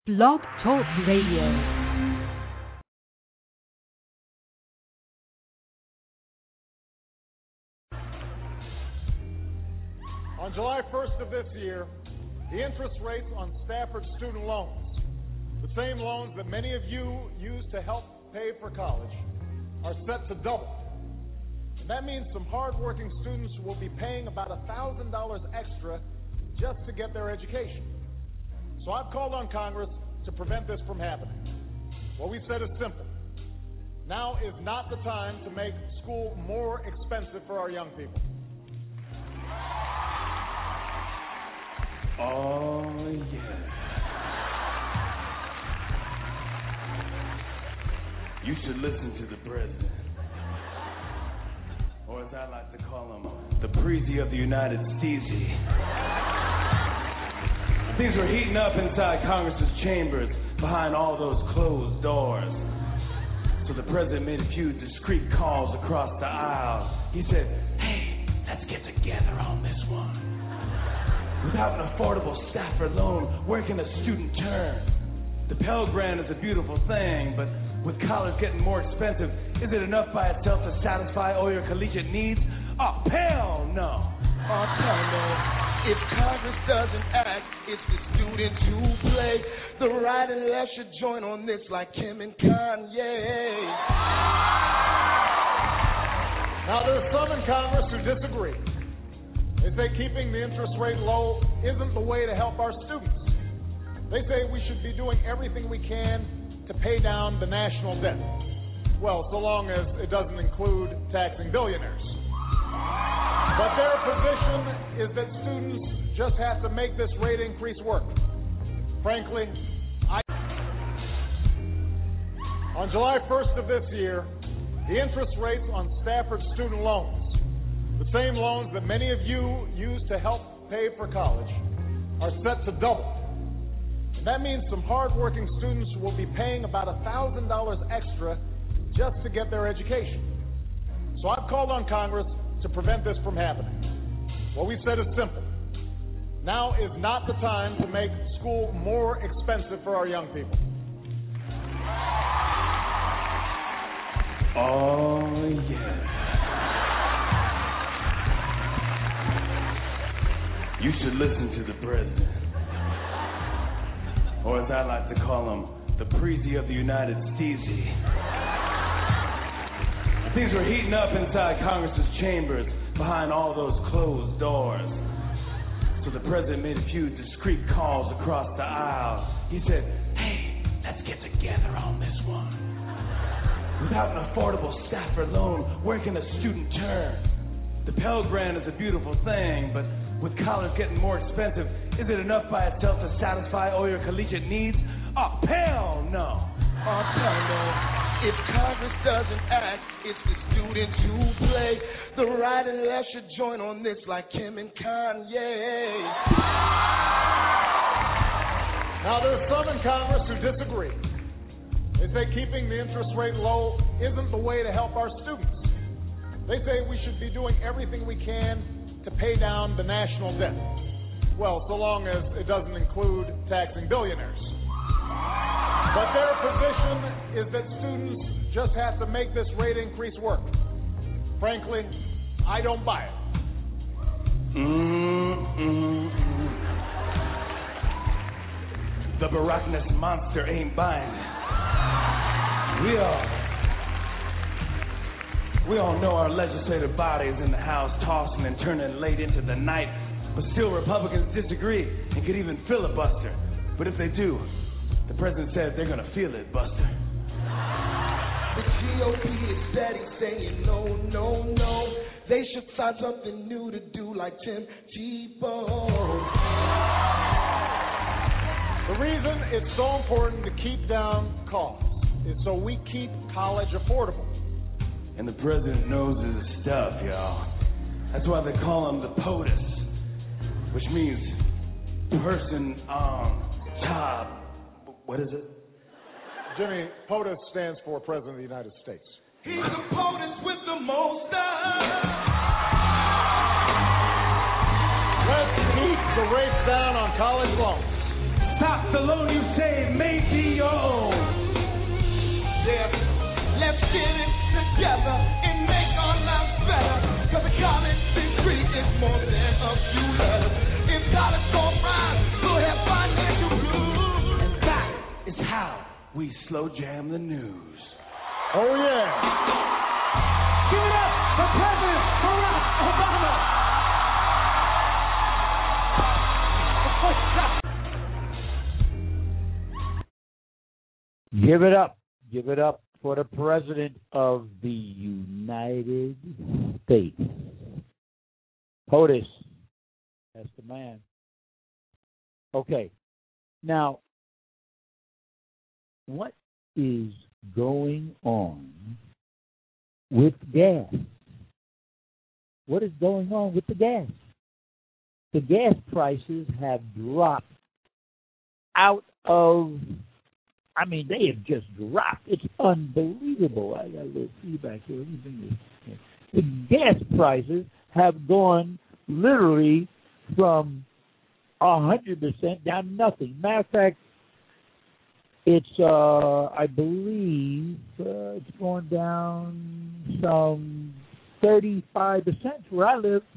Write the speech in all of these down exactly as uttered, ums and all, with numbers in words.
Blog Talk Radio. On July first of this year, the interest rates on Stafford student loans, the same loans that many of you use to help pay for college, are set to double. And that means some hardworking students will be paying about one thousand dollars extra just to get their education. So I've called on Congress to prevent this from happening. What we've said is simple. Now is not the time to make school more expensive for our young people. Oh, yeah. You should listen to the president. Or as I like to call him, the Preezy of the United States. Things were heating up inside Congress's chambers behind all those closed doors. So the president made a few discreet calls across the aisle. He said, hey, let's get together on this one. Without an affordable Stafford loan, where can a student turn? The Pell Grant is a beautiful thing, but with college getting more expensive, is it enough by itself to satisfy all your collegiate needs? Oh, hell no. Oh, hell no. If Congress doesn't act, it's the students who play. The right and left should join on this like Kim and Kanye. Now, there's some in Congress who disagree. They say keeping the interest rate low isn't the way to help our students. They say we should be doing everything we can to pay down the national debt. Well, so long as it doesn't include taxing billionaires. But their position is that students just have to make this rate increase work. Frankly, I... On July first of this year, the interest rates on Stafford student loans, the same loans that many of you use to help pay for college, are set to double. And that means some hardworking students will be paying about one thousand dollars extra just to get their education. So I've called on Congress to prevent this from happening. What we've said is simple. Now is not the time to make school more expensive for our young people. Oh, yeah. You should listen to the president. Or as I like to call him, the Preezy of the United States. Things were heating up inside Congress's chambers behind all those closed doors. So the president made a few discreet calls across the aisle. He said, hey, let's get together on this one. Without an affordable Stafford loan, where can a student turn? The Pell Grant is a beautiful thing, but with college getting more expensive, is it enough by itself to satisfy all your collegiate needs? Oh, hell no. Oh, hell no. If Congress doesn't act, it's the students who play. The right and left should join on this like Kim and Kanye. Now, there's some in Congress who disagree. They say keeping the interest rate low isn't the way to help our students. They say we should be doing everything we can to pay down the national debt. Well, so long as it doesn't include taxing billionaires. But their position is that students just have to make this rate increase work. Frankly, I don't buy it. Mm-mm-mm. The Barakness monster ain't buying it. We all, we all know our legislative bodies in the House tossing and turning late into the night, but still Republicans disagree and could even filibuster. But if they do, the president says they're going to feel it, Buster. The G O P is steady saying no, no, no. They should find something new to do like Tim Tebow. The reason it's so important to keep down costs is so we keep college affordable. And the president knows his stuff, y'all. That's why they call him the POTUS, which means person on top. What is it? Jimmy, POTUS stands for President of the United States. He's the POTUS with the most. Let's keep the rates down on college loans. Stop the loan you saved may be your own. Yeah, let's get it together and make our lives better. Cause a common degree is more than a few letters. If dollars don't rise, we'll have financial blues. And that is how we slow jam the news. Oh, yeah. Give it up for President Barack Obama. Give it up. Give it up for the President of the United States. POTUS. That's the man. Okay. Now, what is going on with gas? What is going on with the gas? The gas prices have dropped out of, I mean, they have just dropped. It's unbelievable. I got a little feedback here. Let me bring this. The gas prices have gone literally from one hundred percent down to nothing. Matter of fact, it's, uh, I believe, uh, it's going down some thirty-five percent where I live.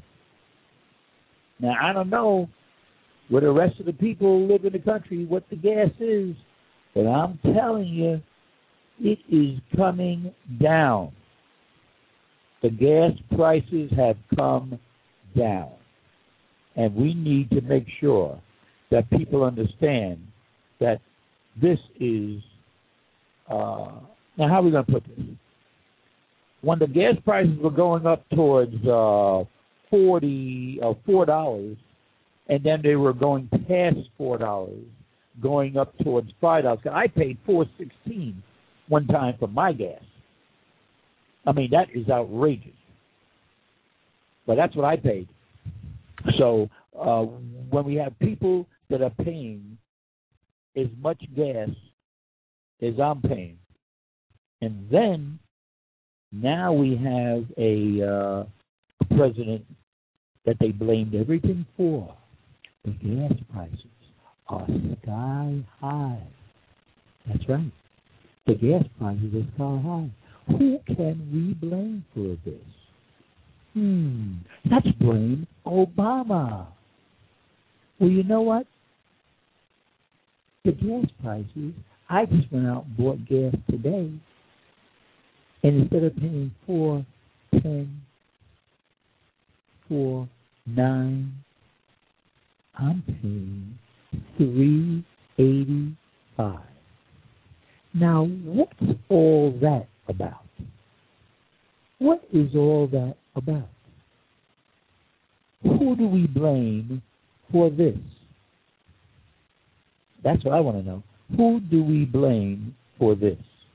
Now, I don't know where the rest of the people live in the country, what the gas is, but I'm telling you, it is coming down. The gas prices have come down. And we need to make sure that people understand that this is, uh, now how are we going to put this? When the gas prices were going up towards uh, forty or four dollars, and then they were going past four dollars, going up towards five dollars. I paid four sixteen one time for my gas. I mean, that is outrageous. But that's what I paid. So uh, when we have people that are paying as much gas as I'm paying, and then now we have a uh, president that they blamed everything for. The gas prices are sky high. That's right. The gas prices are sky high. Who can we blame for this? Hmm, let's blame Obama. Well, you know what? The gas prices, I just went out and bought gas today, and instead of paying four, ten, four, nine, I'm paying three eighty-five. Now, what's all that about? What is all that about? Who do we blame for this? That's what I want to know. Who do we blame for this?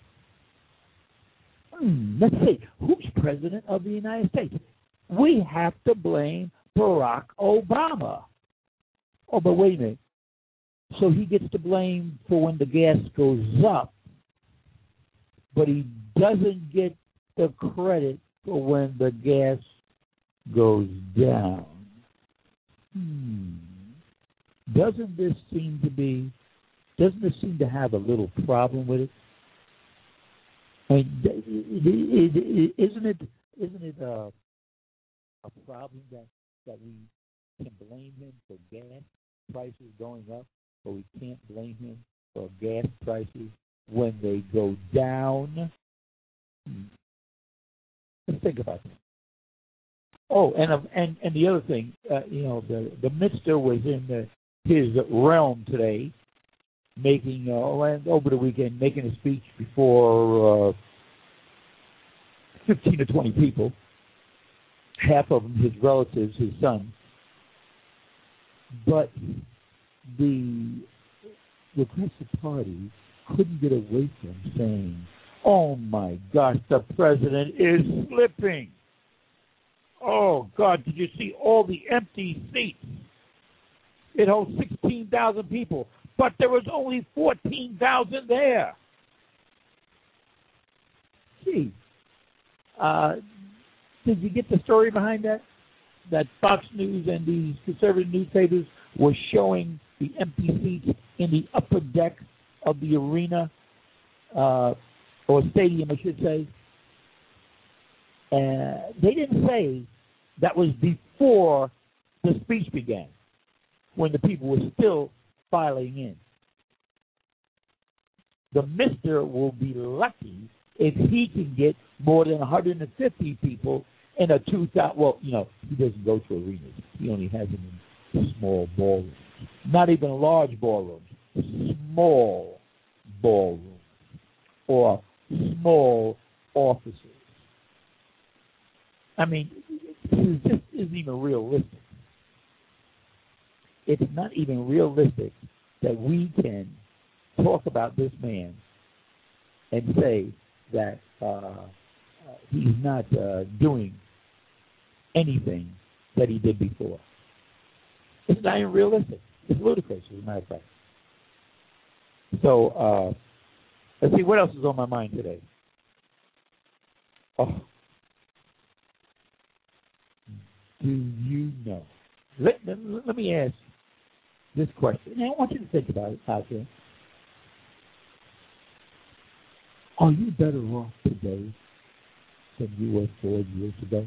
Hmm, let's see. Who's president of the United States? We have to blame Barack Obama. Oh, but wait a minute. So he gets to blame for when the gas goes up, but he doesn't get the credit for when the gas goes down. Hmm. Doesn't this seem to be, doesn't this seem to have a little problem with it? I mean, isn't it, isn't it a, a problem that, that we can blame him for gas prices going up, but we can't blame him for gas prices when they go down? Hmm. Let's think about that. Oh, and uh, and and the other thing, uh, you know, the the minister was in the, his realm today, making uh, and over the weekend making a speech before uh, fifteen to twenty people, half of them his relatives, his son. But the Progressive Party couldn't get away from saying, "Oh my gosh, the president is slipping. Oh, God, did you see all the empty seats? It holds sixteen thousand people, but there was only fourteen thousand there." Gee, uh, did you get the story behind that? That Fox News and these conservative newspapers were showing the empty seats in the upper deck of the arena, uh, or stadium, I should say. Uh, they didn't say that was before the speech began, when the people were still filing in. The mister will be lucky if he can get more than one hundred fifty people in a two thousand. Well, you know, he doesn't go to arenas. He only has them in small ballrooms. Not even large ballrooms. Small ballrooms or small offices. I mean, this isn't even realistic. It's not even realistic that we can talk about this man and say that uh, he's not uh, doing anything that he did before. It's not even realistic. It's ludicrous, as a matter of fact. So, uh, let's see, what else is on my mind today? Oh. Do you know? Let, let, let me ask this question. And I want you to think about it out there. Are you better off today than you were four years ago?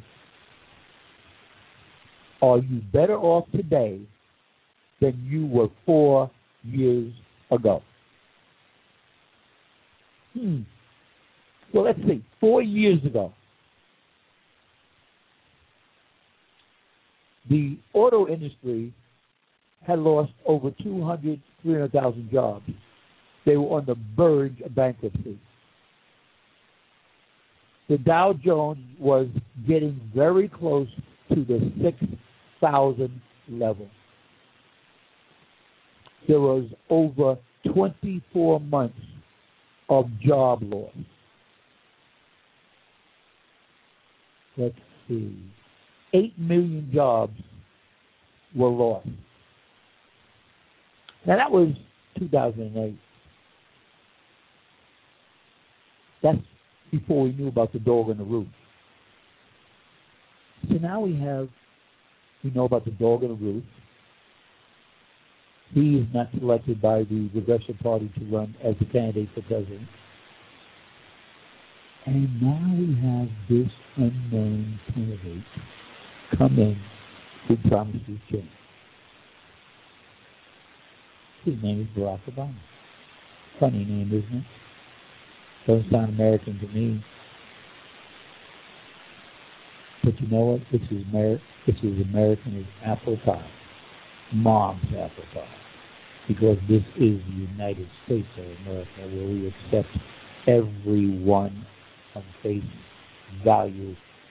Are you better off today than you were four years ago? Hmm. Well, let's see. Four years ago, the auto industry had lost over two hundred, three hundred thousand jobs. They were on the verge of bankruptcy. The Dow Jones was getting very close to the six thousand level. There was over twenty-four months of job loss. Let's see. Eight million jobs were lost. Now that was two thousand eight. That's before we knew about the dog on the roof. So now we have, we know about the dog on the roof. He is not selected by the Progressive Party to run as the candidate for president. And now we have this unknown candidate come in who promises change. His name is Barack Obama. Funny name, isn't it? Doesn't sound American to me. But you know what? This is, Amer- this is American as apple pie. Mom's apple pie. Because this is the United States of America, where we accept everyone on face value.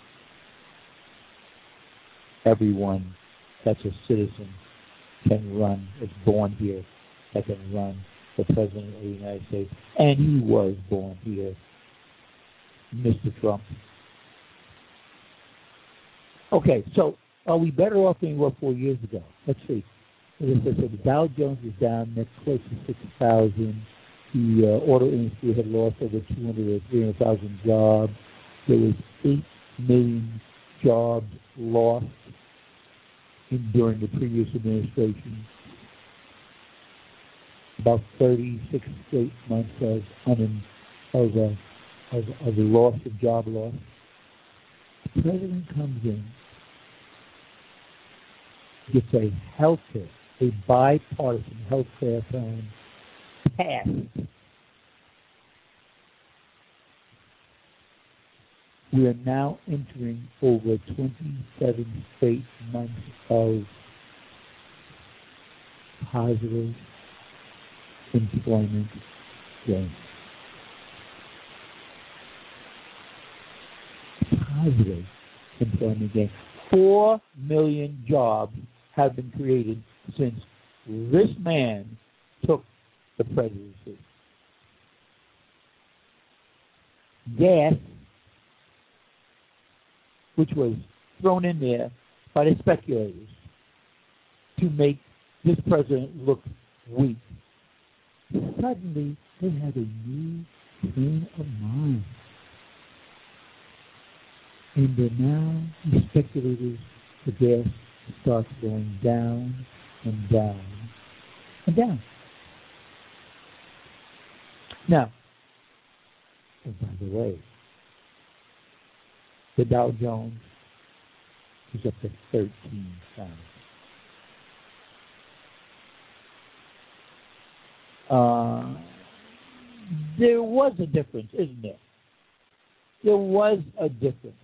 Everyone that's a citizen can run, is born here, that can run for president of the United States. And he was born here, Mister Trump. Okay, so are we better off than we were four years ago? Let's see. As I said, the Dow Jones is down next close to six thousand. The uh, auto industry had lost over two hundred or three hundred thousand jobs. There was eight million jobs lost in, during the previous administration. About thirty-six straight months of, un, of, uh, of, of the loss of job loss. The president comes in, gets a health care, a bipartisan health care plan passed. We are now entering over twenty-seven straight months of positive employment gain. Positive employment gain. Four million jobs have been created since this man took the presidency. Gas, which was thrown in there by the speculators to make this president look weak. Suddenly, they have a new frame of mind. And then now, the speculators, the gas starts going down and down and down. Now, oh, by the way, the Dow Jones is up to thirteen thousand. Uh, there was a difference, isn't there? There was a difference.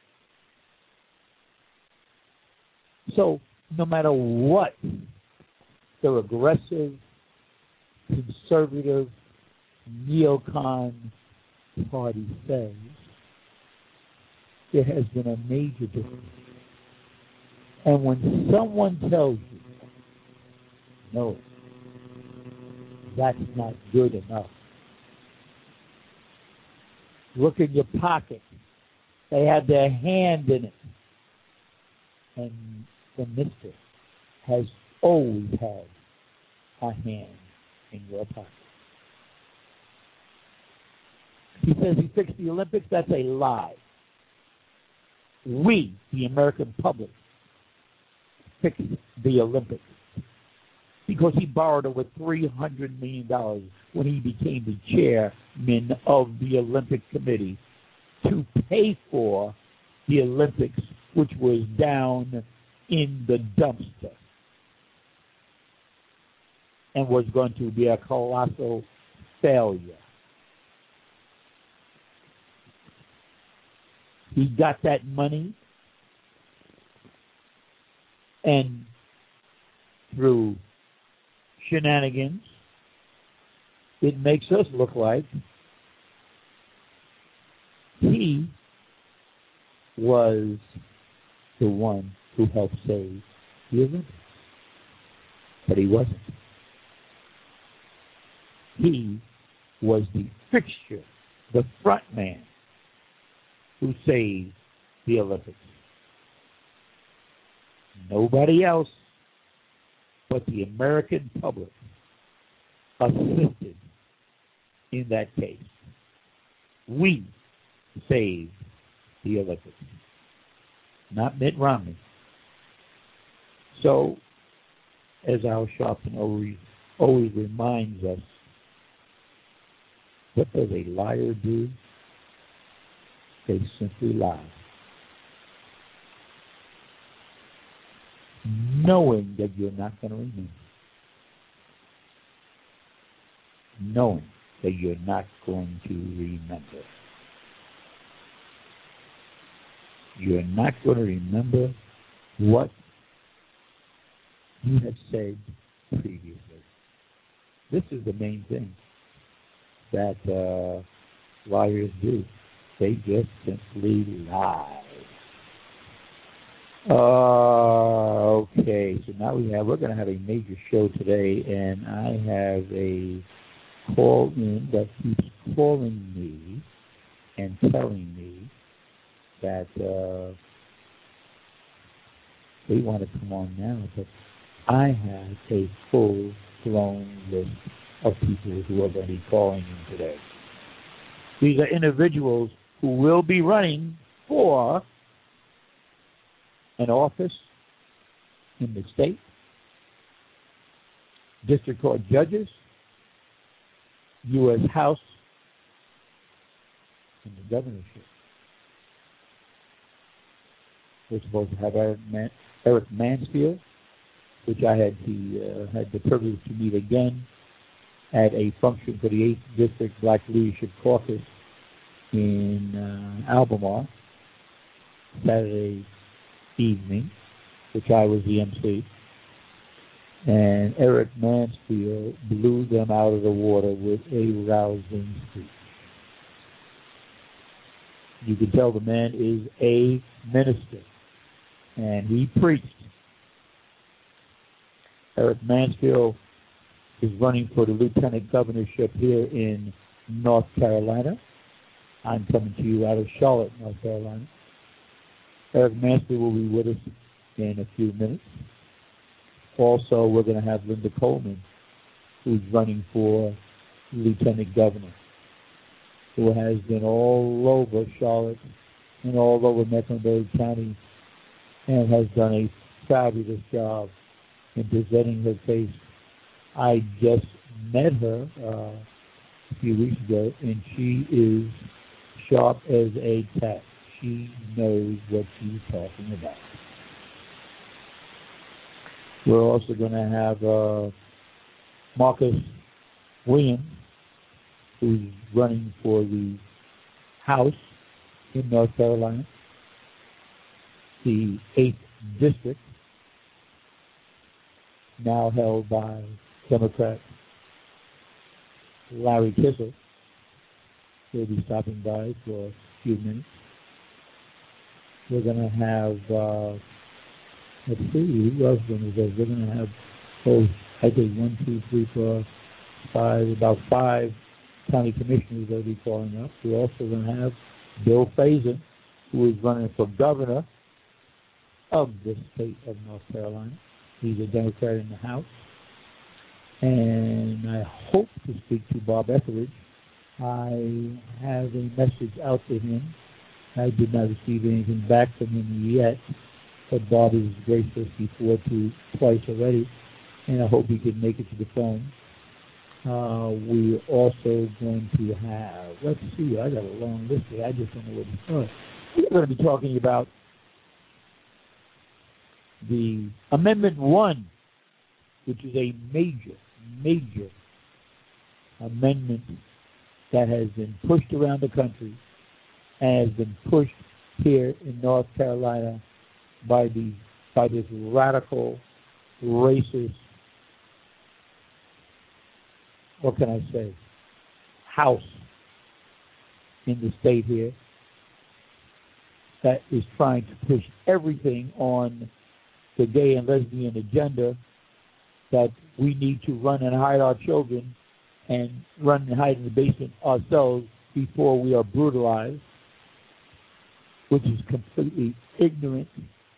So, no matter what the aggressive, conservative, neocon party says, there has been a major difference. And when someone tells you, no, that's not good enough, look in your pocket. They have their hand in it. And the mister has always had a hand in your pocket. He says he fixed the Olympics. That's a lie. We, the American public, fixed the Olympics because he borrowed over three hundred million dollars when he became the chairman of the Olympic Committee to pay for the Olympics, which was down in the dumpster and was going to be a colossal failure. He got that money, and through shenanigans, it makes us look like he was the one who helped save the Olympics. But he wasn't. He was the fixture, the front man who saved the Olympics. Nobody else but the American public assisted in that case. We saved the Olympics, not Mitt Romney. So, as Al Sharpton always, always reminds us, what does a liar do? They simply lie. Knowing that you're not going to remember. Knowing that you're not going to remember. You're not going to remember what you have said previously. This is the main thing that uh, liars do. They just simply lie. Uh, okay, so now we have, we're going to have a major show today, and I have a call in that keeps calling me and telling me that uh, they want to come on now, but I have a full-blown list of people who are going to be calling in today. These are individuals who will be running for an office in the state, district court judges, U S House, and the governorship. We're supposed to have Eric, Man- Eric Mansfield, which I had the uh, had the privilege to meet again at a function for the eighth District Black Leadership Caucus in uh, Albemarle Saturday evening, which I was the M C. And Eric Mansfield blew them out of the water with a rousing speech. You can tell the man is a minister, and he preached. Eric Mansfield is running for the lieutenant governorship here in North Carolina. I'm coming to you out of Charlotte, North Carolina. Eric Mansfield will be with us in a few minutes. Also, we're going to have Linda Coleman, who's running for lieutenant governor, who has been all over Charlotte and all over Mecklenburg County and has done a fabulous job in presenting her case. I just met her uh, a few weeks ago, and she is sharp as a tack. She knows what she's talking about. We're also going to have uh, Marcus Williams, who's running for the House in North Carolina, the eighth District, now held by Democrat Larry Kissel. He'll be stopping by for a few minutes. We're going to have, uh, let's see, who else is going to be there? We're going to have, oh, I think one, two, three, four, five, about five county commissioners that will be calling up. We're also going to have Bill Faison, who is running for governor of the state of North Carolina. He's a Democrat in the House. And I hope to speak to Bob Etheridge. I have a message out to him. I did not receive anything back from him yet, but Bob is gracious before to twice already, and I hope he can make it to the phone. Uh, we're also going to have, let's see, I got a long list here. I just don't know what to start. We're going to be talking about the Amendment one, which is a major, major amendment that has been pushed around the country and has been pushed here in North Carolina by the by this radical, racist, what can I say, house in the state here that is trying to push everything on the gay and lesbian agenda, that we need to run and hide our children and run and hide in the basement ourselves before we are brutalized, which is completely ignorant.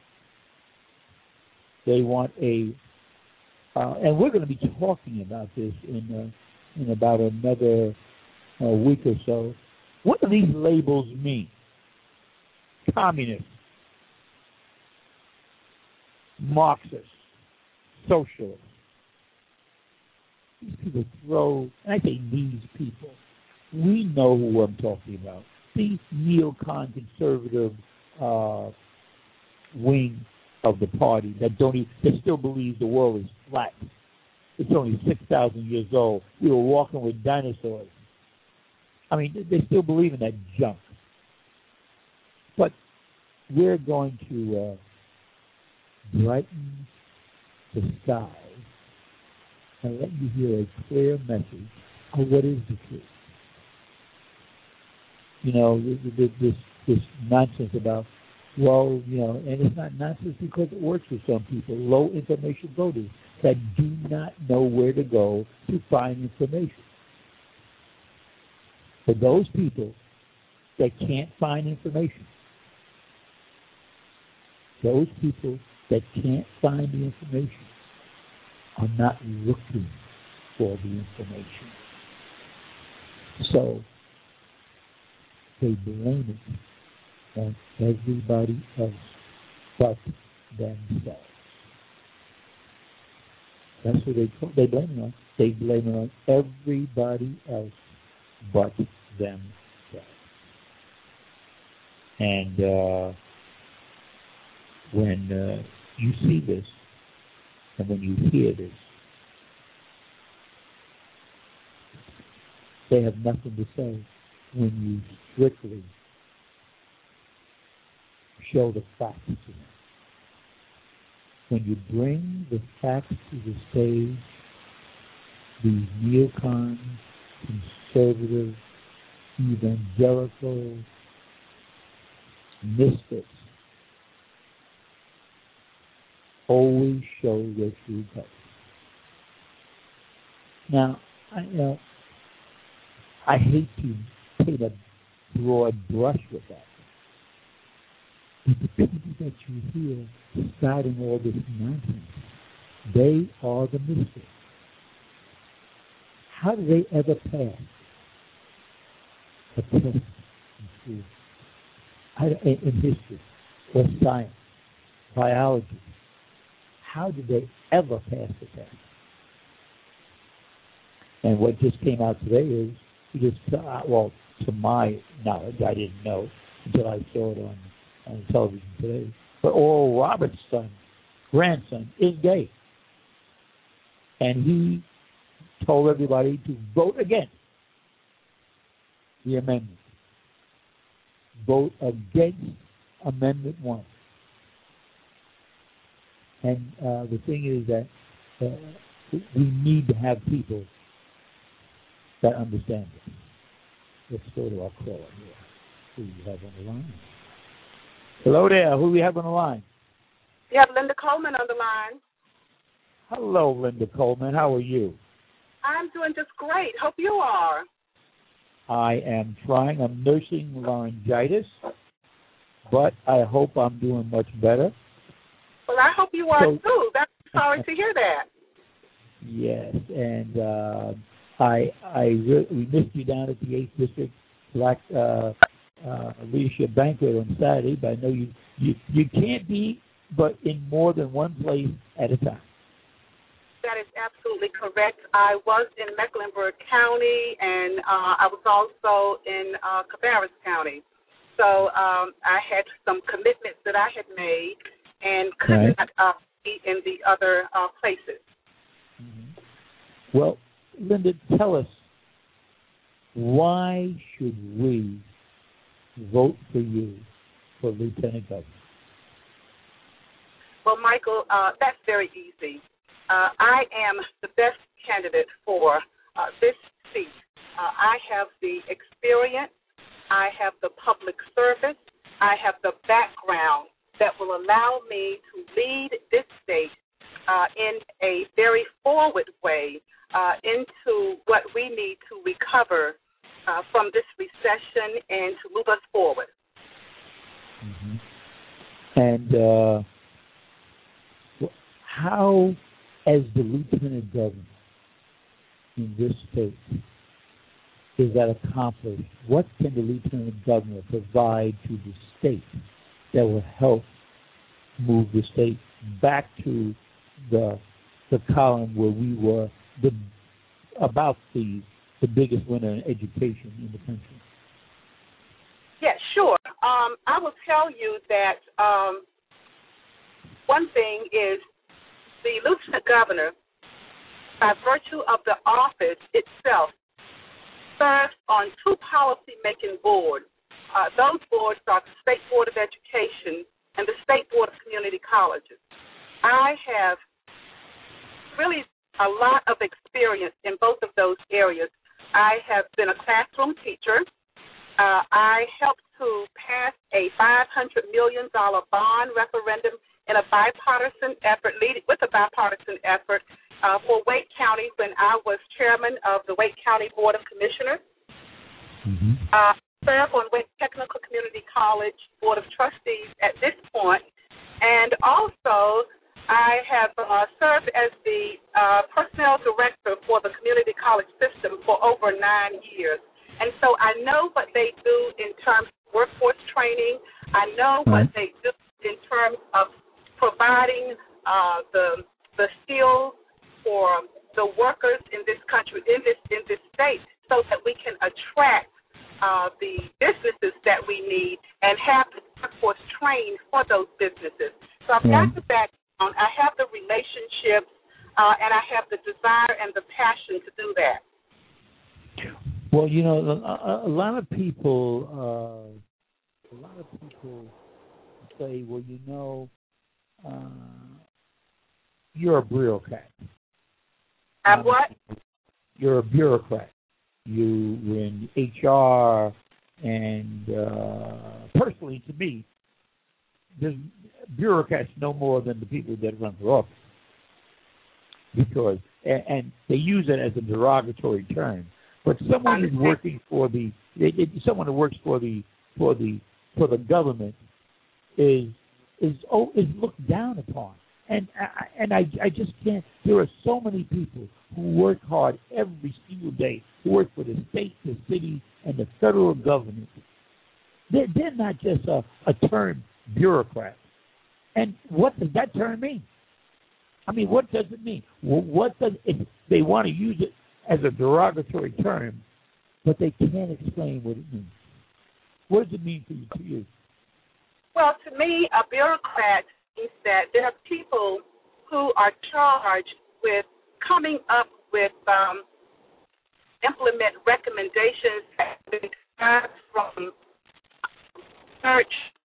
They want a, uh, and we're going to be talking about this in uh, in about another uh, week or so. What do these labels mean? Communist, Marxist, socialist. These people throw, and I say these people, we know who I'm talking about. The neocon conservative uh, wing of the party that don't even, that still believes the world is flat. It's only six thousand years old. We were walking with dinosaurs. I mean, they still believe in that junk. But we're going to uh, brighten the sky and let you hear a clear message of what is the truth. You know, this, this, this nonsense about, well, you know, and it's not nonsense because it works for some people, low information voters that do not know where to go to find information. For those people that can't find information, those people that can't find the information are not looking for the information. So they blame it on everybody else but themselves. That's what they they blame it on. They blame it on everybody else but themselves. And uh, when uh, you see this, and when you hear this, they have nothing to say when you strictly show the facts to them. When you bring the facts to the stage, these neocons, conservative, evangelical misfits always show their true colors. Now, I, you know, I hate to paint a broad brush with that. But the people that you hear starting all this nonsense, they are the misfits. How do they ever pass a test in school? How, in, in history or science, biology? How did they ever pass the test? And what just came out today is Because, uh, well, to my knowledge, I didn't know until I saw it on, on television today. But Oral Roberts' son, grandson, is gay. And he told everybody to vote against the amendment. Vote against Amendment one. And uh, the thing is that uh, we need to have people that understand this. Let's go to our caller here. Who do you have on the line? Hello there. Who do we have on the line? You have Linda Coleman on the line. Hello, Linda Coleman. How are you? I'm doing just great. Hope you are. I am trying. I'm nursing laryngitis, but I hope I'm doing much better. Well, I hope you are so, too. That's sorry to hear that. Yes, and uh, I I re- we missed you down at the eighth District Black uh, uh, Leadership Banquet on Saturday, but I know you, you you can't be but in more than one place at a time. That is absolutely correct. I was in Mecklenburg County, and uh, I was also in uh, Cabarrus County. So um, I had some commitments that I had made and could right. not uh, be in the other uh, places. Mm-hmm. Well, Linda, tell us, why should we vote for you for Lieutenant Governor? Well, Michael, uh, that's very easy. Uh, I am the best candidate for uh, this seat. Uh, I have the experience. I have the public service. I have the background that will allow me to lead this state uh, in a very forward way uh, into what we need to recover uh, from this recession and to move us forward. Mm-hmm. And uh, how, as the Lieutenant Governor in this state, is that accomplished? What can the Lieutenant Governor provide to the state that will help move the state back to the the column where we were the about the the biggest winner in education in the country? Yeah, sure. Um, I will tell you that um, one thing is the Lieutenant Governor, by virtue of the office itself, serves on two policy-making boards. Uh, those boards are the State Board of Education and the State Board of Community Colleges. I have really a lot of experience in both of those areas. I have been a classroom teacher. Uh, I helped to pass a five hundred million dollars bond referendum in a bipartisan effort, leading with a bipartisan effort uh, for Wake County when I was chairman of the Wake County Board of Commissioners. Mm-hmm. Uh, serve on Wake Technical Community College Board of Trustees at this point, and also I have uh, served as the uh, personnel director for the community college system for over nine years. And so I know what they do in terms of workforce training. I know what they do in terms of providing uh, the the skills for the workers in this country, in this in this state, so that we can attract uh, the businesses that we need and have the workforce trained for those businesses. So I've got the background, I have the relationships, uh, and I have the desire and the passion to do that. Well, you know, a, a lot of people, uh, a lot of people say, well, you know, uh, you're a bureaucrat. I'm um, what? You're a bureaucrat. You were in H R, and uh, personally, to me, there's bureaucrats no more than the people that run for office, because and, and they use it as a derogatory term. But someone who's working for the, it, it, someone who works for the for the for the government is is oh, is looked down upon, and I, and I I just can't. There are so many people who work hard every single day, who work for the state, the city, and the federal government. They're, they're not just a, a term bureaucrat. And what does that term mean? I mean, what does it mean? What does if they want to use it as a derogatory term, but they can't explain what it means. What does it mean for you? To you? Well, to me, a bureaucrat means that there are people who are charged with coming up with um, implement recommendations that have been derived from research,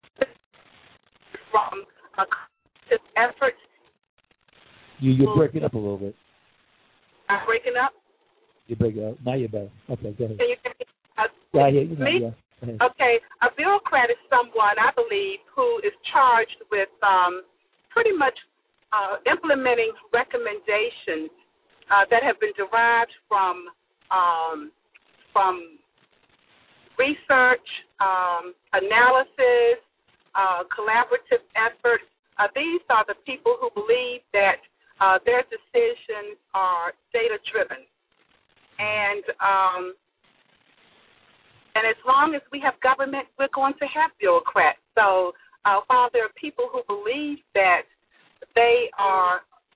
from uh, efforts. You, you're breaking up a little bit. I'm breaking up? You're breaking up. Now you're better. Okay, go ahead. Can you hear me? Uh, yeah, I hear you now, me? Yeah. Okay, a bureaucrat is someone, I believe, who is charged with um, pretty much uh, implementing recommendations uh, that have been derived from um, from research, um, analysis, uh, collaborative efforts. Uh, these are the people who believe that uh, their decisions are data-driven. And um, And as long as we have government, we're going to have bureaucrats. So uh, while there are people who believe that they are,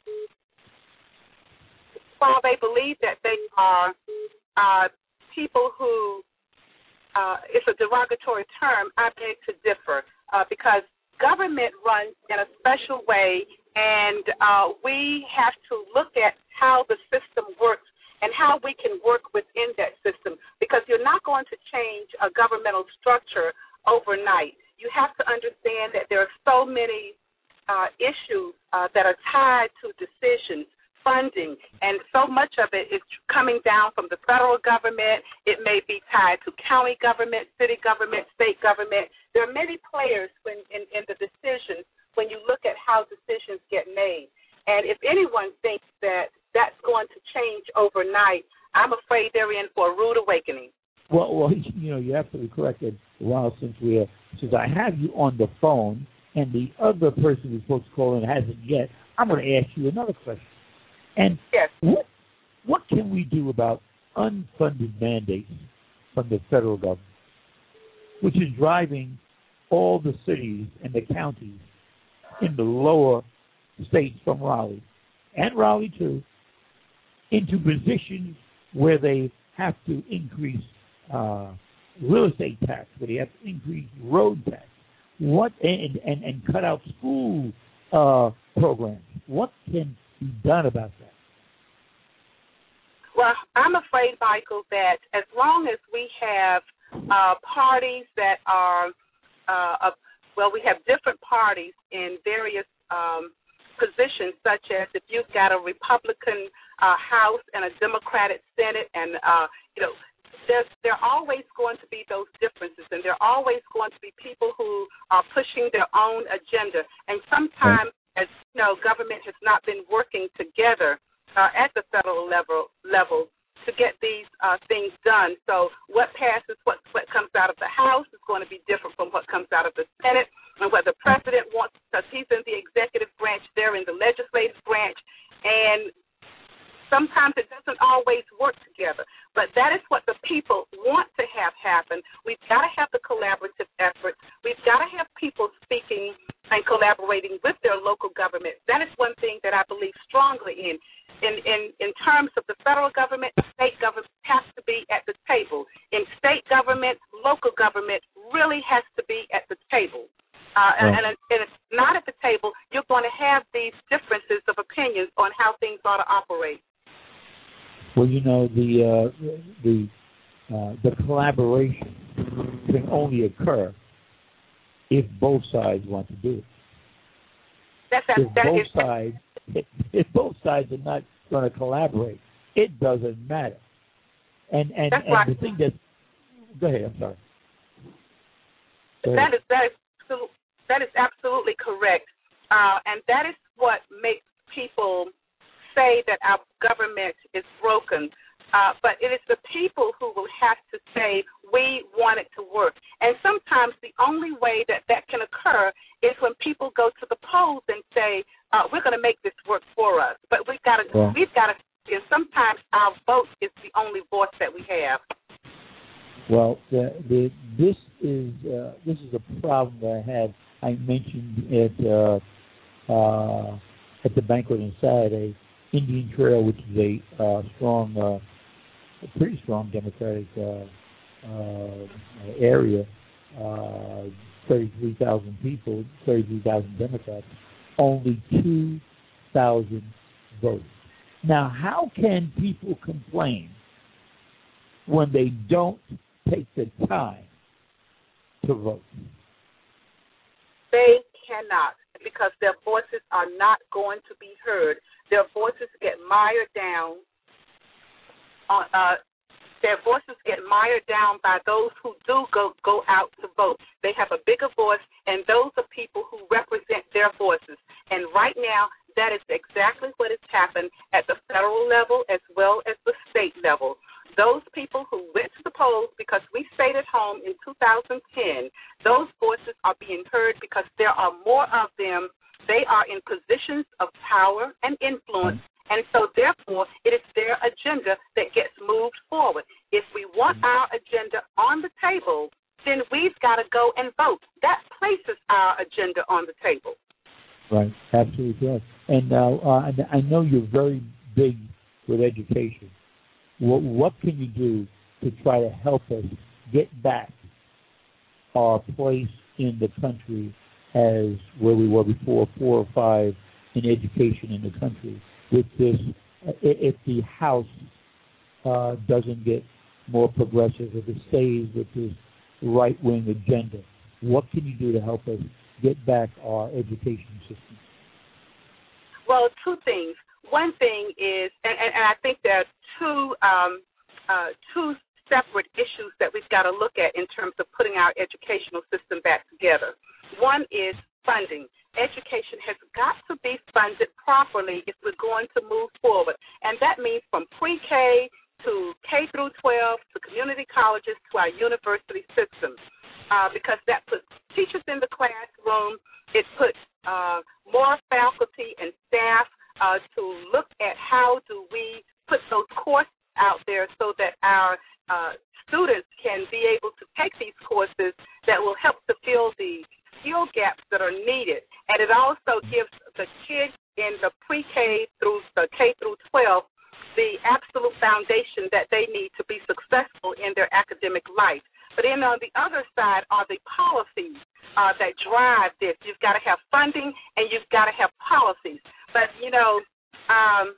while they believe that they are uh, people who, uh, it's a derogatory term, I beg to differ uh, because government runs in a special way, and uh, we have to look at how the system works and how we can work within that system, because you're not going to change a governmental structure overnight. You have to understand that there are so many uh, issues uh, that are tied to decisions, funding, and so much of it is coming down from the federal government. It may be tied to county government, city government, state government. There are many players when, in, in the decisions when you look at how decisions get made. And if anyone thinks that that's going to change overnight, I'm afraid they're in for a rude awakening. Well, well, you know, you're absolutely correct. And while since we are, since I have you on the phone, and the other person who's supposed to call in hasn't yet, I'm going to ask you another question. And yes. what what can we do about unfunded mandates from the federal government, which is driving all the cities and the counties in the lower states from Raleigh, and Raleigh too, into positions where they have to increase uh, real estate tax, where they have to increase road tax, what and and, and cut out school uh, programs. What can be done about that? Well, I'm afraid, Michael, that as long as we have uh, parties that are, uh, of, well, we have different parties in various um, positions, such as if you've got a Republican uh, House and a Democratic Senate, and uh, you know, there's there are always going to be those differences, and there are always going to be people who are pushing their own agenda. And sometimes, as you know, government has not been working together uh, at the federal level level to get these uh, things done. So what passes, what what comes out of the House is going to be different from what comes out of the Senate, and what the president wants, because he's in the executive branch, they're in the legislative branch, and sometimes it doesn't always work together. But that is what the people want to have happen. We've got to have the collaborative efforts. We've got to have people speaking and collaborating with their local government. That is one thing that I believe strongly in. In, in, in terms of the federal government, state government has to be at the table. In state government, local government really has to be at the table. Uh, and, and, and if it's not at the table, you're going to have these differences of opinions on how things ought to operate. Well, you know, the uh, the uh, the collaboration can only occur if both sides want to do it. That's, that, if that both is, sides, if, if both sides are not going to collaborate, it doesn't matter. And and, that's and right. the thing that, go ahead. I'm sorry. That is that is that is absolutely correct, uh, and that is what makes people say that our government is broken. Uh, but it is the people who will have to say, we want it to work. And sometimes the only way that that can occur is when people go to the polls and say, uh, we're going to make this work for us. But we've got to, yeah. we've got to, and sometimes our vote is the only voice that we have. Well, the, the, this is uh, this is a problem that I had. I mentioned it uh, uh, at the banquet on Saturday. Indian Trail, which is a uh, strong uh, a pretty strong Democratic uh, uh, area, uh, thirty-three thousand people, thirty-three thousand Democrats, only two thousand votes. Now, how can people complain when they don't take the time to vote? They cannot, because their voices are not going to be heard. Their voices get mired down. On, uh, their voices get mired down by those who do go, go out to vote. They have a bigger voice, and those are people who represent their voices. And right now, that is exactly what has happened at the federal level as well as the state level. Those people who went to the polls because we stayed at home in two thousand ten, those voices are being heard because there are more of them. They are in positions of power and influence, and so therefore it is their agenda that gets moved forward. If we want our agenda on the table, then we've got to go and vote. That places our agenda on the table. Right, absolutely right. And uh, uh, I know you're very big with education. What, what can you do to try to help us get back our place in the country as where we were before, four or five in education in the country? With this, if the House uh, doesn't get more progressive, if it stays with this right-wing agenda, what can you do to help us get back our education system? Well, two things. One thing is, and, and, and I think there are two um, uh, two separate issues that we've got to look at in terms of putting our educational system back together. One is funding. Education has got to be funded properly if we're going to move forward, and that means from pre-K to K through twelve to community colleges to our university systems, uh, because that puts teachers in the classroom. It puts uh, more faculty and staff Uh, to look at how do we put those courses out there so that our uh, students can be able to take these courses that will help to fill the skill gaps that are needed. And it also gives the kids in the pre-K through the K through twelve the absolute foundation that they need to be successful in their academic life. But then on the other side are the policies uh, that drive this. You've got to have funding and you've got to have policies. But, you know, um,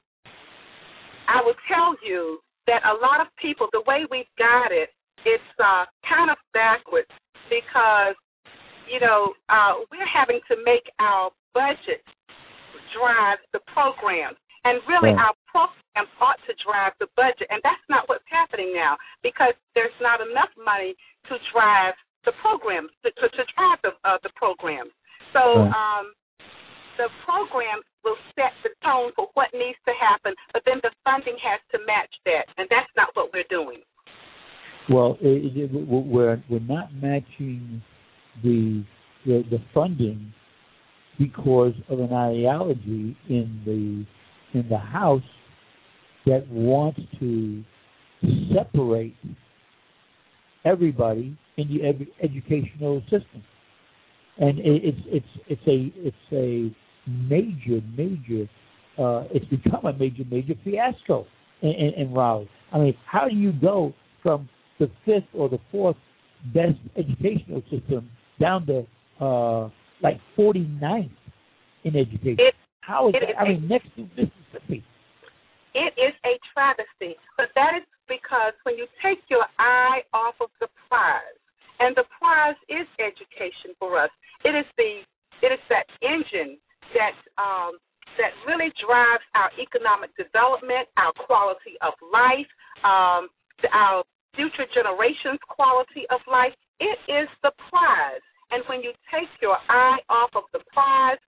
I will tell you that a lot of people, the way we've got it, it's uh, kind of backwards because, you know, uh, we're having to make our budget drive the programs. And really, right. Our programs ought to drive the budget. And that's not what's happening now because there's not enough money to drive the programs, to, to, to drive the, uh, the programs. So right. um, the programs will set the tone for what needs to happen, but then the funding has to match that, and that's not what we're doing. Well, it, it, we're we're not matching the, the the funding because of an ideology in the in the House that wants to separate everybody in the ed- educational system, and it, it's it's it's a it's a major, major, uh, it's become a major, major fiasco in, in, in Raleigh. I mean, how do you go from the fifth or the fourth best educational system down to uh, like forty-ninth in education? It, how is it that? Is I a, mean, next to Mississippi. It is a travesty, but that is because when you take your eye off of the prize, and the prize is education for us, it is the it is that engine that um, that really drives our economic development, our quality of life, um, our future generations' quality of life. It is the prize. And when you take your eye off of the prize,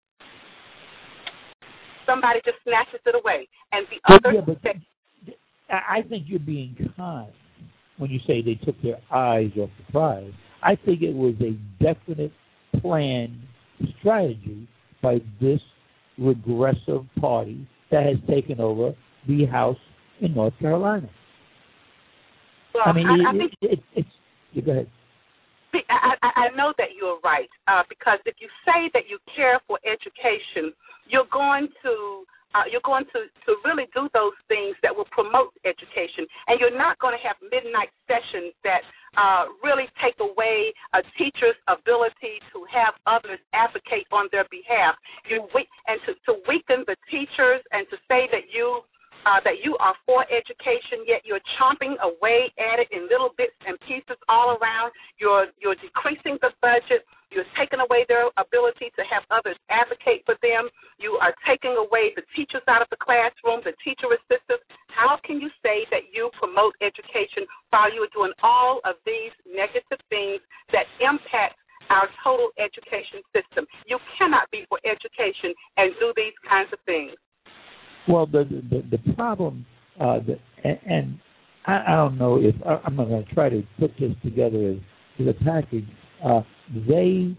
somebody just snatches it away. And the other... Yeah, but I think you're being kind when you say they took their eyes off the prize. I think it was a definite planned strategy by this regressive party that has taken over the House in North Carolina. Well, I mean, I, it, I think, it, it, it's... Yeah, go ahead. I, I, I know that you're right, uh, because if you say that you care for education, you're going to Uh, you're going to, to really do those things that will promote education. And you're not going to have midnight sessions that uh, really take away a teacher's ability to have others advocate on their behalf. You we- and to, to weaken the teachers and to say that you uh, that you are for education, yet you're chomping away at it in little bits and pieces all around. You're you're decreasing the budget. You're taking away their ability to have others advocate for them. You are taking away the teachers out of the classroom, the teacher assistants. How can you say that you promote education while you are doing all of these negative things that impact our total education system? You cannot be for education and do these kinds of things. Well, the the, the problem, uh, the, and, and I, I don't know if I'm going to try to put this together as, as a package. Uh, they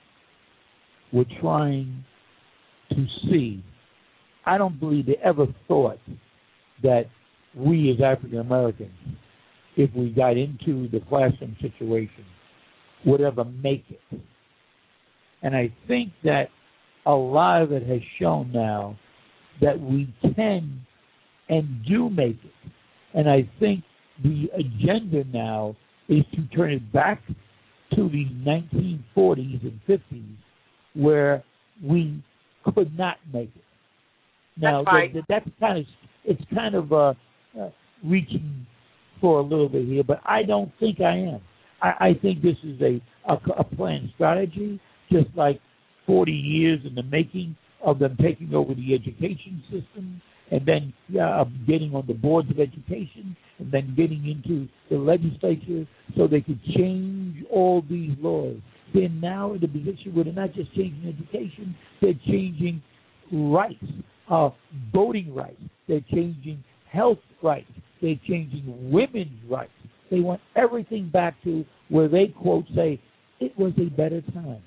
were trying to see, I don't believe they ever thought that we as African Americans, if we got into the classroom situation, would ever make it. And I think that a lot of it has shown now that we can and do make it. And I think the agenda now is to turn it back to the nineteen forties and fifties, where we could not make it. Now, that's, right. that, that's kind of it's kind of uh, uh, reaching for a little bit here, but I don't think I am. I, I think this is a, a, a planned strategy, just like forty years in the making of them taking over the education system, and then uh, getting on the boards of education, and then getting into the legislature so they could change all these laws. They're now in a position where they're not just changing education, they're changing rights, uh, voting rights. They're changing health rights. They're changing women's rights. They want everything back to where they, quote, say, it was a better time.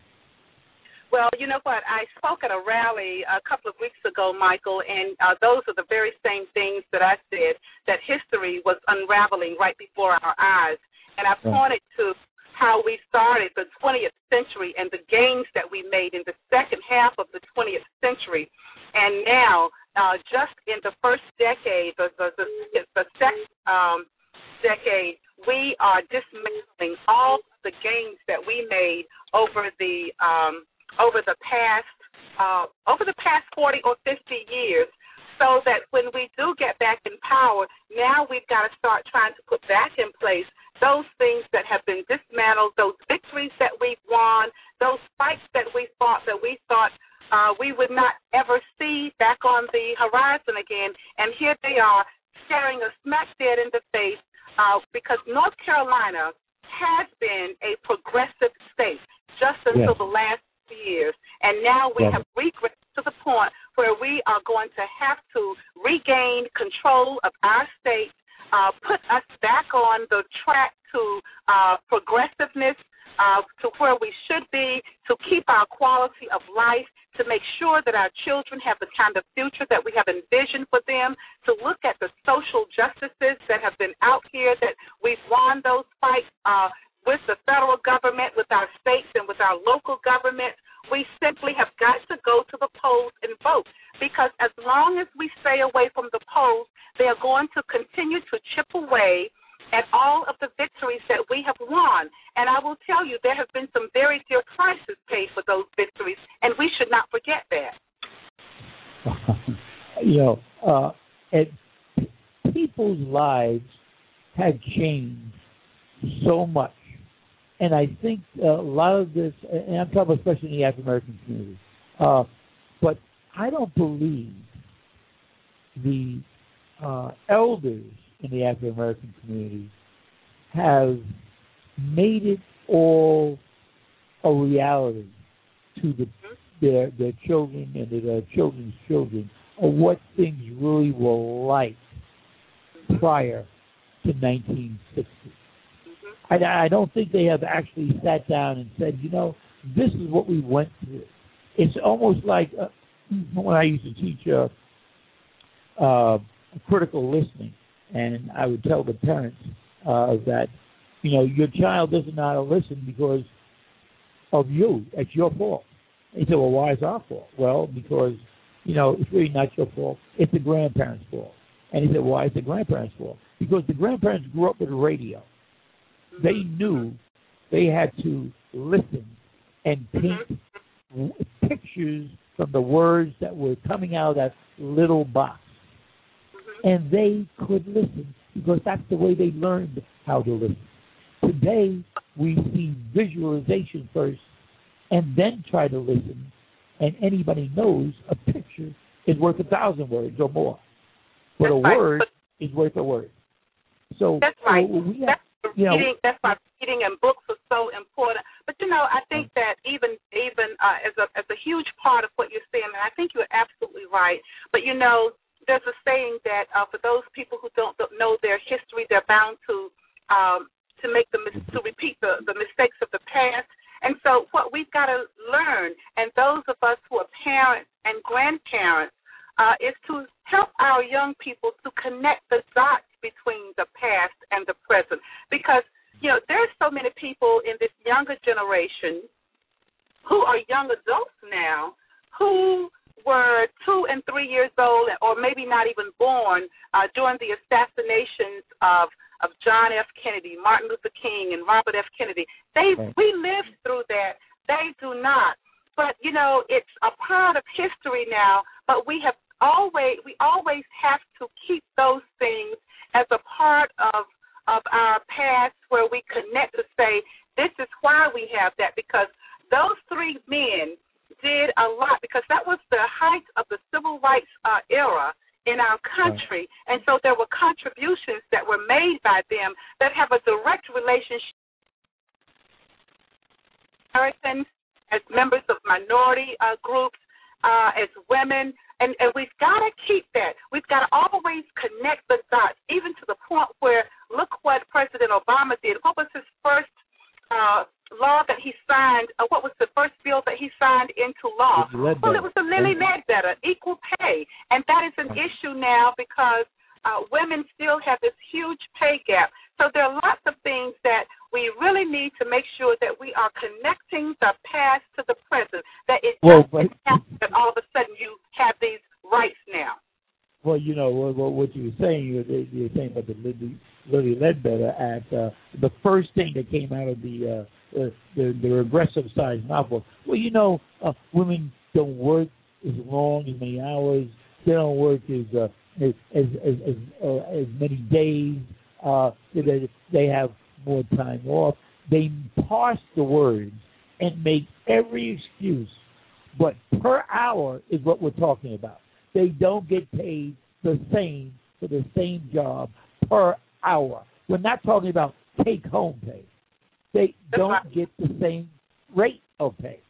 Well, you know what? I spoke at a rally a couple of weeks ago, Michael, and uh, those are the very same things that I said, that history was unraveling right before our eyes. And I pointed to how we started the twentieth century and the gains that we made in the second half of the twentieth century. And now, uh, just in the first decade, the, the, the, the second um, decade, we are dismantling all the gains that we made over the um, over the past uh, over the past forty or fifty years, so that when we do get back in power, now we've got to start trying to put back in place those things that have been dismantled, those victories that we've won, those fights that we fought that we thought uh, we would not ever see back on the horizon again. And here they are staring us smack dead in the face uh, because North Carolina has been a progressive state just until yes. the last years, and now we have regressed to the point where we are going to have to regain control of our state, uh, put us back on the track to uh, progressiveness, uh, to where we should be, to keep our quality of life, to make sure that our children have the kind of future that we have envisioned for them, to look at the social justices that have been out here, that we've won those fights uh, with the federal government, with our states, and with our local government. We simply have got to go to the polls and vote, because as long as we stay away from the polls, they are going to continue to chip away at all of the victories that we have won. And I will tell you, there have been some very dear prices paid for those victories, and we should not forget that. You know, uh, it, people's lives have changed so much. And I think uh, a lot of this, and I'm talking especially in the African American community, uh, but I don't believe the uh, elders in the African American community have made it all a reality to the, their their children and their children's children, of what things really were like prior to nineteen sixty. I, I don't think they have actually sat down and said, you know, this is what we went through. It's almost like uh, when I used to teach uh, uh, critical listening, and I would tell the parents uh, that, you know, your child doesn't know how to listen because of you. It's your fault. They said, well, why is our fault? Well, because you know, it's really not your fault. It's the grandparents' fault. And he said, why is the grandparents' fault? Because the grandparents grew up with the radio. They knew they had to listen and paint pictures from the words that were coming out of that little box. And they could listen because that's the way they learned how to listen. Today, we see visualization first and then try to listen. And anybody knows a picture is worth a thousand words or more. But that's a right. word but is worth a word. So that's right. So we have, that's, you know, reading, that's why reading and books are so important. But, you know, I think that even even uh, as, a, as a huge part of what you're saying, and I think you're absolutely right, but, you know, there's a saying that uh, for those people who don't, don't know their history, they're bound to um, to make the to repeat the, the mistakes of the past. And so what we've got to learn, and those of us who are parents and grandparents, uh, is to help our young people to connect the dots between the past and the present. Because, you know, there's so many people in this younger generation who are young adults now who were two and three years old, or maybe not even born, uh, during the assassinations of of John F. Kennedy, Martin Luther King, and Robert F. Kennedy. They right. We lived through that. They do not. But, you know, it's a part of history now, but we have always we always have to keep those things as a part of of our past, where we connect to say, this is why we have that, because those three men did a lot, because that was the height of the civil rights uh, era in our country. Right. And so there were contributions that were made by them that have a direct relationship with Americans, as members of minority uh, groups, uh, as women, and, and we've got to keep that. We've got to always connect the dots, even to the point where, look what President Obama did. What was his first uh, law that he signed? Uh, what was the first bill that he signed into law? Well, it was the Lilly Ledbetter, equal pay. And that is an issue now because uh, women still have this huge pay gap. So there are lots of things that we really need to make sure that we are connecting the past to the present, that it well, doesn't happen that all of a sudden you have these rights now. Well, you know, what, what you were saying, you were, you were saying about the Lilly, Lilly Ledbetter Act, uh, the first thing that came out of the, uh, the, the, the regressive side novel, well, you know, uh, women don't work as long, as many hours, they don't work as uh, as as as, as, uh, as many days, uh, they, they have more time off. They parse the words and make every excuse, but per hour is what we're talking about. They don't get paid the same for the same job per hour. We're not talking about take-home pay. They That's don't right. get the same rate of pay.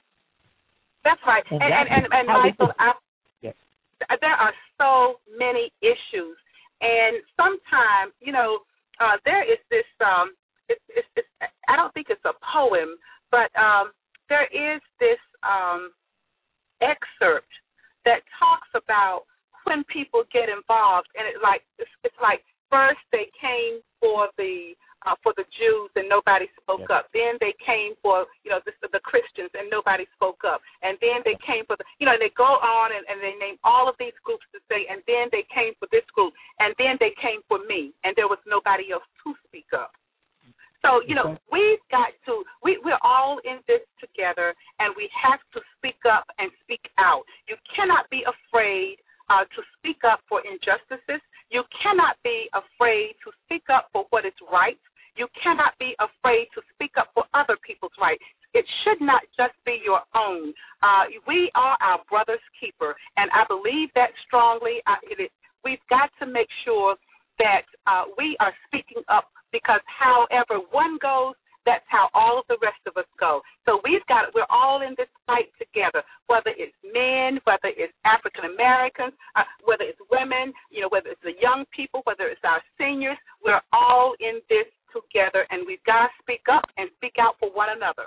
That's right. And, and, and, and, and Michael, I, yeah. there are so many issues. And sometimes, you know, uh, there is this, um, it's, it's, it's, I don't think it's a poem, but um, there is this um, excerpt that talks about when people get involved, and it like it's, it's like first they came for the uh, for the Jews and nobody spoke yeah. up. Then they came for you know the, the Christians and nobody spoke up. And then they came for the you know and they go on and, and they name all of these groups to say. And then they came for this group. And then they came for me. And there was nobody else to speak up. So, you know, we've got to, we, we're all in this together, and we have to speak up and speak out. You cannot be afraid uh, to speak up for injustices. You cannot be afraid to speak up for what is right. You cannot be afraid to speak up for other people's rights. It should not just be your own. Uh, we are our brother's keeper, and I believe that strongly. I, it is, we've got to make sure that uh, we are speaking up, because however one goes, that's how all of the rest of us go. So we've got, we're all in this fight together, whether it's men, whether it's African Americans, uh, whether it's women, you know, whether it's the young people, whether it's our seniors, we're all in this together, and we've got to speak up and speak out for one another.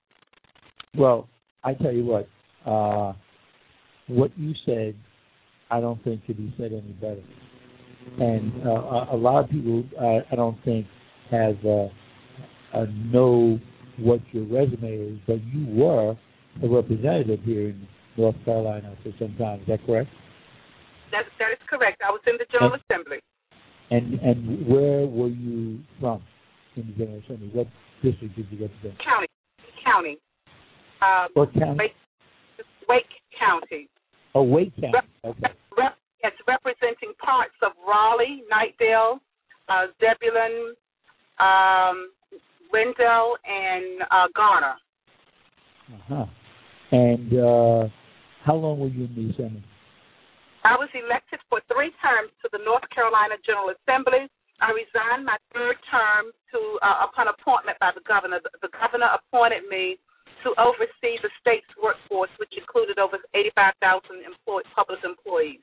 Well, I tell you what, uh, what you said, I don't think could be said any better. And uh, a lot of people, uh, I don't think, have uh, uh, know what your resume is, but you were a representative here in North Carolina for some time. Is that correct? That, that is correct. I was in the General and, Assembly. And and where were you from in the General Assembly? What district did you represent? County. County. Uh, what county? Wake, Wake County. Oh, Wake County. Rep, okay. Rep, it's representing parts of Raleigh, Knightdale, uh, Zebulon, um, Wendell, and uh, Garner. Uh-huh. And uh, how long were you in the Assembly? I was elected for three terms to the North Carolina General Assembly. I resigned my third term to uh, upon appointment by the governor. The, the governor appointed me to oversee the state's workforce, which included over eighty-five thousand employed, public employees.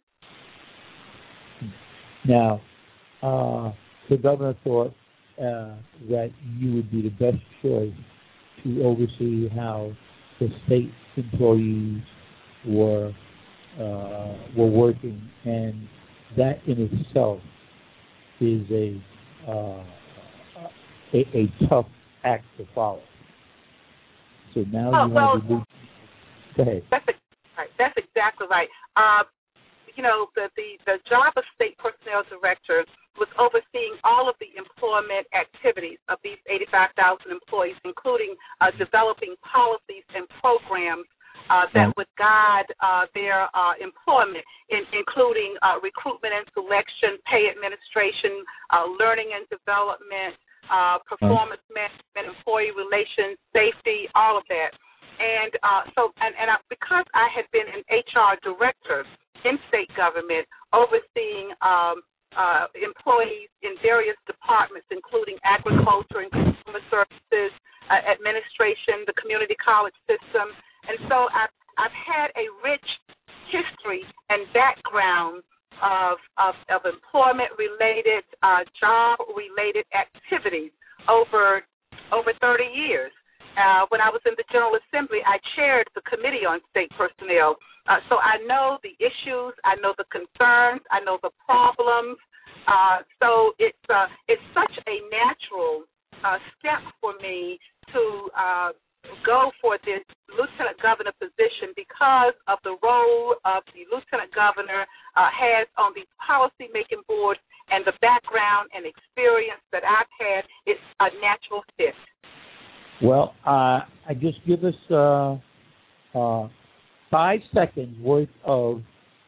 Now, uh, the governor thought uh, that you would be the best choice to oversee how the state employees were uh, were working, and that in itself is a uh, a, a tough act to follow. So now oh, you well, want to do. Go ahead. That's right. That's exactly right. Uh, you know, the, the the job of state personnel director was overseeing all of the employment activities of these eighty-five thousand employees, including uh, developing policies and programs uh, that would guide uh, their uh, employment, in, including uh, recruitment and selection, pay administration, uh, learning and development, uh, performance management, employee relations, safety, all of that. And uh, so, and, and I, because I had been an H R director in state government, overseeing um, uh, employees in various departments, including agriculture and consumer services, uh, administration, the community college system. And so I've, I've had a rich history and background of, of, of employment-related, uh, job-related activities over over thirty years. Uh, when I was in the General Assembly, I chaired the Committee on State Personnel. Uh, so I know the issues, I know the concerns, I know the problems. Uh, so it's uh, it's such a natural uh, step for me to uh, go for this lieutenant governor position because of the role of the lieutenant governor uh, has on the policy-making board and the background and experience that I've had. It's a natural fit. Well, uh, I just give us uh, uh, five seconds worth of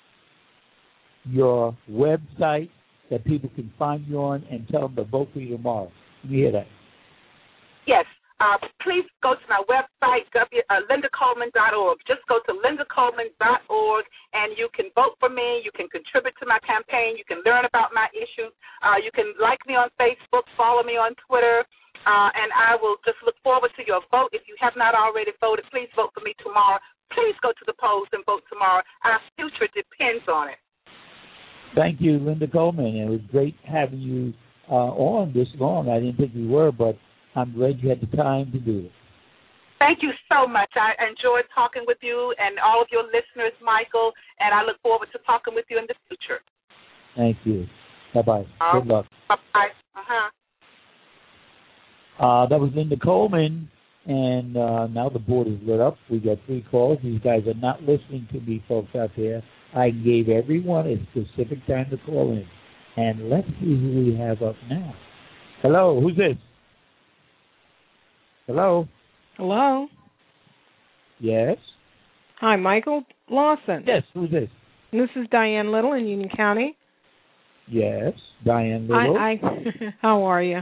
your website that people can find you on and tell them to vote for you tomorrow. Can you hear that? Yes. Uh, please go to my website, w, uh, linda coleman dot org. Just go to linda coleman dot org, and you can vote for me. You can contribute to my campaign. You can learn about my issues. Uh, you can like me on Facebook, follow me on Twitter, uh, and I will just look forward to your vote. If you have not already voted, please vote for me tomorrow. Please go to the polls and vote tomorrow. Our future depends on it. Thank you, Linda Coleman. It was great having you uh, on this long. I didn't think we were, but I'm glad you had the time to do it. Thank you so much. I enjoyed talking with you and all of your listeners, Michael, and I look forward to talking with you in the future. Thank you. Bye-bye. Uh, Good luck. Bye-bye. Uh-huh. Uh, that was Linda Coleman, and uh, now the board is lit up. We got three calls. These guys are not listening to me, folks out there. I gave everyone a specific time to call in. And let's see who we have up now. Hello, who's this? Hello? Hello? Yes? Hi, Michael Lawson. Yes, who's this? This is Diane Little in Union County. Yes, Diane Little. I, I how are you?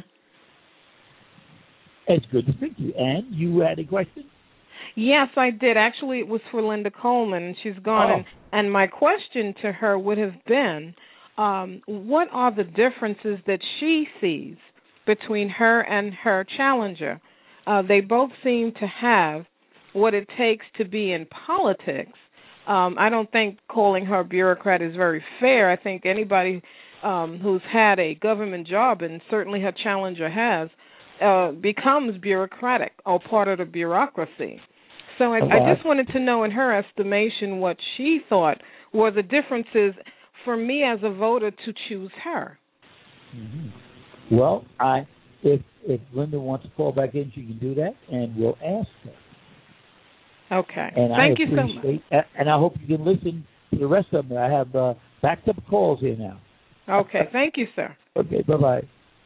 It's good to speak to you. And you had a question? Yes, I did. Actually, it was for Linda Coleman, and she's gone. Oh. And, and my question to her would have been, um, what are the differences that she sees between her and her challenger? Uh, they both seem to have what it takes to be in politics. Um, I don't think calling her a bureaucrat is very fair. I think anybody um, who's had a government job, and certainly her challenger has, uh, becomes bureaucratic or part of the bureaucracy. So I, I just wanted to know, in her estimation, what she thought were the differences for me as a voter to choose her. Mm-hmm. Well, I if if Linda wants to call back in, she can do that, and we'll ask her. Okay. And Thank I you so much. And I hope you can listen to the rest of them. I have uh, backed up calls here now. Okay. Thank you, sir. Okay. Bye bye.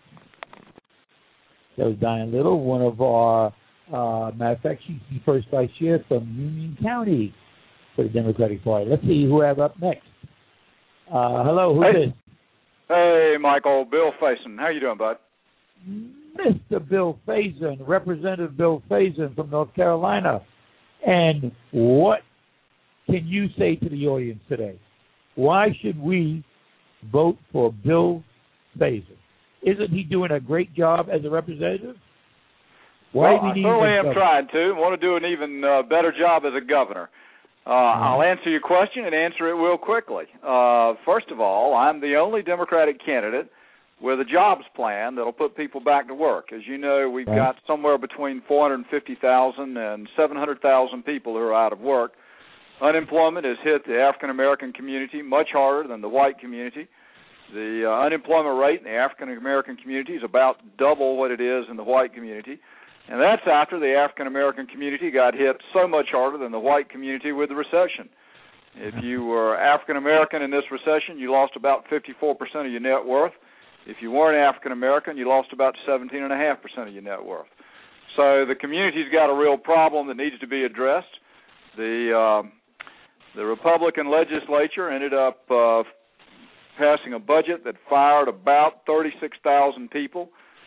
That was Diane Little, one of our. Uh, matter of fact, she's the first vice chair from Union County for the Democratic Party. Let's see who we have up next. Uh, hello, who's hey. this? Hey, Michael, Bill Faison. How you doing, bud? Mister Bill Faison, Representative Bill Faison from North Carolina. And what can you say to the audience today? Why should we vote for Bill Faison? Isn't he doing a great job as a representative? Why well, I certainly am trying to. I want to do an even uh, better job as a governor. Uh, mm-hmm. I'll answer your question and answer it real quickly. Uh, first of all, I'm the only Democratic candidate with a jobs plan that'll put people back to work. As you know, we've right. got somewhere between four hundred fifty thousand and seven hundred thousand people who are out of work. Unemployment has hit the African-American community much harder than the white community. The uh, unemployment rate in the African-American community is about double what it is in the white community. And that's after the African-American community got hit so much harder than the white community with the recession. If you were African-American in this recession, you lost about fifty-four percent of your net worth. If you weren't African-American, you lost about seventeen point five percent of your net worth. So the community's got a real problem that needs to be addressed. The, uh, the Republican legislature ended up uh, passing a budget that fired about thirty-six thousand people.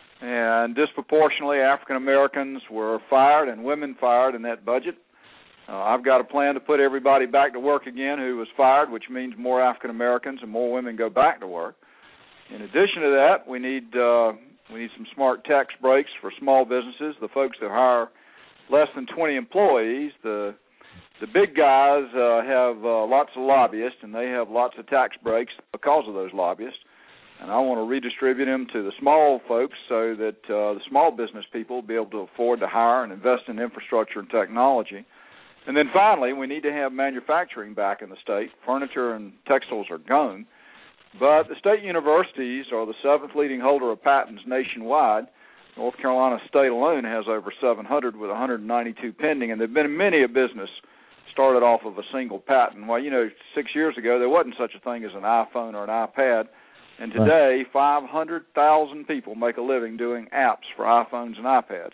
And disproportionately, African Americans were fired and women fired in that budget. Uh, I've got a plan to put everybody back to work again who was fired, which means more African Americans and more women go back to work. In addition to that, we need uh, we need some smart tax breaks for small businesses, the folks that hire less than twenty employees. The the big guys uh, have uh, lots of lobbyists, and they have lots of tax breaks because of those lobbyists. And I want to redistribute them to the small folks so that uh, the small business people will be able to afford to hire and invest in infrastructure and technology. And then finally, we need to have manufacturing back in the state. Furniture and textiles are gone. But the state universities are the seventh leading holder of patents nationwide. North Carolina State alone has over seven hundred with one hundred ninety-two pending. And there have been many a business started off of a single patent. Well, you know, six years ago, there wasn't such a thing as an iPhone or an iPad. And today, five hundred thousand people make a living doing apps for iPhones and iPads.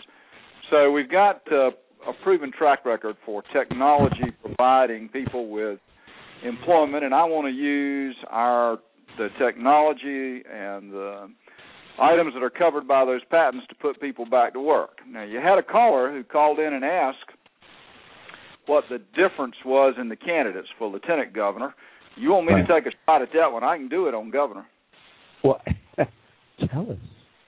So we've got uh, a proven track record for technology providing people with employment, and I want to use our the technology and the items that are covered by those patents to put people back to work. Now, you had a caller who called in and asked what the difference was in the candidates for lieutenant governor. You want me right. to take a shot at that one? I can do it on governor. Well, tell us.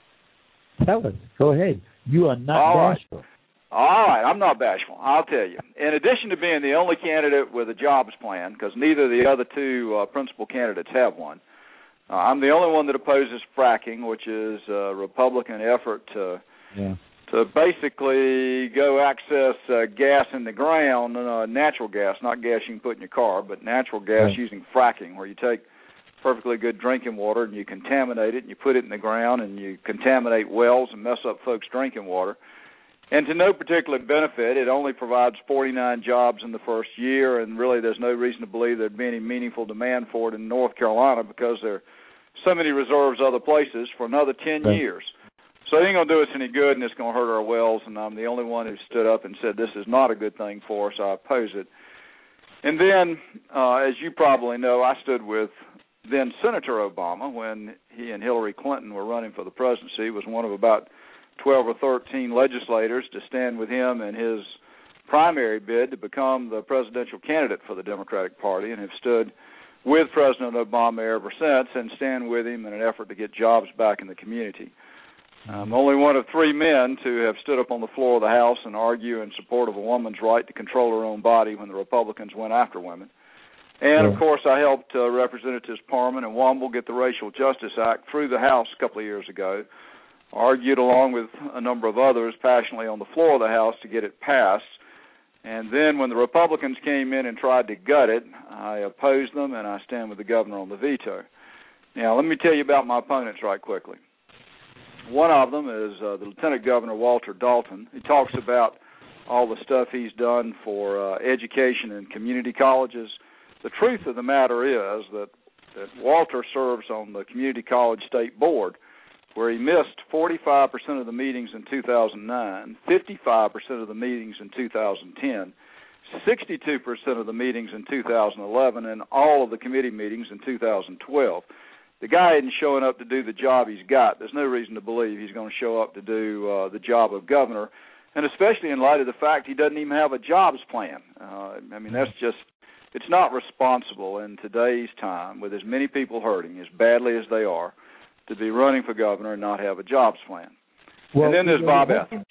Tell us. Go ahead. You are not All bashful. Right. All right. I'm not bashful. I'll tell you. In addition to being the only candidate with a jobs plan, because neither of the other two uh, principal candidates have one, uh, I'm the only one that opposes fracking, which is a Republican effort to yeah. to basically go access uh, gas in the ground, uh, natural gas, not gas you can put in your car, but natural gas yeah. using fracking, where you take perfectly good drinking water and you contaminate it and you put it in the ground and you contaminate wells and mess up folks' drinking water. And to no particular benefit, it only provides forty-nine jobs in the first year, and really there's no reason to believe there'd be any meaningful demand for it in North Carolina because there are so many reserves other places for another ten right. years. So it ain't going to do us any good, and it's going to hurt our wells, and I'm the only one who stood up and said this is not a good thing for us. I oppose it. And then, uh, as you probably know, I stood with then Senator Obama when he and Hillary Clinton were running for the presidency. Was one of about twelve or thirteen legislators to stand with him in his primary bid to become the presidential candidate for the Democratic Party, and have stood with President Obama ever since and stand with him in an effort to get jobs back in the community. I'm only one of three men to have stood up on the floor of the House and argue in support of a woman's right to control her own body when the Republicans went after women. And, of course, I helped uh, Representatives Parman and Womble get the Racial Justice Act through the House a couple of years ago, argued along with a number of others passionately on the floor of the House to get it passed. And then when the Republicans came in and tried to gut it, I opposed them, and I stand with the governor on the veto. Now, let me tell you about my opponents right quickly. One of them is uh, the Lieutenant Governor, Walter Dalton. He talks about all the stuff he's done for uh, education and community colleges. The truth of the matter is that, that Walter serves on the Community College State Board, where he missed forty-five percent of the meetings in two thousand nine, fifty-five percent of the meetings in two thousand ten, sixty-two percent of the meetings in two thousand eleven, and all of the committee meetings in two thousand twelve. The guy isn't showing up to do the job he's got. There's no reason to believe he's going to show up to do uh, the job of governor, and especially in light of the fact he doesn't even have a jobs plan. Uh, I mean, that's just, it's not responsible in today's time, with as many people hurting as badly as they are, to be running for governor and not have a jobs plan. Well, and then there's Bob Etheridge.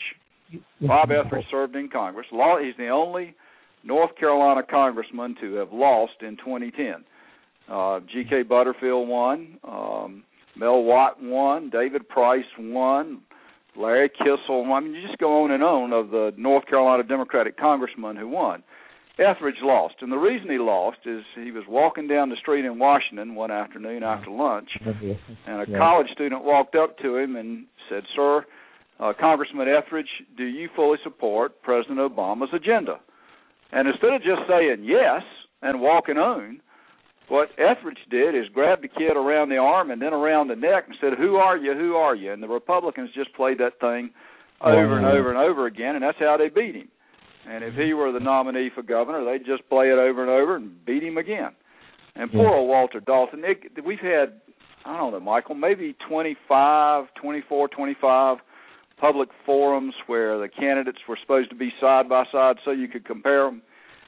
Bob Etheridge served in Congress. He's the only North Carolina congressman to have lost in twenty ten. Uh, G K Butterfield won, um, Mel Watt won, David Price won, Larry Kissel won. I mean, you just go on and on of the North Carolina Democratic congressmen who won. Etheridge lost, and the reason he lost is he was walking down the street in Washington one afternoon after lunch, and a college student walked up to him and said, "Sir, uh, Congressman Etheridge, do you fully support President Obama's agenda?" And instead of just saying yes and walking on, what Etheridge did is grab the kid around the arm and then around the neck and said, "Who are you? Who are you?" And the Republicans just played that thing over and over and over again, and that's how they beat him. And if he were the nominee for governor, they'd just play it over and over and beat him again. And poor old Walter Dalton, it, we've had, I don't know, Michael, maybe twenty-five, twenty-four, twenty-five public forums where the candidates were supposed to be side by side so you could compare them,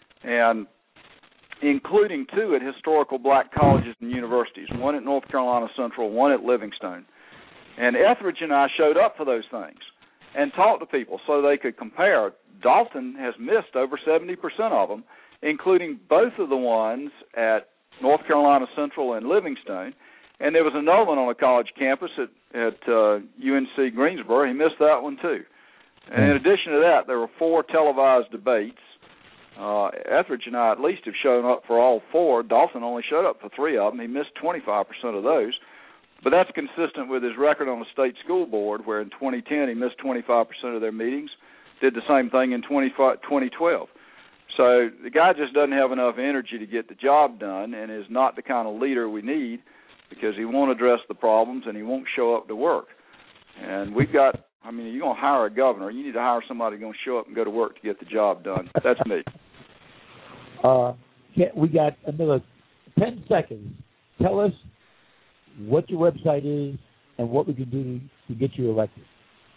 and including two at historical black colleges and universities, one at North Carolina Central, one at Livingstone. And Etheridge and I showed up for those things and talked to people so they could compare. Dalton has missed over seventy percent of them, including both of the ones at North Carolina Central and Livingstone. And there was another one on a college campus at, at uh, U N C Greensboro. He missed that one too. And in addition to that, there were four televised debates. Uh, Etheridge and I at least have shown up for all four. Dalton only showed up for three of them. He missed twenty-five percent of those. But that's consistent with his record on the state school board, where in twenty ten he missed twenty-five percent of their meetings, did the same thing in twenty twelve. So the guy just doesn't have enough energy to get the job done and is not the kind of leader we need, because he won't address the problems and he won't show up to work. And we've got, I mean, you're going to hire a governor, you need to hire somebody who's going to show up and go to work to get the job done. That's me. Uh, we got another ten seconds. Tell us what your website is and what we can do to get you elected.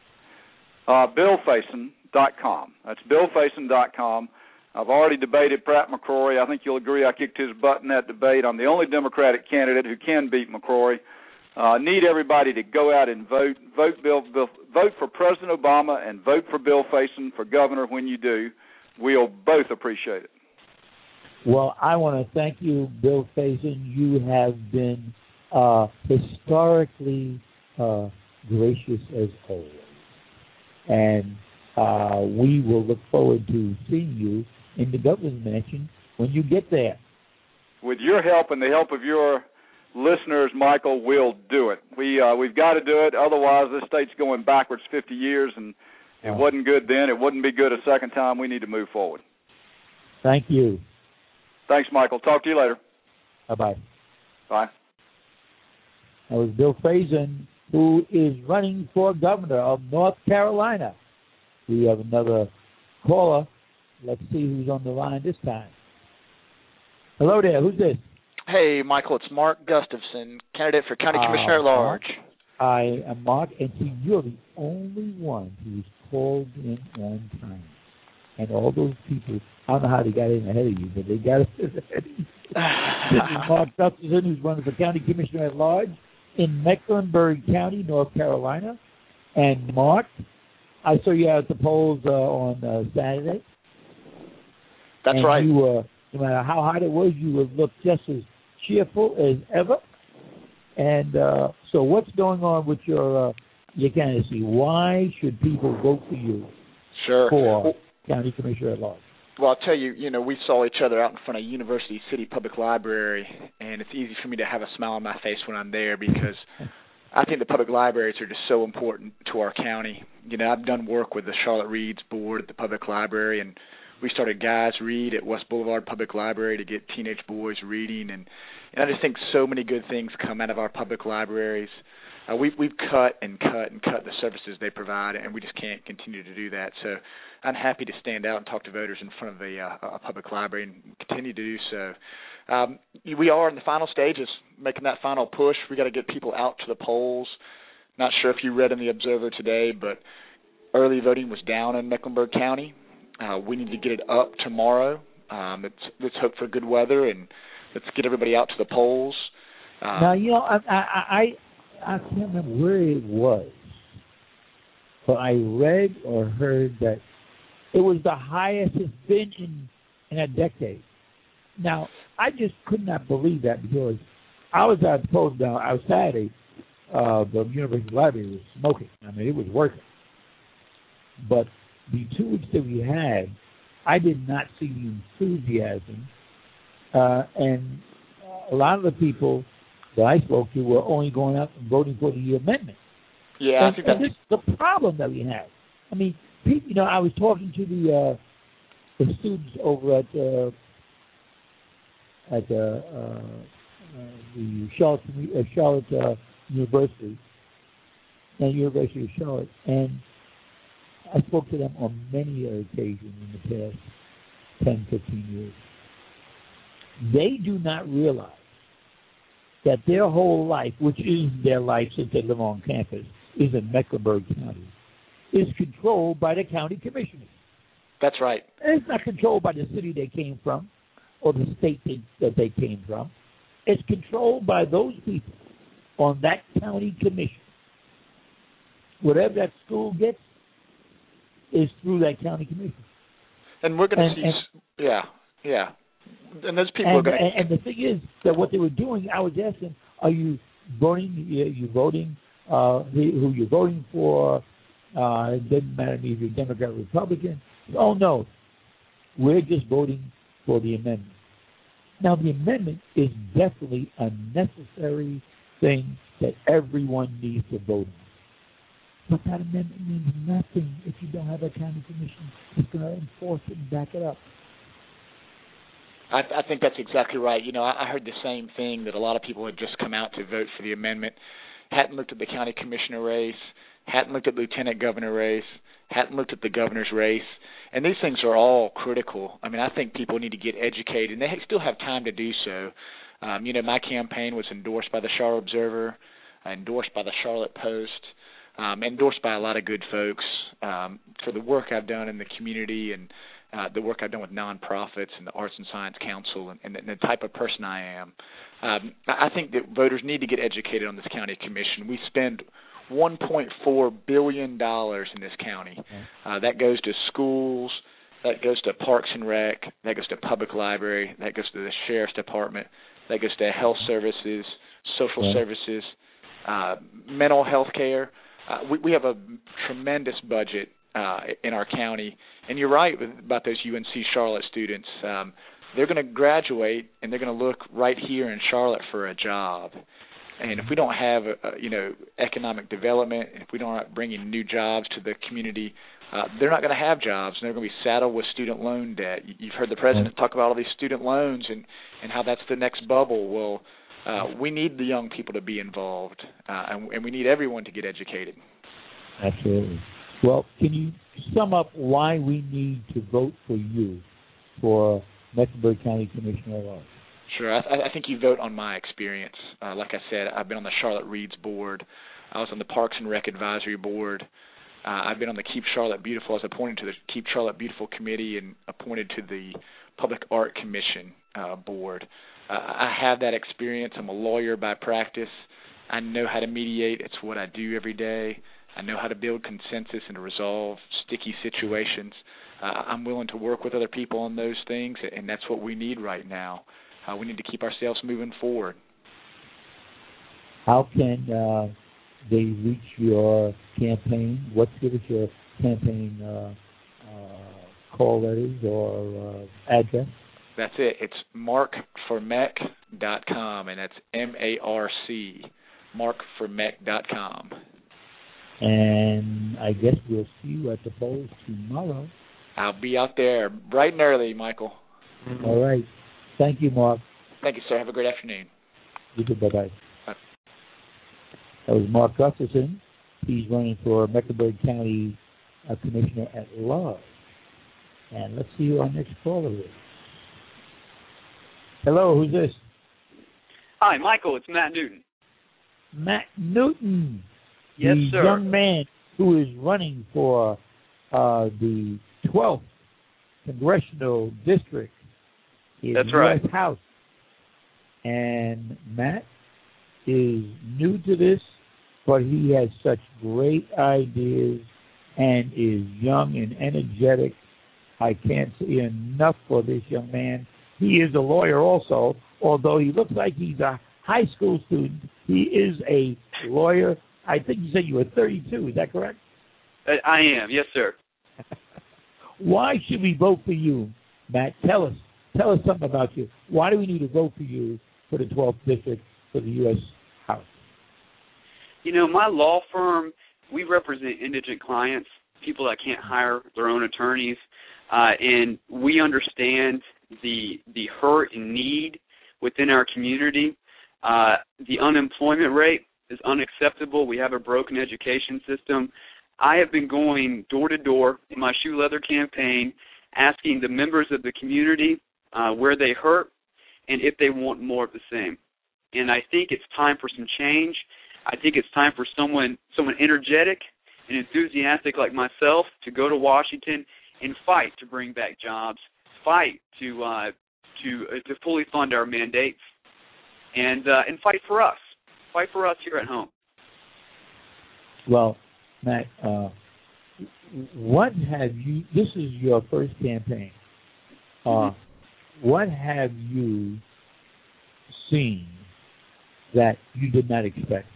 Uh, Bill Faison dot com. That's Bill Faison dot com. I've already debated Pratt McCrory. I think you'll agree I kicked his butt in that debate. I'm the only Democratic candidate who can beat McCrory. I uh, need everybody to go out and vote. Vote Bill, Bill, vote for President Obama and vote for Bill Faison for governor when you do. We'll both appreciate it. Well, I want to thank you, Bill Faison. You have been uh, historically uh, gracious as always. And uh, we will look forward to seeing you in the governor's mansion when you get there. With your help and the help of your listeners, Michael, we'll do it. We, uh, we've got to do it. Otherwise, this state's going backwards fifty years, and it uh, wasn't good then. It wouldn't be good a second time. We need to move forward. Thank you. Thanks, Michael. Talk to you later. Bye-bye. Bye. That was Bill Faison, who is running for governor of North Carolina. We have another caller. Let's see who's on the line this time. Hello there. Who's this? Hey, Michael. It's Mark Gustafson, candidate for County Commissioner uh, at Large. I am Mark, and see, you're the only one who's called in on time. And all those people, I don't know how they got in ahead of you, but they got in ahead of you. This is Mark Gustafson, who's running for County Commissioner at Large in Mecklenburg County, North Carolina. And Mark, I saw you at the polls uh, on uh, Saturday. That's and right. You, uh, no matter how hot it was, you would look just as cheerful as ever. And uh, so what's going on with your uh, your candidacy? Why should people vote for you sure. for well, County Commissioner at Large? Well, I'll tell you, you know, we saw each other out in front of University City Public Library, and it's easy for me to have a smile on my face when I'm there because I think the public libraries are just so important to our county. you know, I've done work with the Charlotte Reads board at the public library, and we started Guys Read at West Boulevard Public Library to get teenage boys reading, and, and I just think so many good things come out of our public libraries. Uh, we've we've cut and cut and cut the services they provide, and we just can't continue to do that. So I'm happy to stand out and talk to voters in front of a, uh, a public library and continue to do so. Um, we are in the final stages, making that final push. We got to get people out to the polls. Not sure if you read in the Observer today, but early voting was down in Mecklenburg County. Uh, we need to get it up tomorrow. Um, let's, let's hope for good weather, and let's get everybody out to the polls. Um, now, you know, I, I, I, I can't remember where it was, but I read or heard that it was the highest it's been in, in a decade. Now, I just could not believe that because I was at the polls down out Saturday. Uh, the University Library was smoking. I mean, it was working. But the two weeks that we had, I did not see the enthusiasm. Uh, and a lot of the people that I spoke to were only going out and voting for the amendment. Yeah, and, I think and that's this is the problem that we have. I mean, people, you know, I was talking to the uh, the students over at uh, at uh, uh, the Charlotte uh, Charlotte uh, University and University of Charlotte, and I spoke to them on many occasions in the past ten, fifteen years. They do not realize that their whole life, which is their life since they live on campus, is in Mecklenburg County, is controlled by the county commissioners. That's right. And it's not controlled by the city they came from or the state they, that they came from. It's controlled by those people on that county commission. Whatever that school gets is through that county commission. And we're going to see, and, yeah, yeah. And those people and, are going to... And, and the thing is that what they were doing, I was asking, are you voting, are you voting, uh, who you're voting for? Uh, it doesn't matter if you're Democrat or Republican. Oh, no. We're just voting for the amendment. Now, the amendment is definitely a necessary thing that everyone needs to vote on. But that amendment means nothing if you don't have a county commission that's going to enforce it and back it up. I, I think that's exactly right. You know, I, I heard the same thing, that a lot of people had just come out to vote for the amendment, hadn't looked at the county commissioner race, hadn't looked at lieutenant governor race, hadn't looked at the governor's race, and these things are all critical. I mean, I think people need to get educated, and they still have time to do so. Um, you know, my campaign was endorsed by the Charlotte Observer, endorsed by the Charlotte Post, um, endorsed by a lot of good folks um, for the work I've done in the community and uh, the work I've done with nonprofits and the Arts and Science Council and, and, and the type of person I am. Um, I think that voters need to get educated on this county commission. We spend one point four billion dollars in this county. Uh, that goes to schools, that goes to Parks and Rec, that goes to public library, that goes to the Sheriff's Department, that goes to health services, social yeah. services, uh, mental health care. Uh, we, we have a tremendous budget uh, in our county. And you're right about those U N C Charlotte students. Um, they're going to graduate, and they're going to look right here in Charlotte for a job. And if we don't have, a, you know, economic development, if we don't bring in new jobs to the community, uh, they're not going to have jobs, and they're going to be saddled with student loan debt. You've heard the president talk about all these student loans and, and how that's the next bubble. Well, uh, we need the young people to be involved, uh, and, and we need everyone to get educated. Absolutely. Well, can you sum up why we need to vote for you for Mecklenburg County Commissioner at Large? Sure. I, th- I think you vote on my experience. Uh, like I said, I've been on the Charlotte Reads board. I was on the Parks and Rec Advisory board. Uh, I've been on the Keep Charlotte Beautiful. I was appointed to the Keep Charlotte Beautiful committee and appointed to the Public Art Commission uh, board. Uh, I have that experience. I'm a lawyer by practice. I know how to mediate. It's what I do every day. I know how to build consensus and to resolve sticky situations. Uh, I'm willing to work with other people on those things, and that's what we need right now. Uh, we need to keep ourselves moving forward. How can uh, they reach your campaign? What's give us your campaign uh, uh, call letters or uh, address? That's it. It's mark for mec dot com, and that's M A R C, mark for mec dot com. And I guess we'll see you at the polls tomorrow. I'll be out there bright and early, Michael. All right. Thank you, Mark. Thank you, sir. Have a great afternoon. You too. Bye-bye. Bye. That was Mark Gustafson. He's running for Mecklenburg County uh, Commissioner at Law. And let's see who our next caller is. Hello, who's this? Hi, Michael. It's Matt Newton. Matt Newton. Yes, the sir. young man who is running for uh, the twelfth Congressional District in That's the right. U S House. And Matt is new to this, but he has such great ideas and is young and energetic. I can't say enough for this young man. He is a lawyer also, although he looks like he's a high school student. He is a lawyer. I think you said you were thirty-two. Is that correct? I am. Yes, sir. Why should we vote for you, Matt? Tell us. Tell us something about you. Why do we need to vote for you for the twelfth District for the U S House? You know, my law firm, we represent indigent clients, people that can't hire their own attorneys, uh, and we understand the the hurt and need within our community. Uh, the unemployment rate is unacceptable. We have a broken education system. I have been going door to door in my shoe leather campaign, asking the members of the community uh, where they hurt and if they want more of the same. And I think it's time for some change. I think it's time for someone someone energetic and enthusiastic like myself to go to Washington and fight to bring back jobs, fight to uh, to uh, to fully fund our mandates, and uh, and fight for us, fight for us here at home. Well, Matt, uh, what have you? This is your first campaign. Uh, mm-hmm. What have you seen that you did not expect?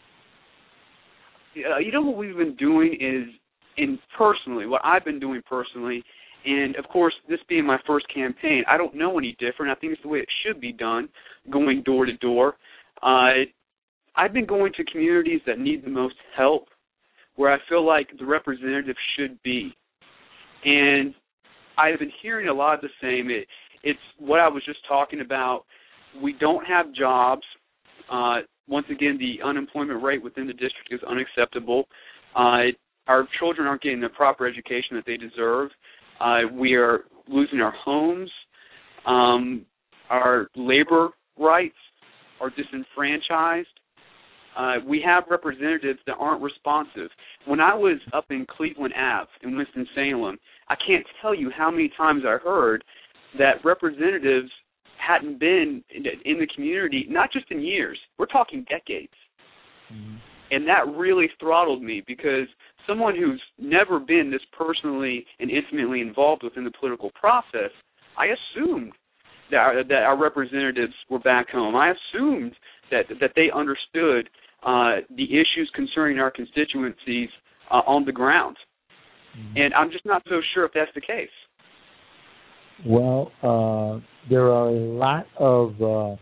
Uh, you know what we've been doing is, in personally, what I've been doing personally, and of course, this being my first campaign, I don't know any different. I think it's the way it should be done, going door to door. Uh, I've been going to communities that need the most help, where I feel like the representative should be. And I've been hearing a lot of the same. It, it's what I was just talking about. We don't have jobs. Uh, once again, the unemployment rate within the district is unacceptable. Uh, our children aren't getting the proper education that they deserve. Uh, we are losing our homes. Um, our labor rights are disenfranchised. Uh, we have representatives that aren't responsive. When I was up in Cleveland Ave in Winston-Salem, I can't tell you how many times I heard that representatives hadn't been in, in the community, not just in years, we're talking decades. Mm-hmm. And that really throttled me, because someone who's never been this personally and intimately involved within the political process, I assumed that our, that our representatives were back home. I assumed that that they understood uh, the issues concerning our constituencies uh, on the ground. Mm-hmm. And I'm just not so sure if that's the case. Well, uh, there are a lot of uh,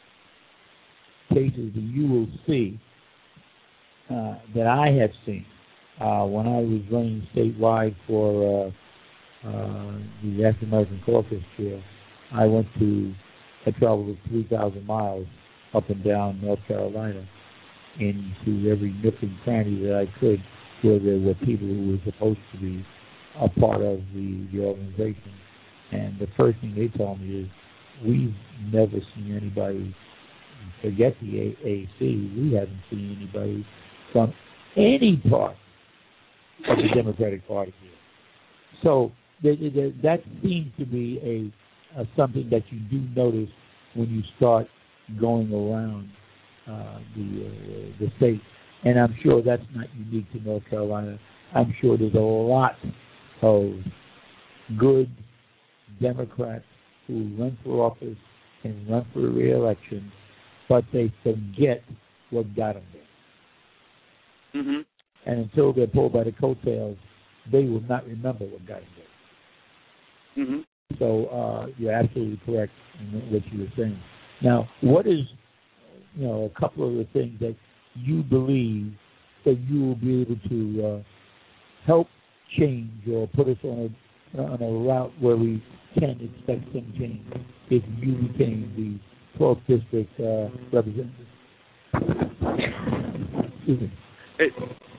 cases that you will see uh, that I have seen. Uh, when I was running statewide for uh, uh, the African American Caucus Chair, I went to, I traveled three thousand miles up and down North Carolina into every nook and cranny that I could where there were people who were supposed to be a part of the, the organization. And the first thing they told me is, we've never seen anybody, forget the A A C, we haven't seen anybody from any part of the Democratic Party here. So th- th- that seems to be a, a something that you do notice when you start going around uh, the uh, the state. And I'm sure that's not unique to North Carolina. I'm sure there's a lot of good Democrats who run for office and run for re-election, but they forget what got them there. Mm-hmm. And until they're pulled by the coattails, they will not remember what got them there. Mm-hmm. So uh, you're absolutely correct in what you were saying. Now, what is, you know, a couple of the things that you believe that you will be able to uh, help change or put us on a, on a route where we can expect some change if you retain the twelfth District uh, representative? Excuse me. It,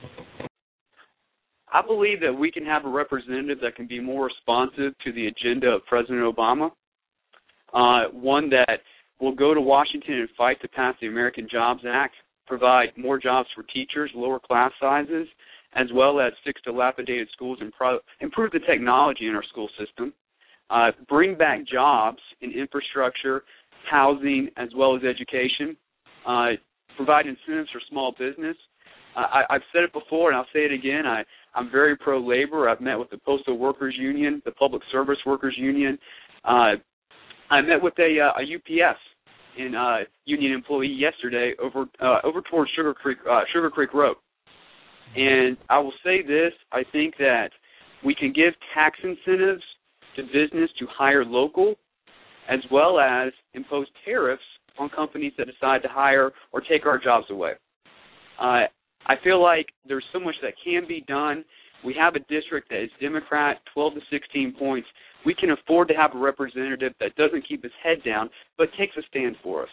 I believe that we can have a representative that can be more responsive to the agenda of President Obama, uh, one that will go to Washington and fight to pass the American Jobs Act, provide more jobs for teachers, lower class sizes, as well as fix dilapidated schools and pro- improve the technology in our school system, uh, bring back jobs in infrastructure, housing, as well as education, uh, provide incentives for small business. Uh, I, I've said it before, and I'll say it again. I, I'm very pro-labor. I've met with the Postal Workers Union, the Public Service Workers Union. Uh, I met with a, uh, a U P S in uh, union employee yesterday over uh, over towards Sugar Creek uh, Sugar Creek Road. And I will say this: I think that we can give tax incentives to business to hire local, as well as impose tariffs on companies that decide to hire or take our jobs away. Uh, I feel like there's so much that can be done. We have a district that is Democrat, twelve to sixteen points. We can afford to have a representative that doesn't keep his head down, but takes a stand for us.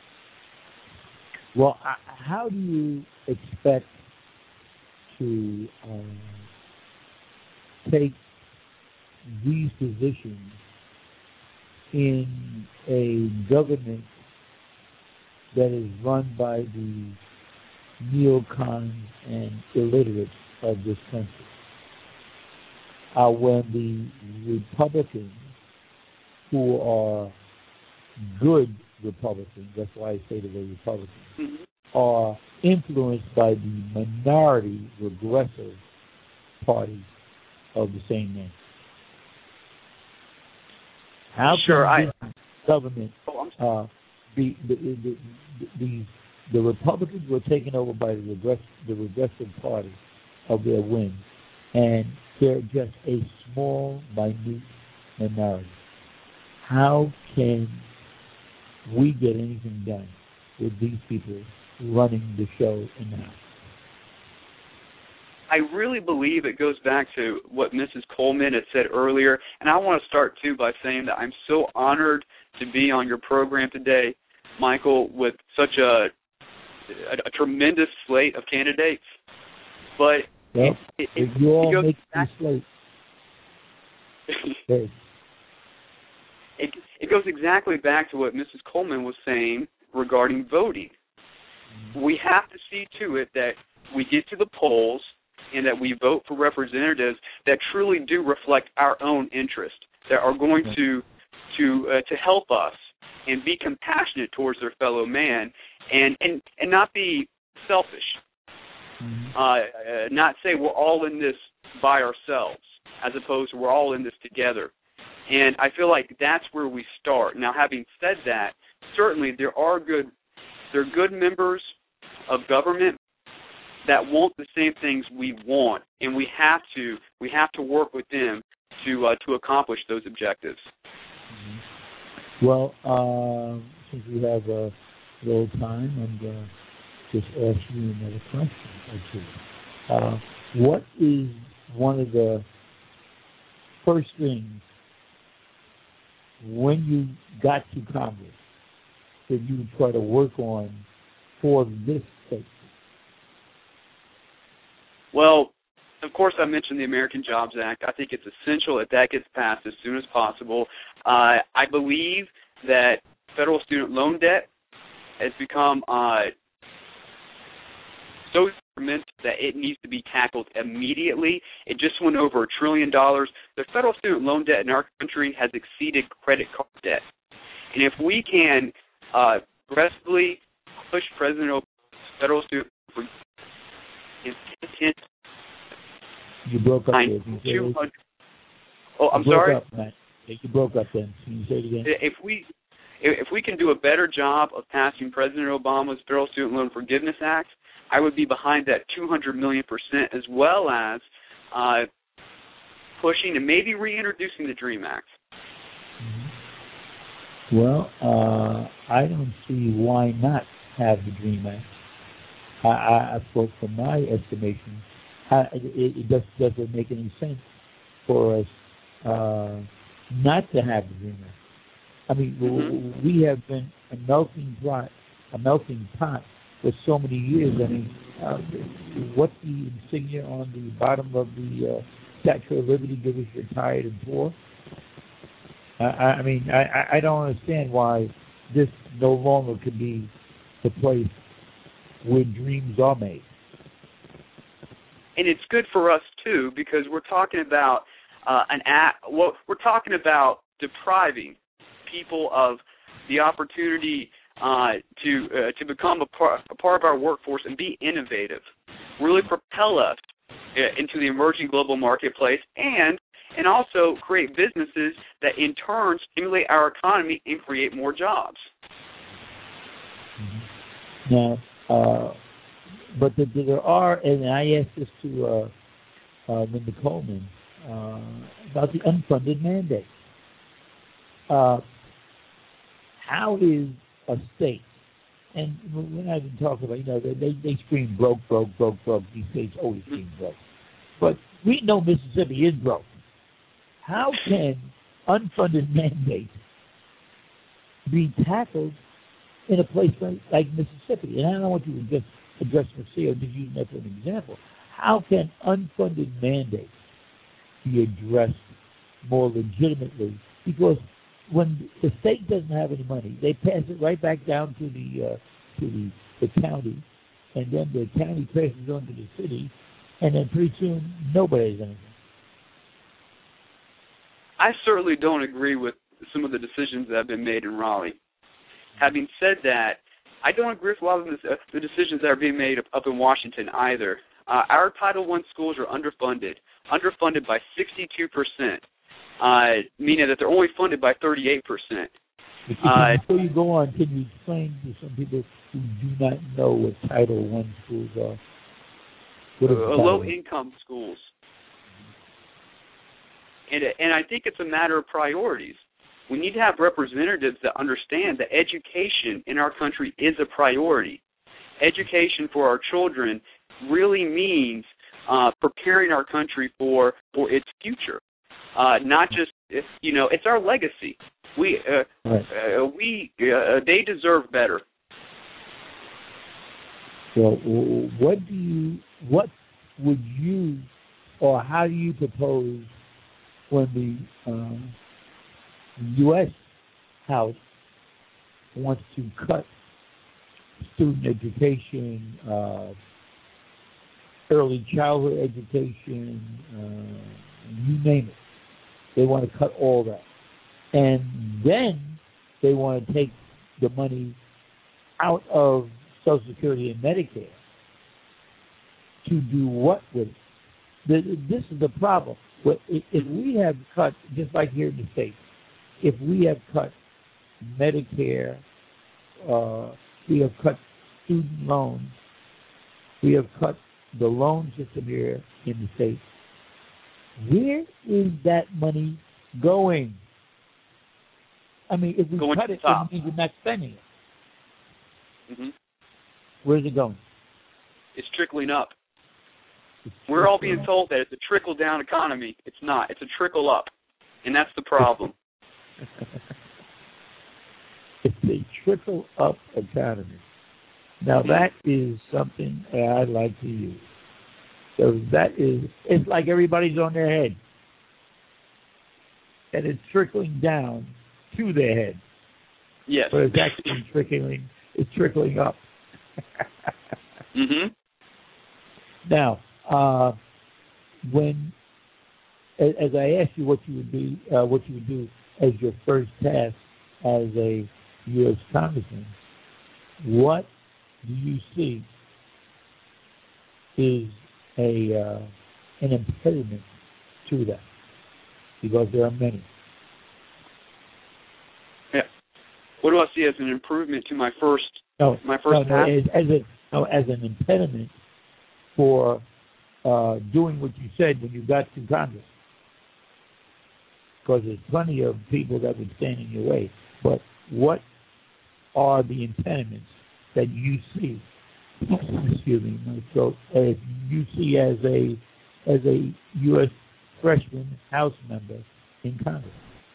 Well, how do you expect to um, take these positions in a government that is run by the neocons and illiterates of this country? Uh, when the Republicans, who are good Republicans, that's why I say the word Republicans, mm-hmm. are influenced by the minority regressive party of the same name. How sure, can I, government oh, uh, be the, the, the, the, the Republicans were taken over by the, regress, the regressive party of their wing, and they're just a small, minute minority. How can we get anything done with these people running the show in the House? I really believe it goes back to what Missus Coleman had said earlier, and I want to start, too, by saying that I'm so honored to be on your program today, Michael, with such a, a, a tremendous slate of candidates. But well, it, if it, you all it goes make back, this slate, okay. it, it goes exactly back to what Missus Coleman was saying regarding voting. Mm-hmm. We have to see to it that we get to the polls and that we vote for representatives that truly do reflect our own interest, that are going to to uh, to help us and be compassionate towards their fellow man, and, and, and not be selfish. Mm-hmm. Uh, uh, not say we're all in this by ourselves, as opposed to we're all in this together. And I feel like that's where we start. Now, having said that, certainly there are good there are good members of government that want the same things we want, and we have to we have to work with them to uh, to accomplish those objectives. Mm-hmm. Well, uh, since we have a little time, I'm going to just ask you another question or two. Uh, what is one of the first things when you got to Congress that you would try to work on for this state? Well, of course, I mentioned the American Jobs Act. I think it's essential that that gets passed as soon as possible. Uh, I believe that federal student loan debt has become uh, so tremendous that it needs to be tackled immediately. It just went over a trillion dollars. The federal student loan debt in our country has exceeded credit card debt. And if we can uh, aggressively push President Obama's federal student loan You broke up there. two hundred Oh, I'm you broke sorry? Up, Matt. You broke up then. Can you say it again? If we if we can do a better job of passing President Obama's Federal Student Loan Forgiveness Act, I would be behind that two hundred million percent, as well as uh, pushing and maybe reintroducing the DREAM Act. Mm-hmm. Well, uh, I don't see why not have the DREAM Act. I, I for, from my estimation, I, it, it just doesn't make any sense for us uh, not to have the dreamer. I mean, mm-hmm. we have been a melting pot, a melting pot for so many years. I mean, uh, what's the insignia on the bottom of the uh, Statue of Liberty? Give us retired and poor. Uh, I, I mean, I, I don't understand why this no longer could be the place where dreams are made. And it's good for us too, because we're talking about uh, an act. Well, we're talking about depriving people of the opportunity uh, to uh, to become a part, a part of our workforce and be innovative, really propel us uh, into the emerging global marketplace, and and also create businesses that in turn stimulate our economy and create more jobs. Mm-hmm. Now, uh, but the, there are, and I asked this to uh, uh, Linda Coleman uh, about the unfunded mandate. Uh, how is a state, and we're not even talking about, you know, they, they, they scream broke, broke, broke, broke. These states always scream broke. But we know Mississippi is broke. How can unfunded mandates be tackled in a place like, like Mississippi? And I don't want you to just address Marcia, just use that for an example. How can unfunded mandates be addressed more legitimately? Because when the state doesn't have any money, they pass it right back down to the uh, to the, the county, and then the county passes on to the city, and then pretty soon nobody has anything. I certainly don't agree with some of the decisions that have been made in Raleigh. Having said that, I don't agree with a lot of the, the decisions that are being made up, up in Washington either. Uh, our Title One schools are underfunded, underfunded by sixty-two percent. Uh, meaning that they're only funded by thirty-eight percent. Uh, Before you go on, can you explain to some people who do not know what Title One schools are? What is uh, low-income schools. And, and I think it's a matter of priorities. We need to have representatives that understand that education in our country is a priority. Education for our children really means uh, preparing our country for, for its future. Uh, not just, you know, it's our legacy. We, uh, right. uh, we, uh, they deserve better. Well, what do you, what would you, or how do you propose when the um, U S House wants to cut student education, uh, early childhood education, uh, you name it? They want to cut all that. And then they want to take the money out of Social Security and Medicare to do what with it? This is the problem. If we have cut, just like here in the States, if we have cut Medicare, uh, we have cut student loans, we have cut the loan system here in the States, where is that money going? I mean, if we going cut it, top. it means we're not spending it. Mm-hmm. Where's it going? It's trickling up. It's we're all being up. told that it's a trickle-down economy. It's not. It's a trickle-up, and that's the problem. It's a trickle-up economy. Now, mm-hmm. that is something I'd like to use. So that is, it's like everybody's on their head. And it's trickling down to their head. Yes. But it's actually trickling, it's trickling up. mm-hmm. Now, uh, when, as, as I asked you what you would be, uh, what you would do as your first task as a U S Congressman, what do you see is a uh, an impediment to that? Because there are many. Yeah. What do I see as an improvement to my first no, my first no, no, as, as a no, as an impediment for uh, doing what you said when you got to Congress? Because there's plenty of people that would stand in your way. But what are the impediments that you see excuse me, my throat, as you see as a as a U S freshman House member in Congress?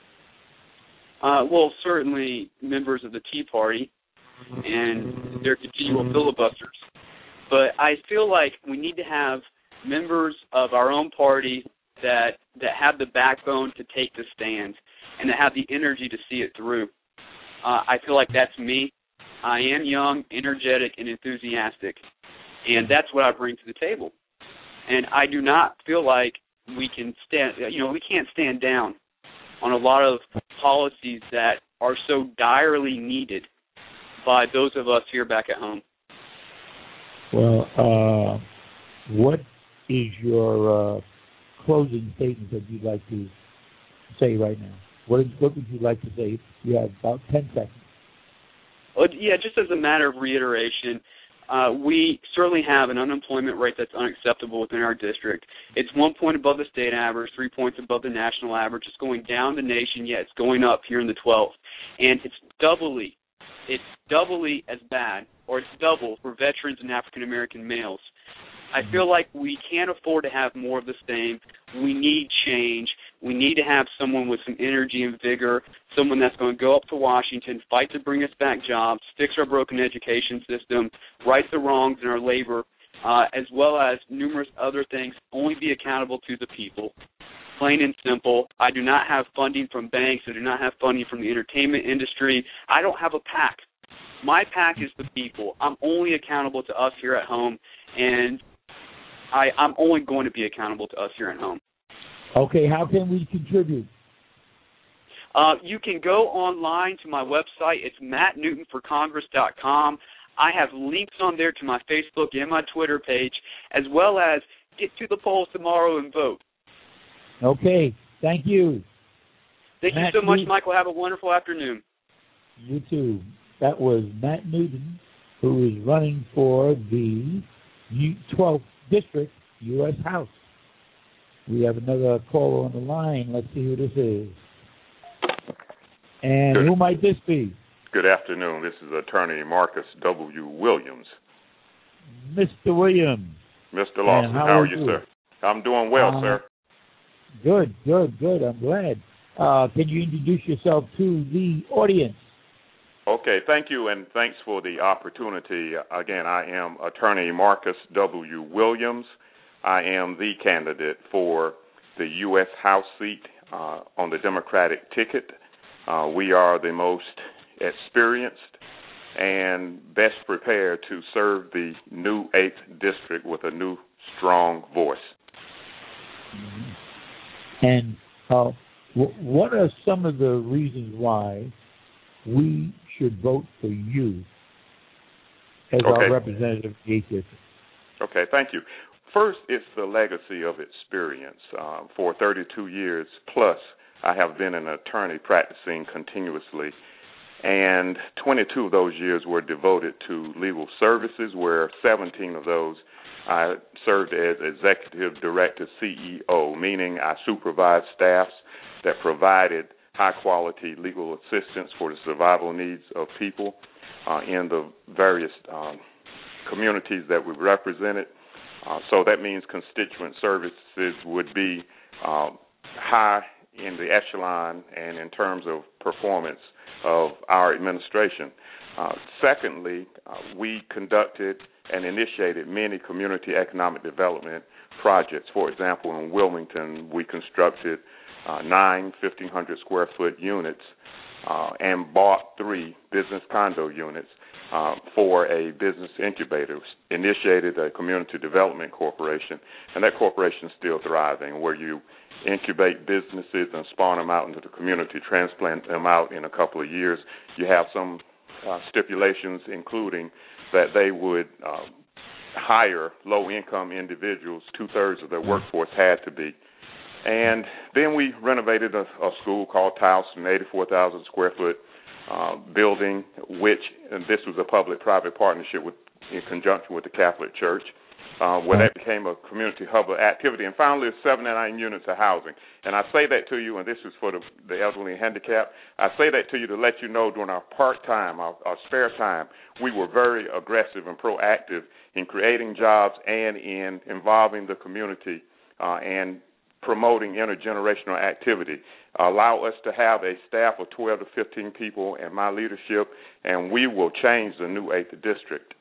Uh, well, certainly members of the Tea Party and their continual filibusters. But I feel like we need to have members of our own party that that have the backbone to take the stand and that have the energy to see it through. Uh, I feel like that's me. I am young, energetic, and enthusiastic, and that's what I bring to the table. And I do not feel like we can stand, you know, we can't stand down on a lot of policies that are so direly needed by those of us here back at home. Well, uh, what is your uh, closing statement that you'd like to say right now? What, is, what would you like to say? You have about ten seconds. Well, yeah, just as a matter of reiteration, uh, we certainly have an unemployment rate that's unacceptable within our district. It's one point above the state average, three points above the national average. It's going down the nation, yet it's going up here in the twelfth. And it's doubly, it's doubly as bad, or it's double for veterans and African-American males. I feel like we can't afford to have more of the same. We need change. We need to have someone with some energy and vigor, someone that's going to go up to Washington, fight to bring us back jobs, fix our broken education system, right the wrongs in our labor, uh, as well as numerous other things, only be accountable to the people. Plain and simple. I do not have funding from banks. I do not have funding from the entertainment industry. I don't have a PAC. My PAC is the people. I'm only accountable to us here at home, and I, I'm only going to be accountable to us here at home. Okay, how can we contribute? Uh, you can go online to my website. It's matt newton for congress dot com. I have links on there to my Facebook and my Twitter page, as well as get to the polls tomorrow and vote. Okay, thank you. Thank Matt you so much, Newton. Michael. Have a wonderful afternoon. You too. That was Matt Newton, who is running for the twelfth District, U S House. We have another caller on the line. Let's see who this is. And Good. Who might this be? Good afternoon. This is Attorney Marcus W. Williams. Mister Williams. Mister Lawson, how, how are are you, you, sir? I'm doing well, uh, sir. Good, good, good. I'm glad. Uh, can you introduce yourself to the audience? Okay, thank you, and thanks for the opportunity. Again, I am Attorney Marcus W. Williams. I am the candidate for the U S House seat uh, on the Democratic ticket. Uh, we are the most experienced and best prepared to serve the new eighth District with a new, strong voice. Mm-hmm. And uh, w- what are some of the reasons why we should vote for you as okay. our representative of the eighth District? Okay, thank you. First, it's the legacy of experience. Uh, for thirty-two years plus, I have been an attorney practicing continuously, and twenty-two of those years were devoted to legal services, where seventeen of those I served as Executive Director C E O, meaning I supervised staffs that provided high-quality legal assistance for the survival needs of people uh, in the various um, communities that we represented. Uh, so that means constituent services would be uh, high in the echelon and in terms of performance of our administration. Uh, secondly, uh, we conducted and initiated many community economic development projects. For example, in Wilmington, we constructed uh, nine fifteen hundred square foot units uh, and bought three business condo units uh, for a business incubator, initiated a community development corporation, and that corporation is still thriving, where you incubate businesses and spawn them out into the community, transplant them out in a couple of years. You have some uh, stipulations, including that they would uh, hire low-income individuals. Two-thirds of their workforce had to be. And then we renovated a, a school called Towson, eighty-four thousand square foot uh, building, which, and this was a public-private partnership with, in conjunction with the Catholic Church. uh, where that became a community hub of activity. And finally, seventy-nine units of housing. And I say that to you, and this is for the, the elderly and handicapped, I say that to you to let you know during our part-time, our, our spare time, we were very aggressive and proactive in creating jobs and in involving the community uh, and promoting intergenerational activity. Uh, allow us to have a staff of twelve to fifteen people in my leadership, and we will change the new eighth District.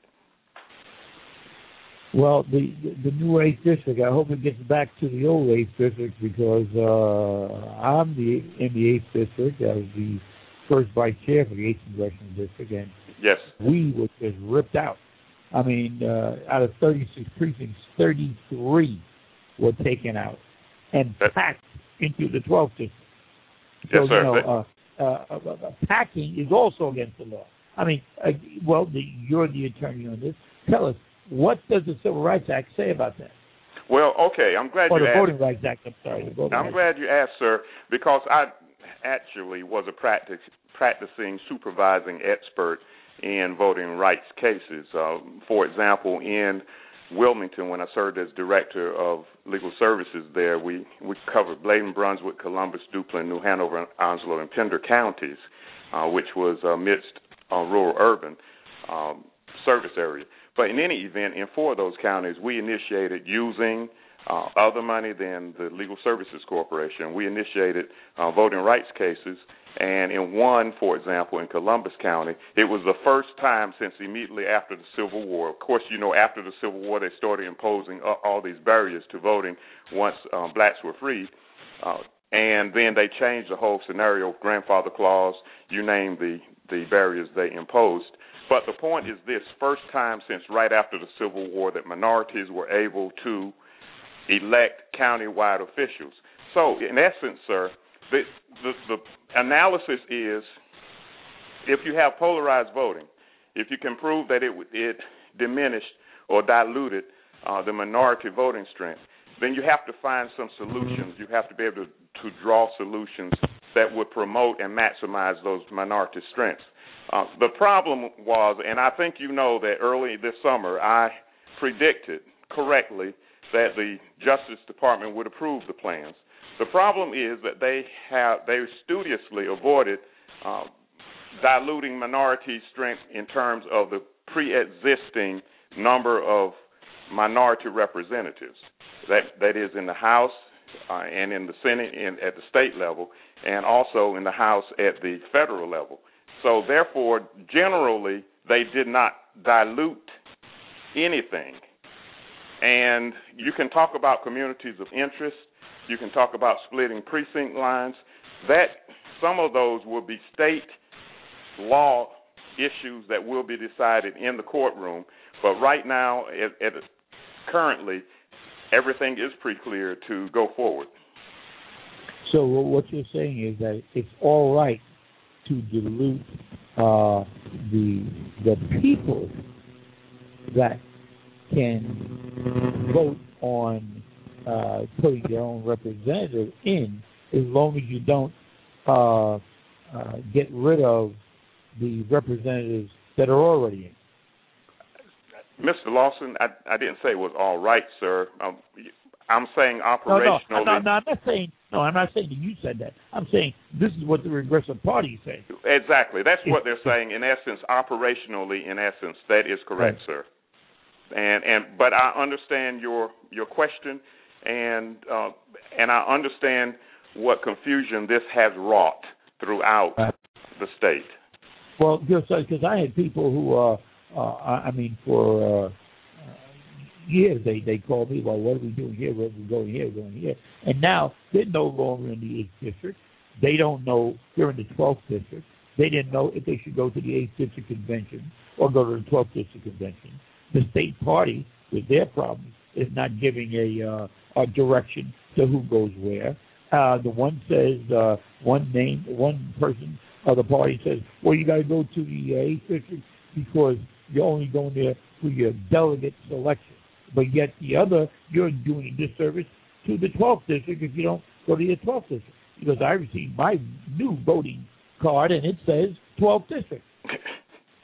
Well, the the new eighth District, I hope it gets back to the old eighth District, because uh, I'm the in the eighth District. I was the first vice chair for the eighth Congressional District, and yes, we were just ripped out. I mean, uh, out of thirty-six precincts, thirty-three were taken out and packed into the twelfth District. So, yes, sir. you know, uh, uh, uh, packing is also against the law. I mean, uh, well, the, you're the attorney on this. Tell us, what does the Civil Rights Act say about that? Well, okay, I'm glad or you asked. Or the Voting Rights Act, I'm sorry. The Voting I'm Rights glad you asked, sir, because I actually was a practice, practicing supervising expert in voting rights cases. Uh, for example, in Wilmington, when I served as director of legal services there, we, we covered Bladen, Brunswick, Columbus, Duplin, New Hanover, Onslow, and Pender counties, uh, which was a mixed uh, rural-urban um, service area. But in any event, in four of those counties, we initiated using uh, other money than the Legal Services Corporation. We initiated uh, voting rights cases, and in one, for example, in Columbus County, it was the first time since immediately after the Civil War. Of course, you know, after the Civil War, they started imposing uh, all these barriers to voting once um, blacks were freed. Uh, and then they changed the whole scenario, grandfather clause, you name the, the barriers they imposed. But the point is this, first time since right after the Civil War that minorities were able to elect countywide officials. So, in essence, sir, the, the, the analysis is if you have polarized voting, if you can prove that it, it diminished or diluted uh, the minority voting strength, then you have to find some solutions. You have to be able to, to draw solutions that would promote and maximize those minority strengths. Uh, the problem was, and I think you know that early this summer, I predicted correctly that the Justice Department would approve the plans. The problem is that they have they studiously avoided uh, diluting minority strength in terms of the pre-existing number of minority representatives. That that is in the House uh, and in the Senate and at the state level, and also in the House at the federal level. So therefore, generally, they did not dilute anything. And you can talk about communities of interest. You can talk about splitting precinct lines. That some of those will be state law issues that will be decided in the courtroom. But right now, at, at currently, everything is pretty clear to go forward. So what you're saying is that it's all right to dilute uh, the the people that can vote on uh, putting their own representative in, as long as you don't uh, uh, get rid of the representatives that are already in. Mister Lawson, I, I didn't say it was all right, sir. Um, I'm saying operationally. No, no, no, no, I'm not saying. No, I'm not saying that you said that. I'm saying this is what the Regressive Party said. Exactly, that's what they're saying. In essence, operationally, in essence, that is correct, right, sir. And and but I understand your your question, and uh, and I understand what confusion this has wrought throughout right. the state. Well, because I had people who, uh, uh, I mean, for uh, years they they called me, well, what are we doing here? Where are we going here? We're going here? And now they're no longer in the eighth District. They don't know they're in the twelfth District. They didn't know if they should go to the eighth District Convention or go to the twelfth District Convention. The state party, with their problems, is not giving a, uh, a direction to who goes where. Uh, the one says, uh, one name, one person of the party says, well, you got to go to the eighth District because you're only going there for your delegate selection. But yet the other, you're doing a disservice to the twelfth District if you don't go to your twelfth District. Because I received my new voting card and it says twelfth District.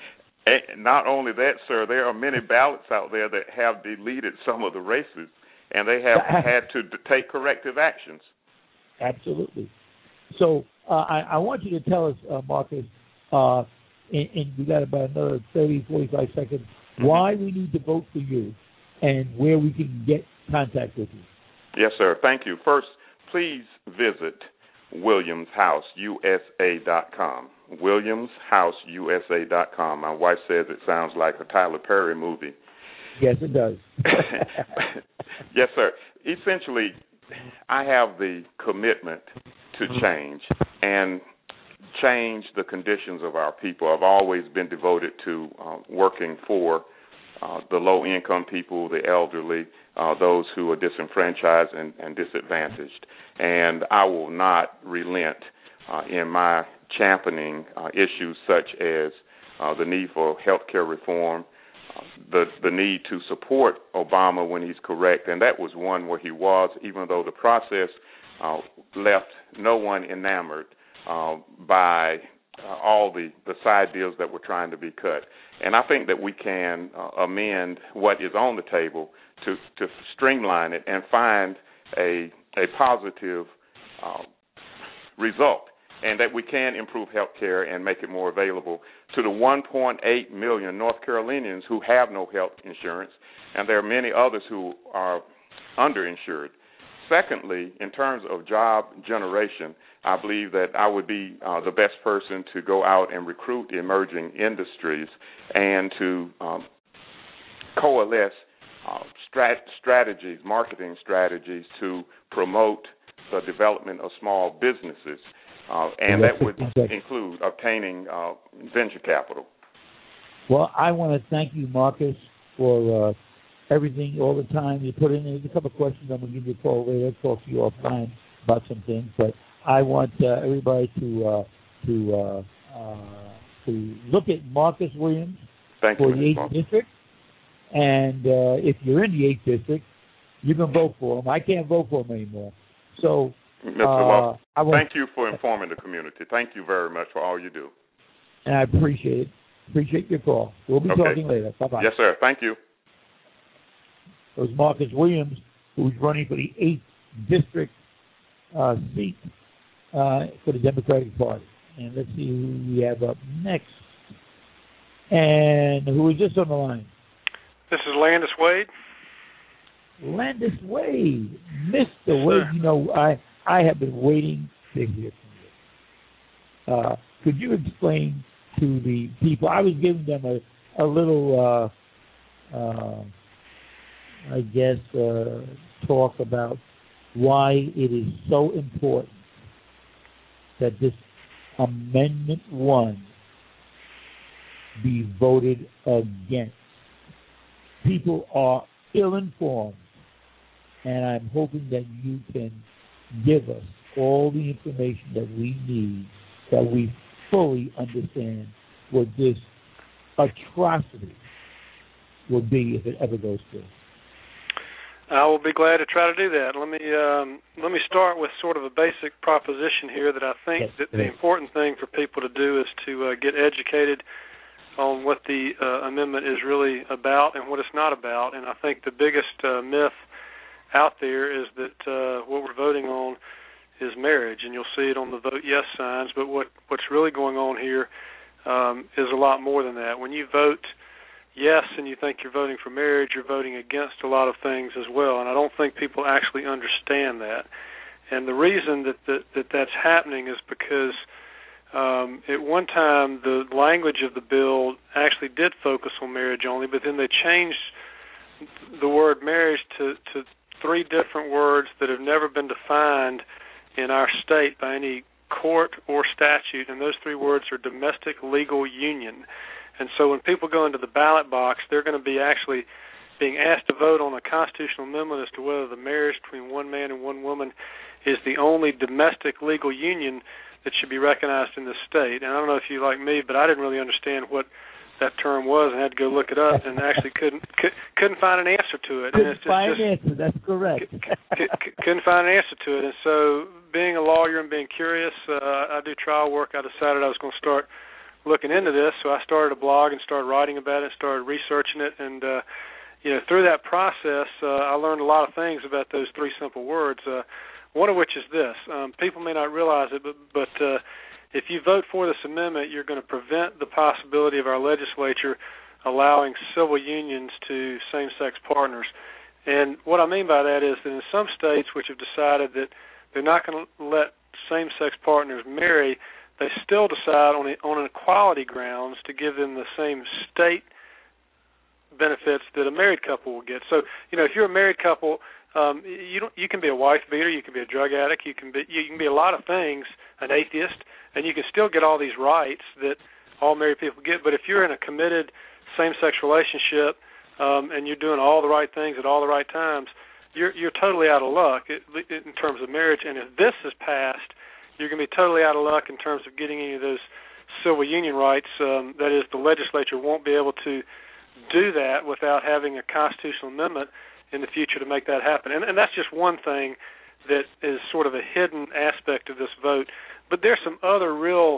And not only that, sir, there are many ballots out there that have deleted some of the races, and they have had to take corrective actions. Absolutely. So uh, I, I want you to tell us, uh, Marcus, uh, and, and we got about another thirty, forty-five seconds, mm-hmm. why we need to vote for you and where we can get contact with you. Yes, sir. Thank you. First, please visit Williams House U S A dot com. Williams House U S A dot com. My wife says it sounds like a Tyler Perry movie. Yes, it does. Yes, sir. Essentially, I have the commitment to change and change the conditions of our people. I've always been devoted to uh, working for uh, the low-income people, the elderly, uh, those who are disenfranchised and, and disadvantaged. And I will not relent uh, in my championing uh, issues such as uh, the need for health care reform, uh, the, the need to support Obama when he's correct, and that was one where he was, even though the process uh, left no one enamored uh, by uh, all the, the side deals that were trying to be cut. And I think that we can uh, amend what is on the table to, to streamline it and find a, a positive uh, result, and that we can improve health care and make it more available to the one point eight million North Carolinians who have no health insurance, and there are many others who are underinsured. Secondly, in terms of job generation, I believe that I would be uh, the best person to go out and recruit emerging industries and to um, coalesce uh, strat- strategies, marketing strategies to promote the development of small businesses. Uh, and that would include obtaining uh, venture capital. Well, I want to thank you, Marcus, for uh, everything, all the time you put in. There's a couple of questions I'm going to give you a call later. I'll talk to you offline about some things. But I want uh, everybody to uh, to uh, uh, to look at Marcus Williams thank for you, the eighth Marcus. District. And uh, if you're in the eighth District, you can vote for him. I can't vote for him anymore. So... Mister Law, uh, thank you for informing the community. Thank you very much for all you do. And I appreciate it. Appreciate your call. We'll be okay. talking later. Bye-bye. Yes, sir. Thank you. It was Marcus Williams, who's running for the eighth District uh, seat uh, for the Democratic Party. And let's see who we have up next. And who is this on the line? This is Landis Wade. Landis Wade. Mister Wade, you know, I... I have been waiting to hear from you. Uh, could you explain to the people? I was giving them a, a little, uh, uh, I guess, uh, talk about why it is so important that this Amendment one be voted against. People are ill-informed, and I'm hoping that you can give us all the information that we need, that we fully understand what this atrocity will be if it ever goes through. I will be glad to try to do that. Let me um, let me start with sort of a basic proposition here that I think yes, that the is. important thing for people to do is to uh, get educated on what the uh, amendment is really about and what it's not about. And I think the biggest uh, myth out there is that uh, what we're voting on is marriage, and you'll see it on the vote yes signs, but what, what's really going on here um, is a lot more than that. When you vote yes and you think you're voting for marriage, you're voting against a lot of things as well, and I don't think people actually understand that. And the reason that, that, that that's happening is because um, at one time the language of the bill actually did focus on marriage only, but then they changed the word marriage to, to three different words that have never been defined in our state by any court or statute, and those three words are domestic legal union. And so when people go into the ballot box, they're going to be actually being asked to vote on a constitutional amendment as to whether the marriage between one man and one woman is the only domestic legal union that should be recognized in this state. And I don't know if you like me, but I didn't really understand what that term was, and had to go look it up, and actually couldn't couldn't find an answer to it. Couldn't and it's just, find just, an answer. That's correct. couldn't find an answer to it. And so, being a lawyer and being curious, uh, I do trial work. I decided I was going to start looking into this, so I started a blog and started writing about it, started researching it, and uh, you know, through that process, uh, I learned a lot of things about those three simple words. Uh, one of which is this: um, people may not realize it, but but uh, if you vote for this amendment, you're going to prevent the possibility of our legislature allowing civil unions to same-sex partners. And what I mean by that is that in some states which have decided that they're not going to let same-sex partners marry, they still decide on, a, on equality grounds to give them the same state benefits that a married couple will get. So, you know, if you're a married couple, um, you don't, you can be a wife beater, you can be a drug addict, you can be you can be a lot of things, an atheist, and you can still get all these rights that all married people get. But if you're in a committed same-sex relationship um, and you're doing all the right things at all the right times, you're you're totally out of luck in terms of marriage. And if this is passed, you're going to be totally out of luck in terms of getting any of those civil union rights. Um, that is, the legislature won't be able to do that without having a constitutional amendment in the future to make that happen. And, and that's just one thing that is sort of a hidden aspect of this vote. But there's some other real,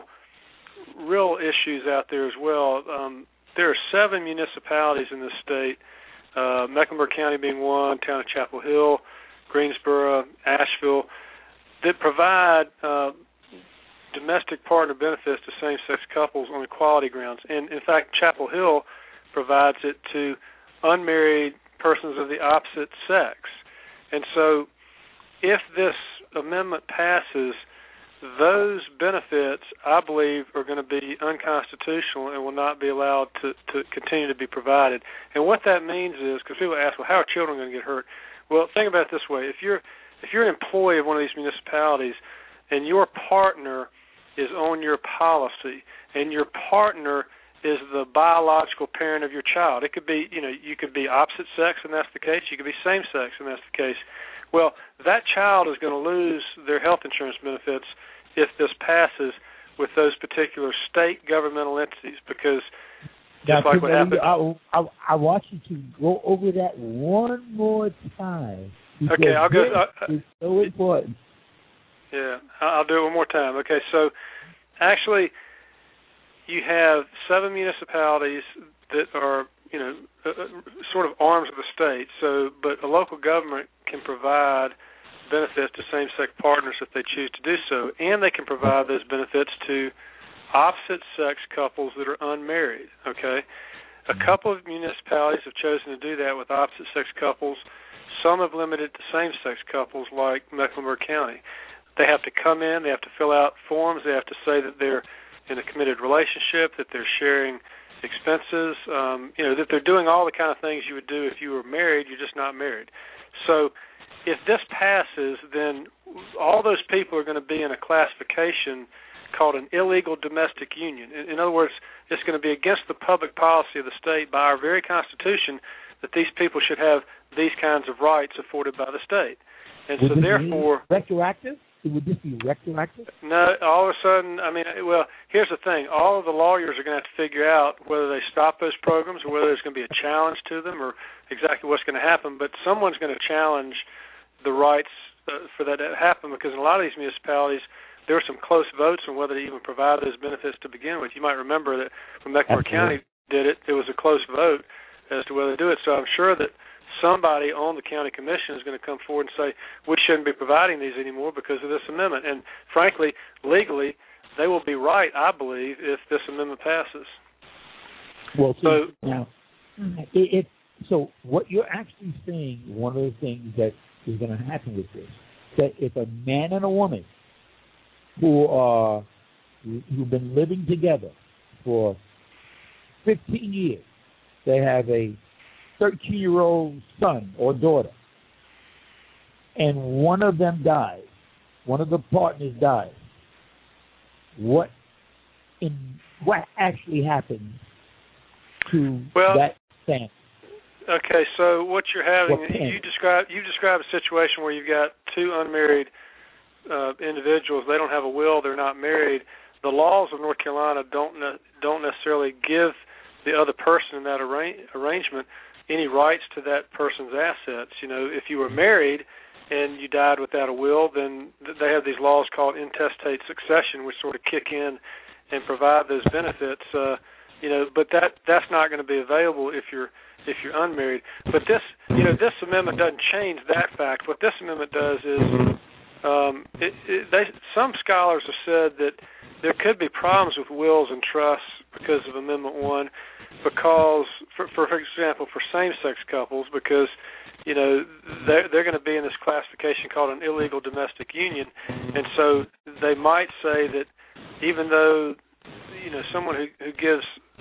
real issues out there as well. Um, there are seven municipalities in this state, uh, Mecklenburg County being one, town of Chapel Hill, Greensboro, Asheville, that provide uh, domestic partner benefits to same-sex couples on equality grounds. And, in fact, Chapel Hill provides it to unmarried persons of the opposite sex. And so if this amendment passes, those benefits, I believe, are going to be unconstitutional and will not be allowed to, to continue to be provided. And what that means is, because people ask, well, how are children going to get hurt? Well, think about it this way. If you're if you're an employee of one of these municipalities and your partner is on your policy and your partner is the biological parent of your child. It could be, you know, you could be opposite sex and that's the case. You could be same sex and that's the case. Well, that child is going to lose their health insurance benefits if this passes with those particular state governmental entities, because just now, like what happened. I, I, I want you to go over that one more time. Okay, I'll go. Uh, it's so important. Yeah, I'll do it one more time. Okay, so actually, you have seven municipalities that are, you know, uh, sort of arms of the state. So, but a local government can provide benefits to same-sex partners if they choose to do so, and they can provide those benefits to opposite-sex couples that are unmarried. Okay, a couple of municipalities have chosen to do that with opposite-sex couples. Some have limited to same-sex couples, like Mecklenburg County. They have to come in, they have to fill out forms, they have to say that they're in a committed relationship, that they're sharing expenses, um, you know, that they're doing all the kind of things you would do if you were married, you're just not married. So if this passes, then all those people are going to be in a classification called an illegal domestic union. In, in other words, it's going to be against the public policy of the state by our very Constitution that these people should have these kinds of rights afforded by the state. And Would so therefore... retroactive? Would this be retroactive? No, all of a sudden, I mean, well, here's the thing. All of the lawyers are going to have to figure out whether they stop those programs or whether there's going to be a challenge to them or exactly what's going to happen. But someone's going to challenge the rights uh, for that to happen, because in a lot of these municipalities, there were some close votes on whether to even provide those benefits to begin with. You might remember that when Mecklenburg County did it, it was a close vote as to whether to do it. So I'm sure that somebody on the county commission is going to come forward and say, we shouldn't be providing these anymore because of this amendment. And frankly, legally, they will be right, I believe, if this amendment passes. Well, so, now, it, it, so what you're actually saying, one of the things that is going to happen with this, that if a man and a woman who are who've been living together for fifteen years, they have a thirteen-year-old son or daughter, and one of them dies, one of the partners dies, what in what actually happens to well, that family? Okay, so what you're having, you describe you describe a situation where you've got two unmarried uh, individuals. They don't have a will. They're not married. The laws of North Carolina don't ne- don't necessarily give the other person in that arra- arrangement any rights to that person's assets. You know, if you were married and you died without a will, then they have these laws called intestate succession, which sort of kick in and provide those benefits. Uh, you know, but that that's not going to be available if you're if you're unmarried. But this, you know, this amendment doesn't change that fact. What this amendment does is, um, it, it, they, some scholars have said that there could be problems with wills and trusts because of Amendment One, because, for, for example, for same-sex couples, because you know they're they're going to be in this classification called an illegal domestic union, and so they might say that even though you know someone who, who gives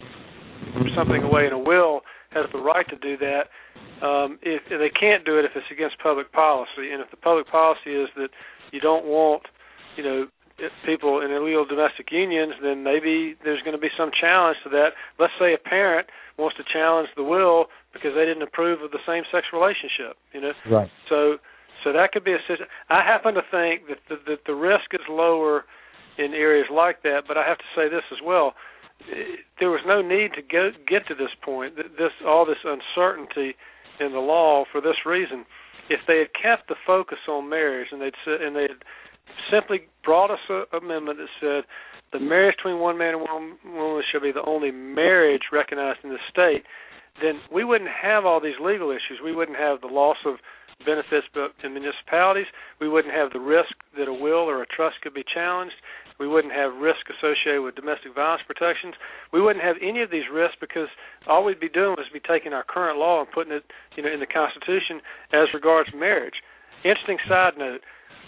something away in a will has the right to do that, um, if, if they can't do it if it's against public policy, and if the public policy is that you don't want you know people in illegal domestic unions, then maybe there's going to be some challenge to that. Let's say a parent wants to challenge the will because they didn't approve of the same-sex relationship, you know. Right. So, so that could be a situation. I happen to think that the, that the risk is lower in areas like that, but I have to say this as well. There was no need to go, get to this point, this all this uncertainty in the law for this reason. If they had kept the focus on marriage and they'd and they'd simply brought us an amendment that said the marriage between one man and one woman shall be the only marriage recognized in the state, then we wouldn't have all these legal issues. We wouldn't have the loss of benefits in municipalities. We wouldn't have the risk that a will or a trust could be challenged. We wouldn't have risk associated with domestic violence protections. We wouldn't have any of these risks because all we'd be doing is be taking our current law and putting it, you know, in the Constitution as regards marriage. Interesting side note.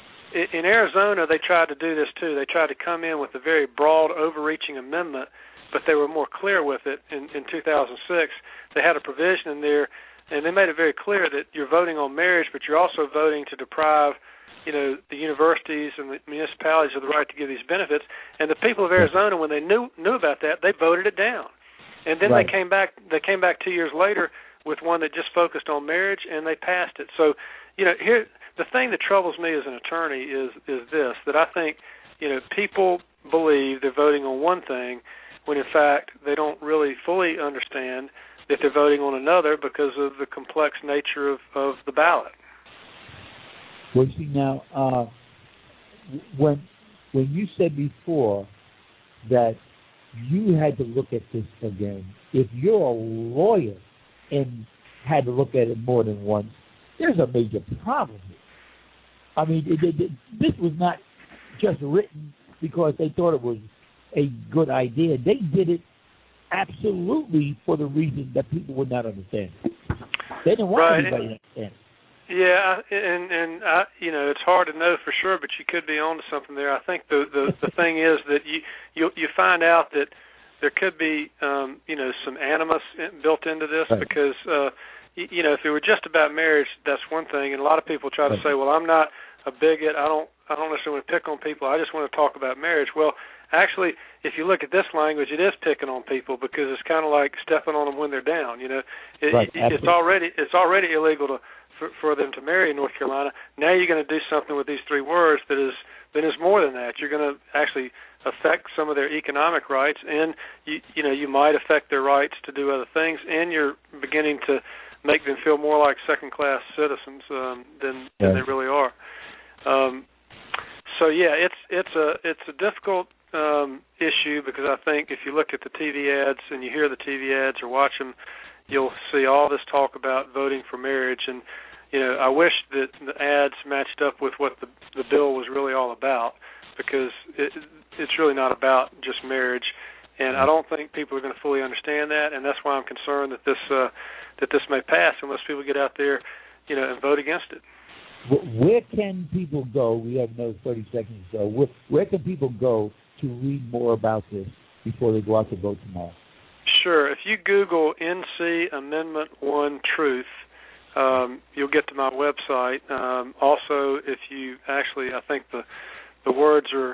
In Arizona, they tried to do this too. They tried to come in with a very broad, overreaching amendment, but they were more clear with it in, in two thousand six. They had a provision in there, and they made it very clear that you're voting on marriage, but you're also voting to deprive, you know, the universities and the municipalities of the right to give these benefits. And the people of Arizona, when they knew knew about that, they voted it down. And then right. they came back. They came back two years later with one that just focused on marriage, and they passed it. So, you know, here. The thing that troubles me as an attorney is is this, that I think, you know, people believe they're voting on one thing when, in fact, they don't really fully understand that they're voting on another because of the complex nature of, of the ballot. Well, see, now, uh, when, when you said before that you had to look at this again, if you're a lawyer and had to look at it more than once, there's a major problem here. I mean, it, it, it, this was not just written because they thought it was a good idea. They did it absolutely for the reason that people would not understand. They didn't want right. anybody to understand. Yeah, and and I, you know, it's hard to know for sure, but you could be onto something there. I think the the, the thing is that you you you find out that there could be um, you know some animus built into this right. because. Uh, You know, if it were just about marriage, that's one thing. And a lot of people try to say, well, I'm not a bigot. I don't I don't necessarily want to pick on people. I just want to talk about marriage. Well, actually, if you look at this language, it is picking on people because it's kind of like stepping on them when they're down. You know, it, right, it, it's already it's already illegal to for, for them to marry in North Carolina. Now you're going to do something with these three words that is that is more than that. You're going to actually affect some of their economic rights, and you you know you might affect their rights to do other things, and you're beginning to make them feel more like second-class citizens um, than, than they really are. Um, so yeah, it's it's a it's a difficult um, issue because I think if you look at the T V ads and you hear the T V ads or watch them, you'll see all this talk about voting for marriage. And you know, I wish that the ads matched up with what the the bill was really all about because it, it's really not about just marriage. And I don't think people are going to fully understand that, and that's why I'm concerned that this uh, that this may pass unless people get out there, you know, and vote against it. Where can people go? We have another thirty seconds or so. Where, where can people go to read more about this before they go out to vote tomorrow? Sure. If you Google N C Amendment one Truth, um, you'll get to my website. Um, also, if you actually, I think the the words are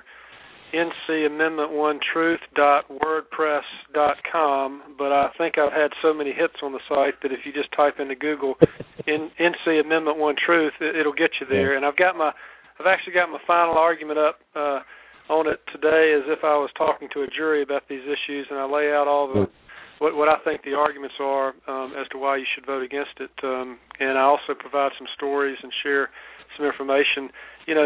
N C Amendment one Truth dot wordpress dot com, but I think I've had so many hits on the site that if you just type into Google N C Amendment one Truth, it, it'll get you there. And I've got my, I've actually got my final argument up uh, on it today, as if I was talking to a jury about these issues, and I lay out all the what, what I think the arguments are um, as to why you should vote against it. Um, and I also provide some stories and share some information. You know,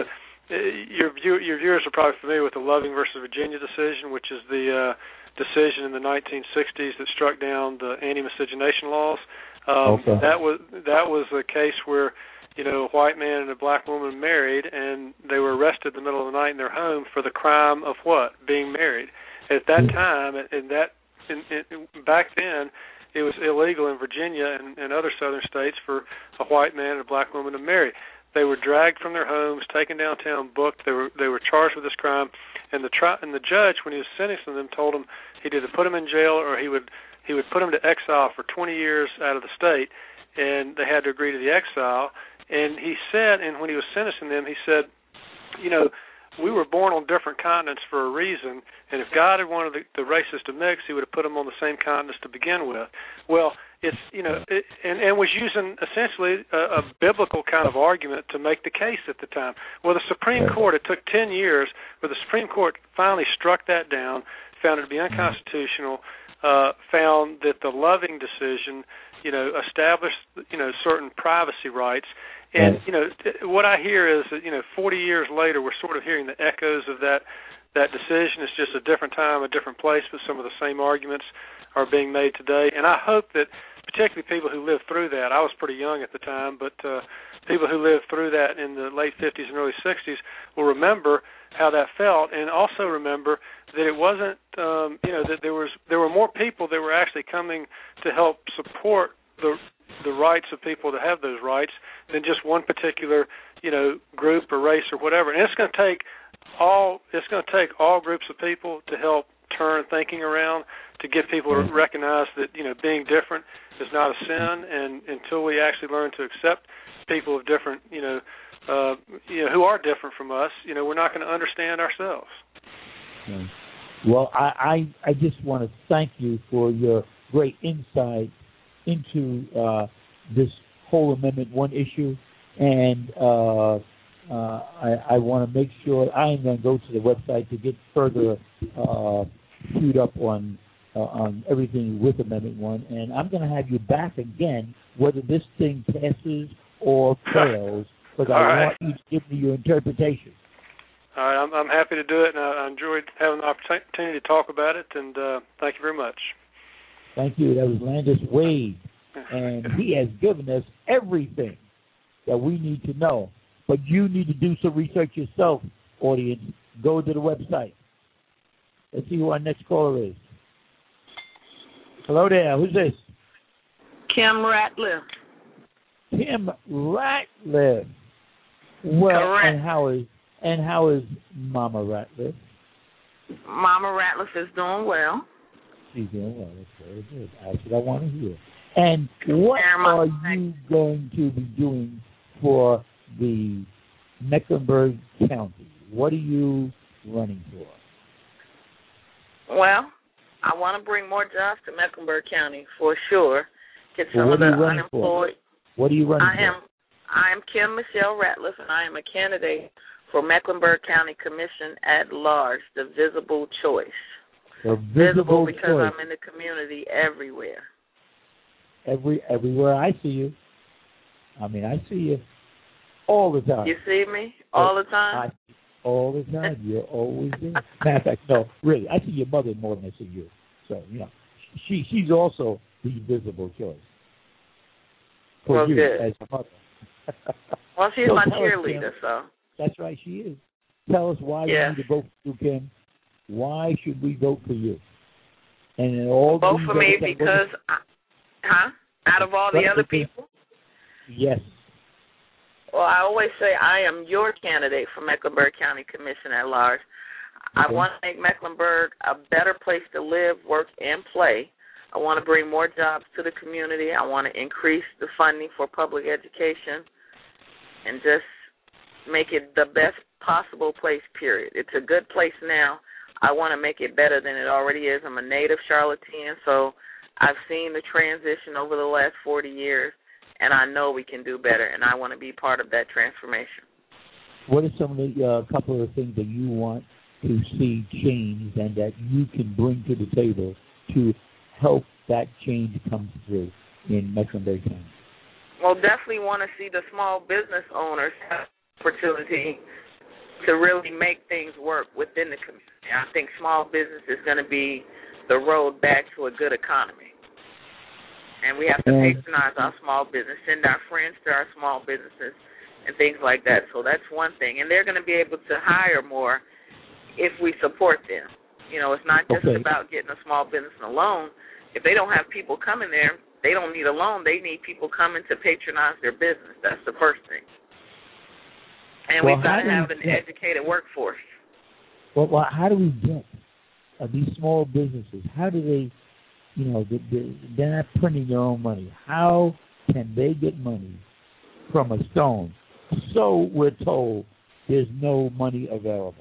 your view, your viewers are probably familiar with the Loving versus Virginia decision, which is the uh, decision in the nineteen sixties that struck down the anti-miscegenation laws. Um, okay. That was that was a case where, you know, a white man and a black woman married, and they were arrested in the middle of the night in their home for the crime of what? Being married. At that time, in that in, in, back then, it was illegal in Virginia and, and other southern states for a white man and a black woman to marry. They were dragged from their homes, taken downtown, booked. They were they were charged with this crime, and the tri- and the judge, when he was sentencing them, told them he'd either put them in jail or he would he would put them to exile for twenty years out of the state, and they had to agree to the exile. And he said, and when he was sentencing them, he said, you know, we were born on different continents for a reason, and if God had wanted the, the races to mix, he would have put them on the same continents to begin with. Well, it's, you know, it, and, and was using essentially a, a biblical kind of argument to make the case at the time. Well, the Supreme Court, it took ten years, but the Supreme Court finally struck that down, found it to be unconstitutional, uh, found that the Loving decision, you know, established, you know, certain privacy rights. And, you know, what I hear is that, you know, forty years later, we're sort of hearing the echoes of that that decision. It's just a different time, a different place, but some of the same arguments are being made today. And I hope that particularly people who lived through that, I was pretty young at the time, but uh, people who lived through that in the late fifties and early sixties will remember how that felt, and also remember that it wasn't, um, you know, that there was there were more people that were actually coming to help support the the rights of people to have those rights than just one particular, you know, group or race or whatever. And it's going to take all it's going to take all groups of people to help turn thinking around, to get people to recognize that, you know, being different is not a sin. And until we actually learn to accept people of different, you know, uh, you know, who are different from us, you know, we're not going to understand ourselves. Well, I, I I just want to thank you for your great insight into uh, this whole Amendment one issue, and uh, uh, I, I want to make sure I am going to go to the website to get further uh, queued up on uh, on everything with Amendment one, and I'm going to have you back again whether this thing passes or fails, because I right. want you to give me your interpretation. All right, I'm, I'm happy to do it, and I, I enjoyed having the opportunity to talk about it, and uh, thank you very much. Thank you. That was Landis Wade, and he has given us everything that we need to know. But you need to do some research yourself, audience. Go to the website. Let's see who our next caller is. Hello there. Who's this? Kim Ratliff. Kim Ratliff. Well, Correct. and how is and how is Mama Ratliff? Mama Ratliff is doing well. She's doing well. That's very good. That's what I want to hear. And what are you going to be doing for the Mecklenburg County? What are you running for? Well, I want to bring more jobs to Mecklenburg County for sure. Get some well, of the unemployed. For? What are you running I for? am. I am Kim Michelle Ratliff, and I am a candidate for Mecklenburg County Commission at Large, the visible choice. The visible, visible because choice. I'm in the community everywhere. Every everywhere I see you. I mean, I see you all the time. You see me all the time? I, all the time. You're always there. Matter of fact, no, really, I see your mother more than I see you. So, you know, she she's also the visible choice. For well, you good. as a mother. Well, she's so my Us, cheerleader, so. That's right, she is. Tell us why yeah. we need to vote for you, Kim. Why should we vote for you? And in all vote for me because, I, huh? Out of all the other people? Yes. Well, I always say I am your candidate for Mecklenburg County Commission at Large. Okay. I want to make Mecklenburg a better place to live, work, and play. I want to bring more jobs to the community. I want to increase the funding for public education and just make it the best possible place, period. It's a good place now. I want to make it better than it already is. I'm a native Charlottean, so I've seen the transition over the last forty years, and I know we can do better, and I want to be part of that transformation. What are some of the uh, couple of things that you want to see changed and that you can bring to the table to help that change come through in Mecklenburg County? Well, definitely want to see the small business owners have opportunity to really make things work within the community. I think small business is going to be the road back to a good economy. And we have to patronize our small business, send our friends to our small businesses and things like that. So that's one thing. And they're going to be able to hire more if we support them. You know, it's not just okay. about getting a small business a loan. If they don't have people coming there, they don't need a loan. They need people coming to patronize their business. That's the first thing. And well, we've got to have an get, educated workforce. Well, well, how do we get uh, these small businesses? How do they, you know, they, they, they're not printing their own money. How can they get money from a stone? So we're told there's no money available.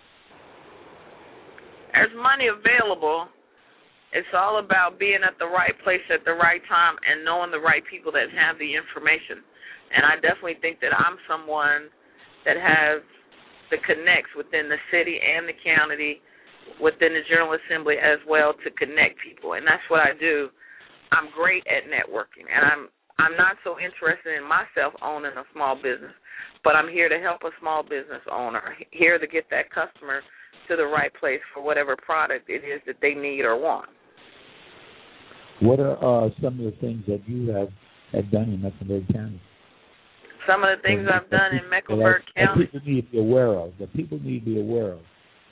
There's money available. It's all about being at the right place at the right time and knowing the right people that have the information. And I definitely think that I'm someone that has the connects within the city and the county, within the General Assembly as well, to connect people. And that's what I do. I'm great at networking. And I'm I'm not so interested in myself owning a small business, but I'm here to help a small business owner, here to get that customer to the right place for whatever product it is that they need or want. What are uh, some of the things that you have, have done in Mecklenburg County? Some of the things that I've done in Mecklenburg that, County. That people need to be aware of. That people need to be aware of.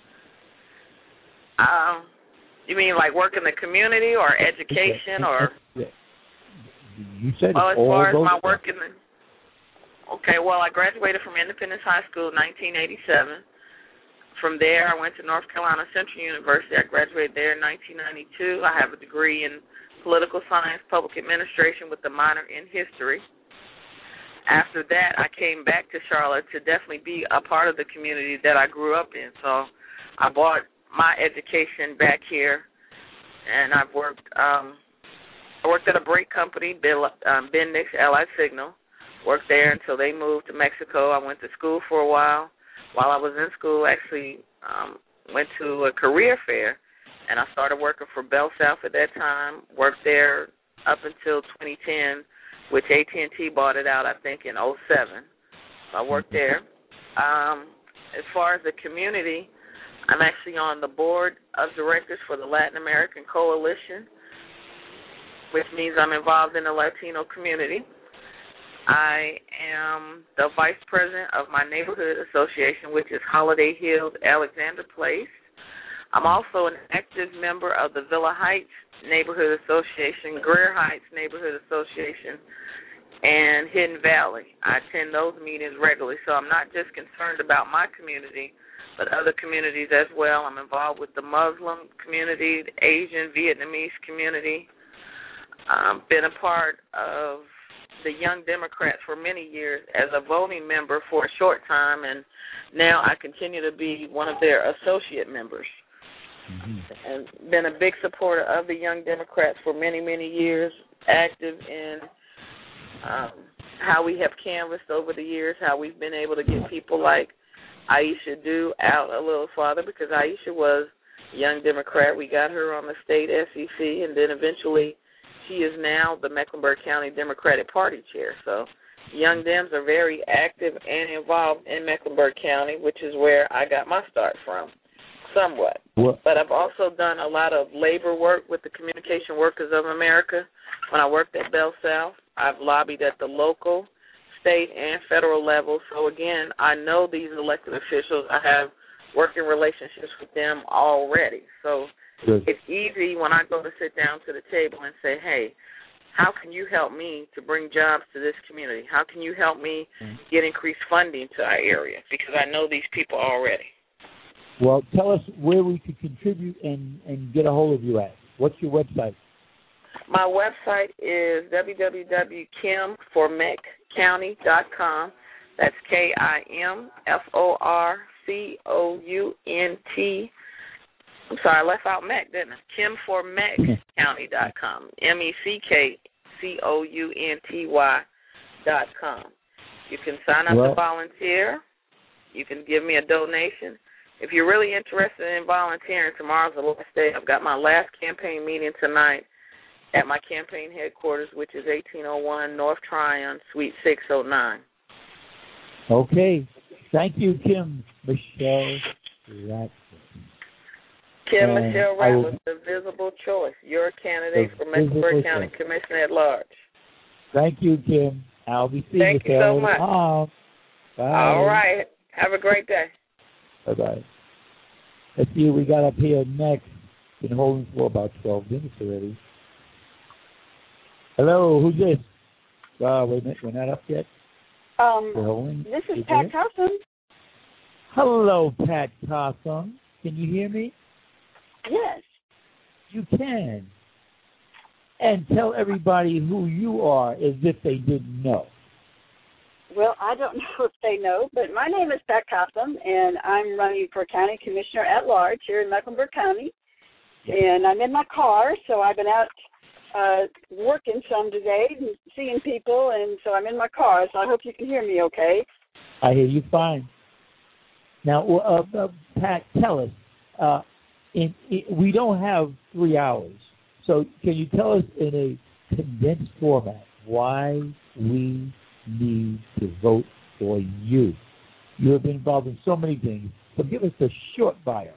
Um, you mean like work in the community or education or? Yeah. You said well, as all far as my stuff. work in the. Okay, well, I graduated from Independence High School in nineteen eighty-seven. From there, I went to North Carolina Central University. I graduated there in nineteen ninety-two. I have a degree in political science, public administration with a minor in history. After that, I came back to Charlotte to definitely be a part of the community that I grew up in. So I brought my education back here, and I've worked um, I worked at a brake company, Bill, um, Bendix, L I Signal. Worked there until they moved to Mexico. I went to school for a while. While I was in school, actually um, went to a career fair, and I started working for Bell South at that time. Worked there up until twenty ten, which A T and T bought it out, I think, in oh seven. So I worked there. Um, as far as the community, I'm actually on the board of directors for the Latin American Coalition, which means I'm involved in the Latino community. I am the vice president of my neighborhood association, which is Holiday Hills Alexander Place. I'm also an active member of the Villa Heights Neighborhood Association, Greer Heights Neighborhood Association, and Hidden Valley. I attend those meetings regularly, so I'm not just concerned about my community, but other communities as well. I'm involved with the Muslim community, the Asian, Vietnamese community. I've been a part of the Young Democrats for many years as a voting member for a short time, and now I continue to be one of their associate members. Mm-hmm. And been a big supporter of the Young Democrats for many, many years, active in um, how we have canvassed over the years, how we've been able to get people like Aisha Dew out a little farther, because Aisha was a Young Democrat. We got her on the state S E C, and then eventually she is now the Mecklenburg County Democratic Party chair. So Young Dems are very active and involved in Mecklenburg County, which is where I got my start from, somewhat. What? But I've also done a lot of labor work with the Communication Workers of America. When I worked at Bell South, I've lobbied at the local, state, and federal level. So, again, I know these elected officials. I have working relationships with them already. So Good. It's easy when I go to sit down to the table and say, hey, how can you help me to bring jobs to this community? How can you help me get increased funding to our area? Because I know these people already. Well, tell us where we could contribute and, and get a hold of you at. What's your website? My website is w w w dot kim for meck county dot com. That's K I M F O R C O U N T. I'm sorry, I left out Meck, didn't I? kim for meck county dot com. M E C K C O U N T Y dot com. You can sign up well, to volunteer. You can give me a donation. If you're really interested in volunteering, tomorrow's the last day. I've got my last campaign meeting tonight at my campaign headquarters, which is eighteen oh one North Tryon, Suite six oh nine. Okay. Thank you, Kim Michelle Ratcliffe. Kim And Michelle I will- Ratcliffe, the visible choice, your candidate The for Mecklenburg visible County choice. Commissioner at Large. Thank you, Kim. I'll be seeing Thank you you so later much. on. Bye. All right. Have a great day. Bye-bye. Let's see who we got up here next. Been holding for about twelve minutes already. Hello, who's this? Uh, wait a minute, we're not up yet. Um, We're holding. this is You Pat there? Cossum. Hello, Pat Cossum. Can you hear me? Yes. You can. And tell everybody who you are as if they didn't know. Well, I don't know if they know, but my name is Pat Cossum, and I'm running for County Commissioner at Large here in Mecklenburg County. Yes. And I'm in my car, so I've been out uh, working some today, and seeing people, and so I'm in my car, so I hope you can hear me okay. I hear you fine. Now, uh, uh, Pat, tell us, uh, in, in, we don't have three hours, so can you tell us in a condensed format why we need to vote for you? You have been involved in so many things, so give us a short bio.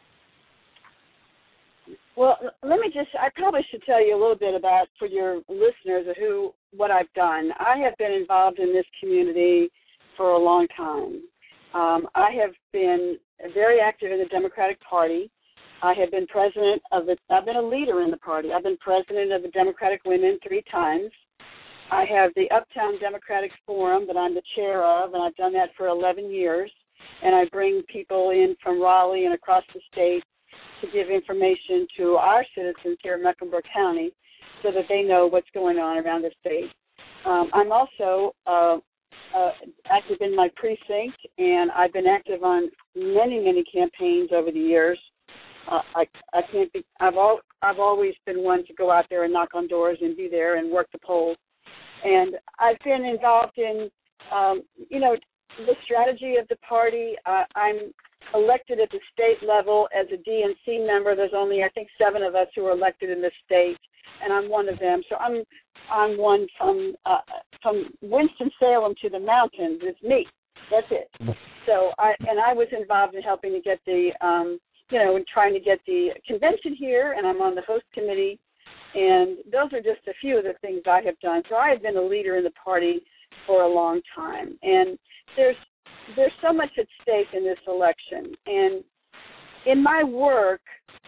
Well, let me just, I probably should tell you a little bit about, for your listeners, of who, what I've done. I have been involved in this community for a long time. Um, I have been very active in the Democratic Party. I have been president of the, I've been a leader in the party. I've been president of the Democratic Women three times. I have the Uptown Democratic Forum that I'm the chair of, and I've done that for eleven years. And I bring people in from Raleigh and across the state to give information to our citizens here in Mecklenburg County so that they know what's going on around the state. Um, I'm also uh, uh, active in my precinct, and I've been active on many, many campaigns over the years. Uh, I, I can't be, I've, all, I've always been one to go out there and knock on doors and be there and work the polls. And I've been involved in, um, you know, the strategy of the party. Uh, I'm elected at the state level as a D N C member. There's only, I think, seven of us who are elected in this state, and I'm one of them. So I'm I'm one from uh, from Winston-Salem to the mountains. It's me. That's it. So I and I was involved in helping to get the, um, you know, in trying to get the convention here, and I'm on the host committee. And those are just a few of the things I have done. So I have been a leader in the party for a long time. And there's there's so much at stake in this election. And in my work,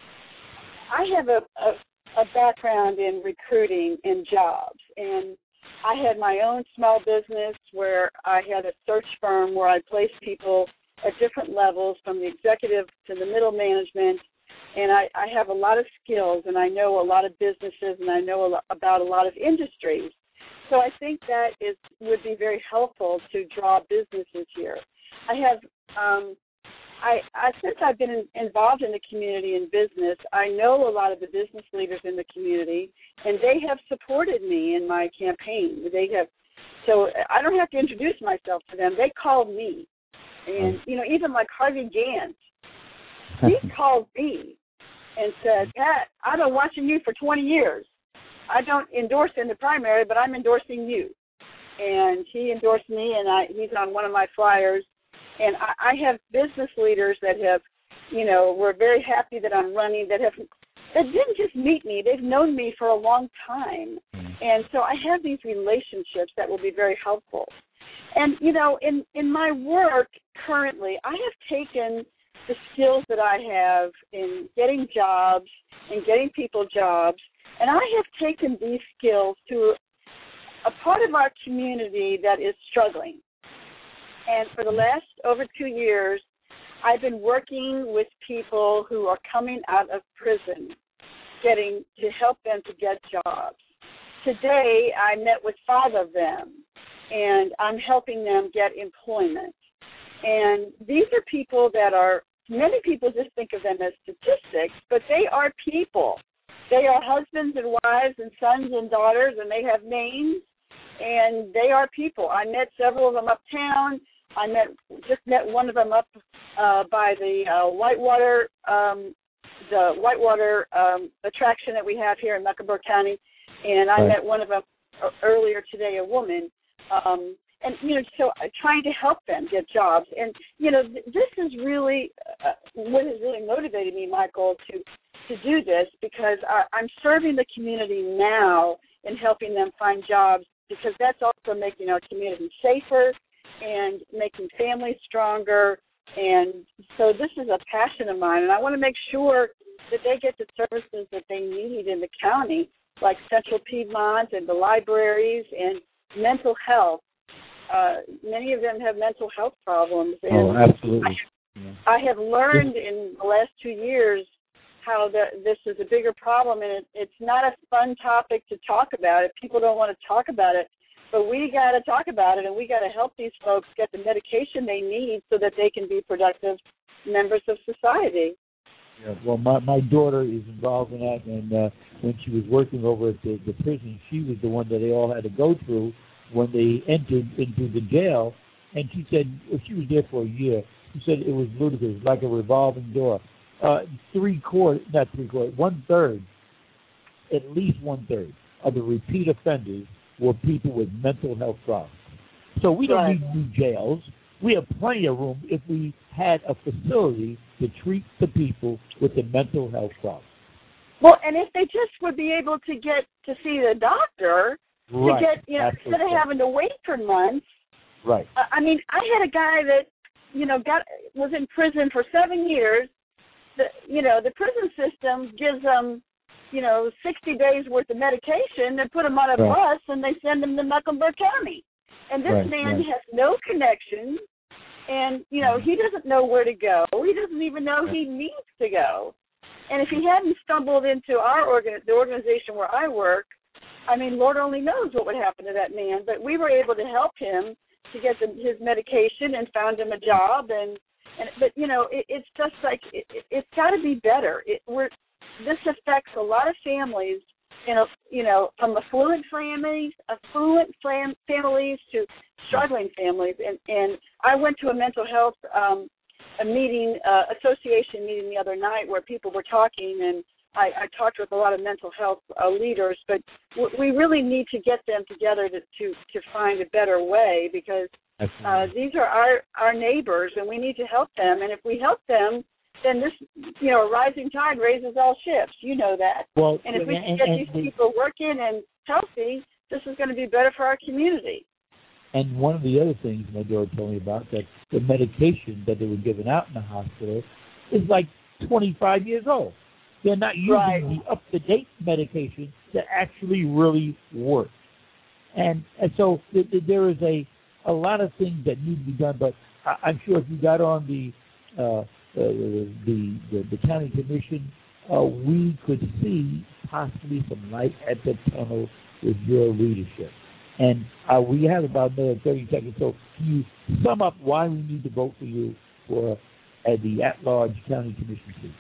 I have a, a, a background in recruiting and jobs. And I had my own small business where I had a search firm where I placed people at different levels, from the executive to the middle management. And I, I have a lot of skills, and I know a lot of businesses, and I know a lot about a lot of industries. So I think that is would be very helpful to draw businesses here. I have, um, I, I since I've been in, involved in the community and business, I know a lot of the business leaders in the community, and they have supported me in my campaign. They have, so I don't have to introduce myself to them. They called me, and you know, even like Harvey Gant, he called me and said, Pat, I've been watching you for twenty years. I don't endorse in the primary, but I'm endorsing you. And he endorsed me, and I, he's on one of my flyers. And I, I have business leaders that have, you know, were very happy that I'm running, that have, that didn't just meet me. They've known me for a long time. And so I have these relationships that will be very helpful. And, you know, in, in my work currently, I have taken the skills that I have in getting jobs and getting people jobs, and I have taken these skills to a part of our community that is struggling. And for the last over two years, I've been working with people who are coming out of prison, getting to help them to get jobs. Today, I met with five of them, and I'm helping them get employment. And these are people that are, many people just think of them as statistics, but they are people. They are husbands and wives and sons and daughters, and they have names, and they are people. I met several of them uptown. I met just met one of them up uh, by the uh, Whitewater, um, the Whitewater um, attraction that we have here in Mecklenburg County, and I right. met one of them earlier today, a woman. Um, and you know, so trying to help them get jobs. And you know, th- this is really uh, what has really motivated me, Michael, to to do this, because I, I'm serving the community now and helping them find jobs, because that's also making our community safer and making families stronger. And so this is a passion of mine, and I want to make sure that they get the services that they need in the county, like Central Piedmont and the libraries and mental health. Uh, many of them have mental health problems. And oh, absolutely. I, yeah. I have learned in the last two years how the, this is a bigger problem, and it, it's not a fun topic to talk about. It. People don't want to talk about it, but we got to talk about it, and we got to help these folks get the medication they need so that they can be productive members of society. Yeah, well, my, my daughter is involved in that, and uh, when she was working over at the, the prison, she was the one that they all had to go through when they entered into the jail, and she said, well, she was there for a year, she said it was ludicrous, like a revolving door. Uh, three quarters, not three quarters, one third, at least one third of the repeat offenders were people with mental health problems. So we don't right. need new jails. We have plenty of room if we had a facility to treat the people with the mental health problems. Well, and if they just would be able to get to see the doctor, right. to get, you know, Absolutely. instead of having to wait for months. Right. Uh, I mean, I had a guy that, you know, got was in prison for seven years. The, you know, the prison system gives them, you know, sixty days worth of medication and put them on a right. bus and they send them to Mecklenburg County. And this right. man right. has no connection, and, you know, he doesn't know where to go. He doesn't even know he needs to go. And if he hadn't stumbled into our organ, the organization where I work, I mean, Lord only knows what would happen to that man. But we were able to help him to get the, his medication and found him a job. And, and but, you know, it, it's just like it, it, it's got to be better. It, we're, this affects a lot of families, you know, you know, from affluent families, affluent fam- families to struggling families. And, and I went to a mental health um, a meeting, uh, association meeting the other night where people were talking, and I, I talked with a lot of mental health uh, leaders, but w- we really need to get them together to, to, to find a better way, because uh, these are our, our neighbors, and we need to help them. And if we help them, then this, you know, a rising tide raises all ships. You know that. Well, and if we can and, get and, these and, people working and healthy, this is going to be better for our community. And one of the other things my daughter told me about, that the medication that they were giving out in the hospital is like twenty-five years old. They're not using right. the up-to-date medication that actually really works. And and so th- th- there is a, a lot of things that need to be done, but I- I'm sure if you got on the uh, uh, the, the the county commission, uh, we could see possibly some light at the tunnel with your leadership. And uh, we have about another thirty seconds, so can you sum up why we need to vote for you for uh, the at-large county commission seat?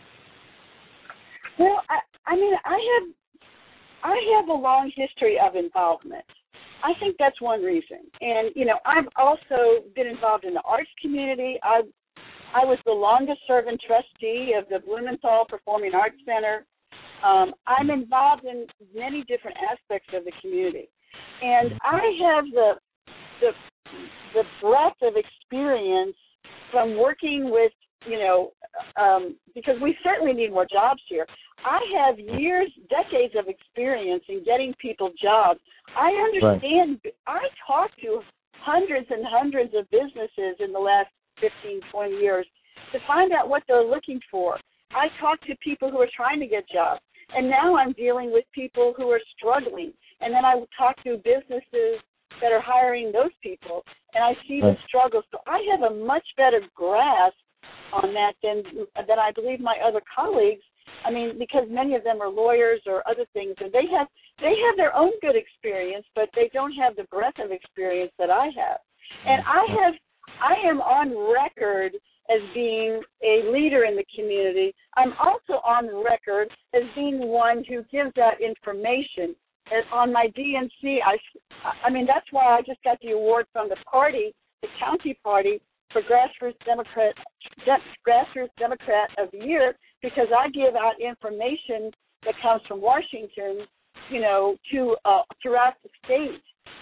Well, I, I mean, I have I have a long history of involvement. I think that's one reason. And, you know, I've also been involved in the arts community. I I was the longest-serving trustee of the Blumenthal Performing Arts Center. Um, I'm involved in many different aspects of the community. And I have the the the breadth of experience from working with, you know, um, because we certainly need more jobs here. I have years, decades of experience in getting people jobs. I understand. Right. I talk to hundreds and hundreds of businesses in the last fifteen, twenty years to find out what they're looking for. I talk to people who are trying to get jobs. And now I'm dealing with people who are struggling. And then I talk to businesses that are hiring those people, and I see the struggles. So I have a much better grasp on that than than I believe my other colleagues. I mean, because many of them are lawyers or other things, and they have they have their own good experience, but they don't have the breadth of experience that I have. And I have I am on record as being a leader in the community. I'm also on record as being one who gives out information. And on my D N C, I, I mean, that's why I just got the award from the party, the county party, for Grassroots Democrat, Grassroots Democrat of the Year, because I give out information that comes from Washington, you know, to uh, throughout the state.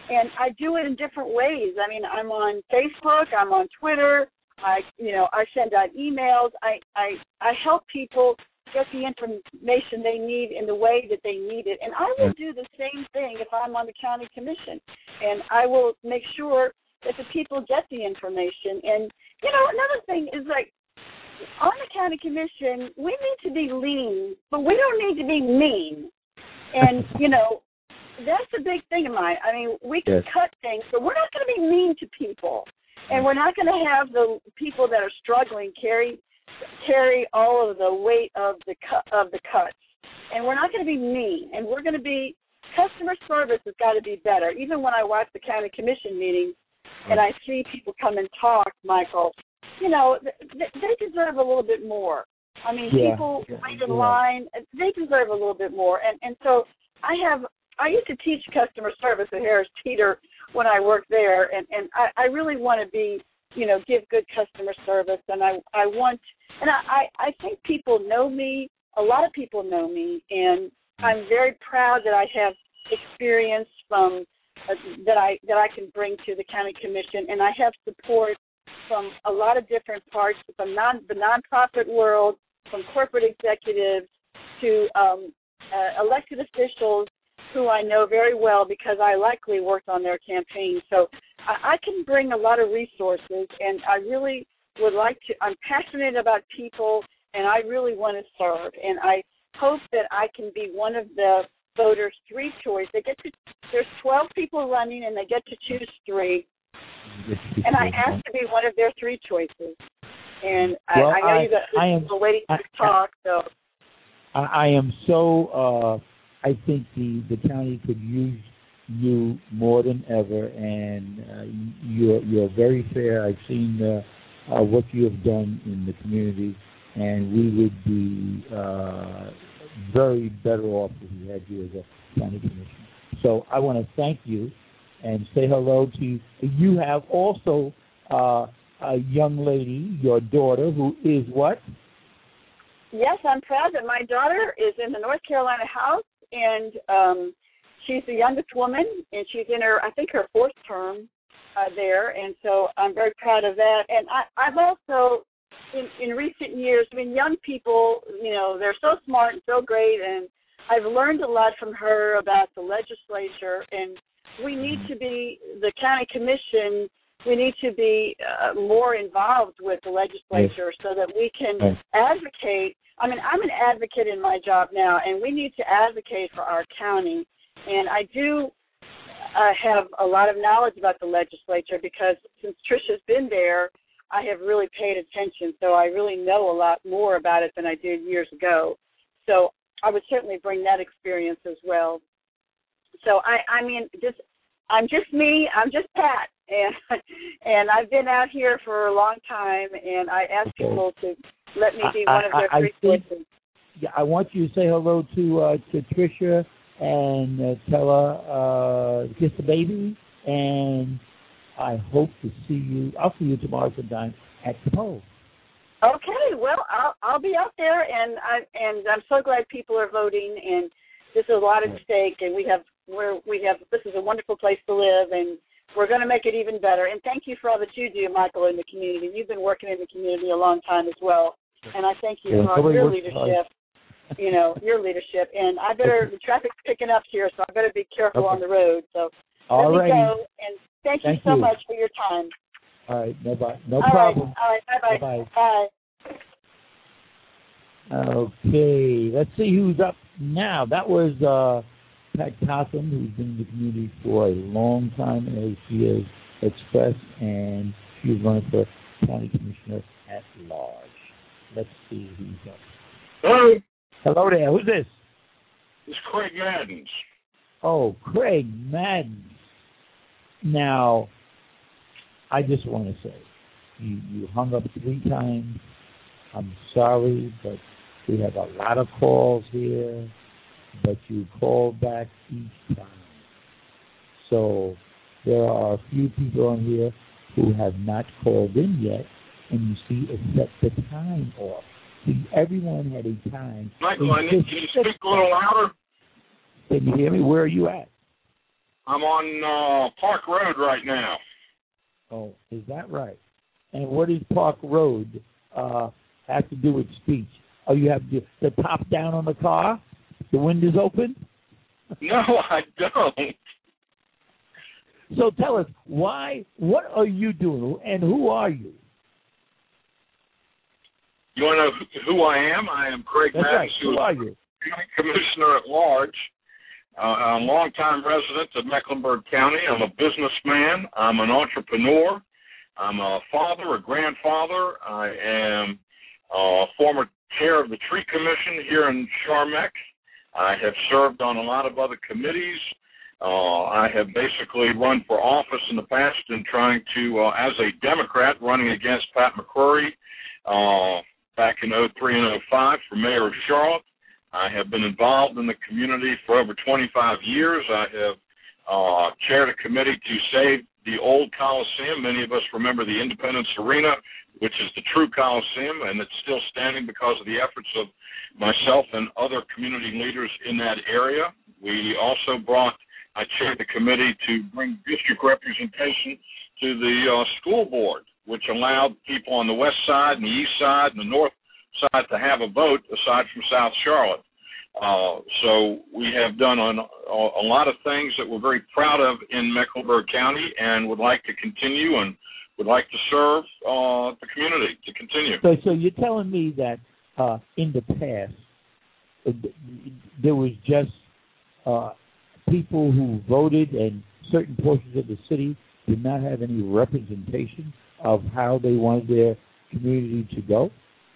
and I do it in different ways. I mean, I'm on Facebook, I'm on Twitter. I, you know, I send out emails. I, I, I help people get the information they need in the way that they need it. And I will do the same thing if I'm on the county commission. And I will make sure that the people get the information. And, you know, another thing is, like, on the county commission, we need to be lean, but we don't need to be mean. And, you know, that's a big thing of mine. I mean, we can yes. cut things, but we're not going to be mean to people. And we're not going to have the people that are struggling carry carry all of the weight of the cut of the cuts. And we're not going to be mean. And we're going to be customer service has got to be better. Even when I watch the county commission meetings and I see people come and talk, Michael, you know, th- they deserve a little bit more. I mean, yeah. people yeah. wait in line. They deserve a little bit more. And and so I have. I used to teach customer service at Harris Teeter when I worked there, and, and I, I really want to be, you know, give good customer service, and I, I want, and I, I think people know me, a lot of people know me, and I'm very proud that I have experience from, uh, that I that I can bring to the county commission, and I have support from a lot of different parts, from non, the nonprofit world, from corporate executives to um, uh, elected officials, who I know very well because I likely worked on their campaign. So I, I can bring a lot of resources, and I really would like to, I'm passionate about people, and I really want to serve. And I hope that I can be one of the voters' three choice. They get to, there's twelve people running, and they get to choose three. And I ask to be one of their three choices. And I, well, I know I, you got people waiting to I, talk, so. I, I am so... Uh, I think the, the county could use you more than ever, and uh, you're you're very fair. I've seen uh, uh, what you have done in the community, and we would be uh, very better off if we had you as a county commissioner. So I want to thank you and say hello to you. You have also uh, a young lady, your daughter, who is what? Yes, I'm proud that my daughter is in the North Carolina House. And um, she's the youngest woman, and she's in her, I think, her fourth term uh, there. And so I'm very proud of that. And I, I've also, in, in recent years, I mean, young people, you know, they're so smart and so great. And I've learned a lot from her about the legislature. And we need to be, the county commission, we need to be uh, more involved with the legislature so that we can advocate. I mean, I'm an advocate in my job now, and we need to advocate for our county. And I do uh, have a lot of knowledge about the legislature because since Trisha's been there, I have really paid attention. So I really know a lot more about it than I did years ago. So I would certainly bring that experience as well. So, I, I mean, just I'm just me. I'm just Pat. And, and I've been out here for a long time, and I ask people to let me be one of their three choices. Yeah, I want you to say hello to uh, to Tricia and uh, tell her uh, kiss the baby, and I hope to see you. I'll see you tomorrow sometime at the poll. Okay, well, I'll I'll be out there, and I and I'm so glad people are voting, and this is a lot at stake, and we have we're we have this is a wonderful place to live, and we're going to make it even better. And thank you for all that you do, Michael, in the community. You've been working in the community a long time as well. And I thank you yeah, for your leadership, you know, your leadership. And I better, the traffic's picking up here, so I better be careful okay. on the road. So all let right. me go. And thank, thank you so you. much for your time. All right. No, bye. no all problem. Right. All right. Bye-bye. Bye. Okay. Let's see who's up now. That was uh, Pat Cotham, who's been in the community for a long time, as she has expressed, and she's running for county commissioner at large. Let's see who's up. Hello. Hello there. Who's this? It's Craig Madden. Oh, Craig Madden. Now, I just want to say, you, you hung up three times. I'm sorry, but we have a lot of calls here, but you called back each time. So there are a few people on here who have not called in yet, and you see it set the time off. See, everyone had a time. Michael, I need, can you speak a little louder? Can you hear me? Where are you at? I'm on uh, Park Road right now. Oh, is that right? And what does Park Road uh, have to do with speech? Oh, you have the, the top down on the car? The windows open? No, I don't. So tell us, why, what are you doing, and who are you? You want to know who I am? I am Craig That's Maddox, right. Who are you? County Commissioner at Large. Uh, I'm a longtime resident of Mecklenburg County. I'm a businessman. I'm an entrepreneur. I'm a father, a grandfather. I am a former chair of the Tree Commission here in Charmex. I have served on a lot of other committees. Uh, I have basically run for office in the past and trying to, uh, as a Democrat, running against Pat McCrory uh, back in oh three and oh five for mayor of Charlotte. I have been involved in the community for over twenty-five years. I have uh, chaired a committee to save the old Coliseum. Many of us remember the Independence Arena, which is the true Coliseum, and it's still standing because of the efforts of myself and other community leaders in that area. We also brought, I chaired the committee to bring district representation to the uh, school board, which allowed people on the west side and the east side and the north side to have a vote aside from South Charlotte. Uh, so we have done on, a, a lot of things that we're very proud of in Mecklenburg County and would like to continue and would like to serve uh, the community to continue. So, so you're telling me that uh, in the past uh, there was just uh, people who voted and certain portions of the city did not have any representation of how they wanted their community to go?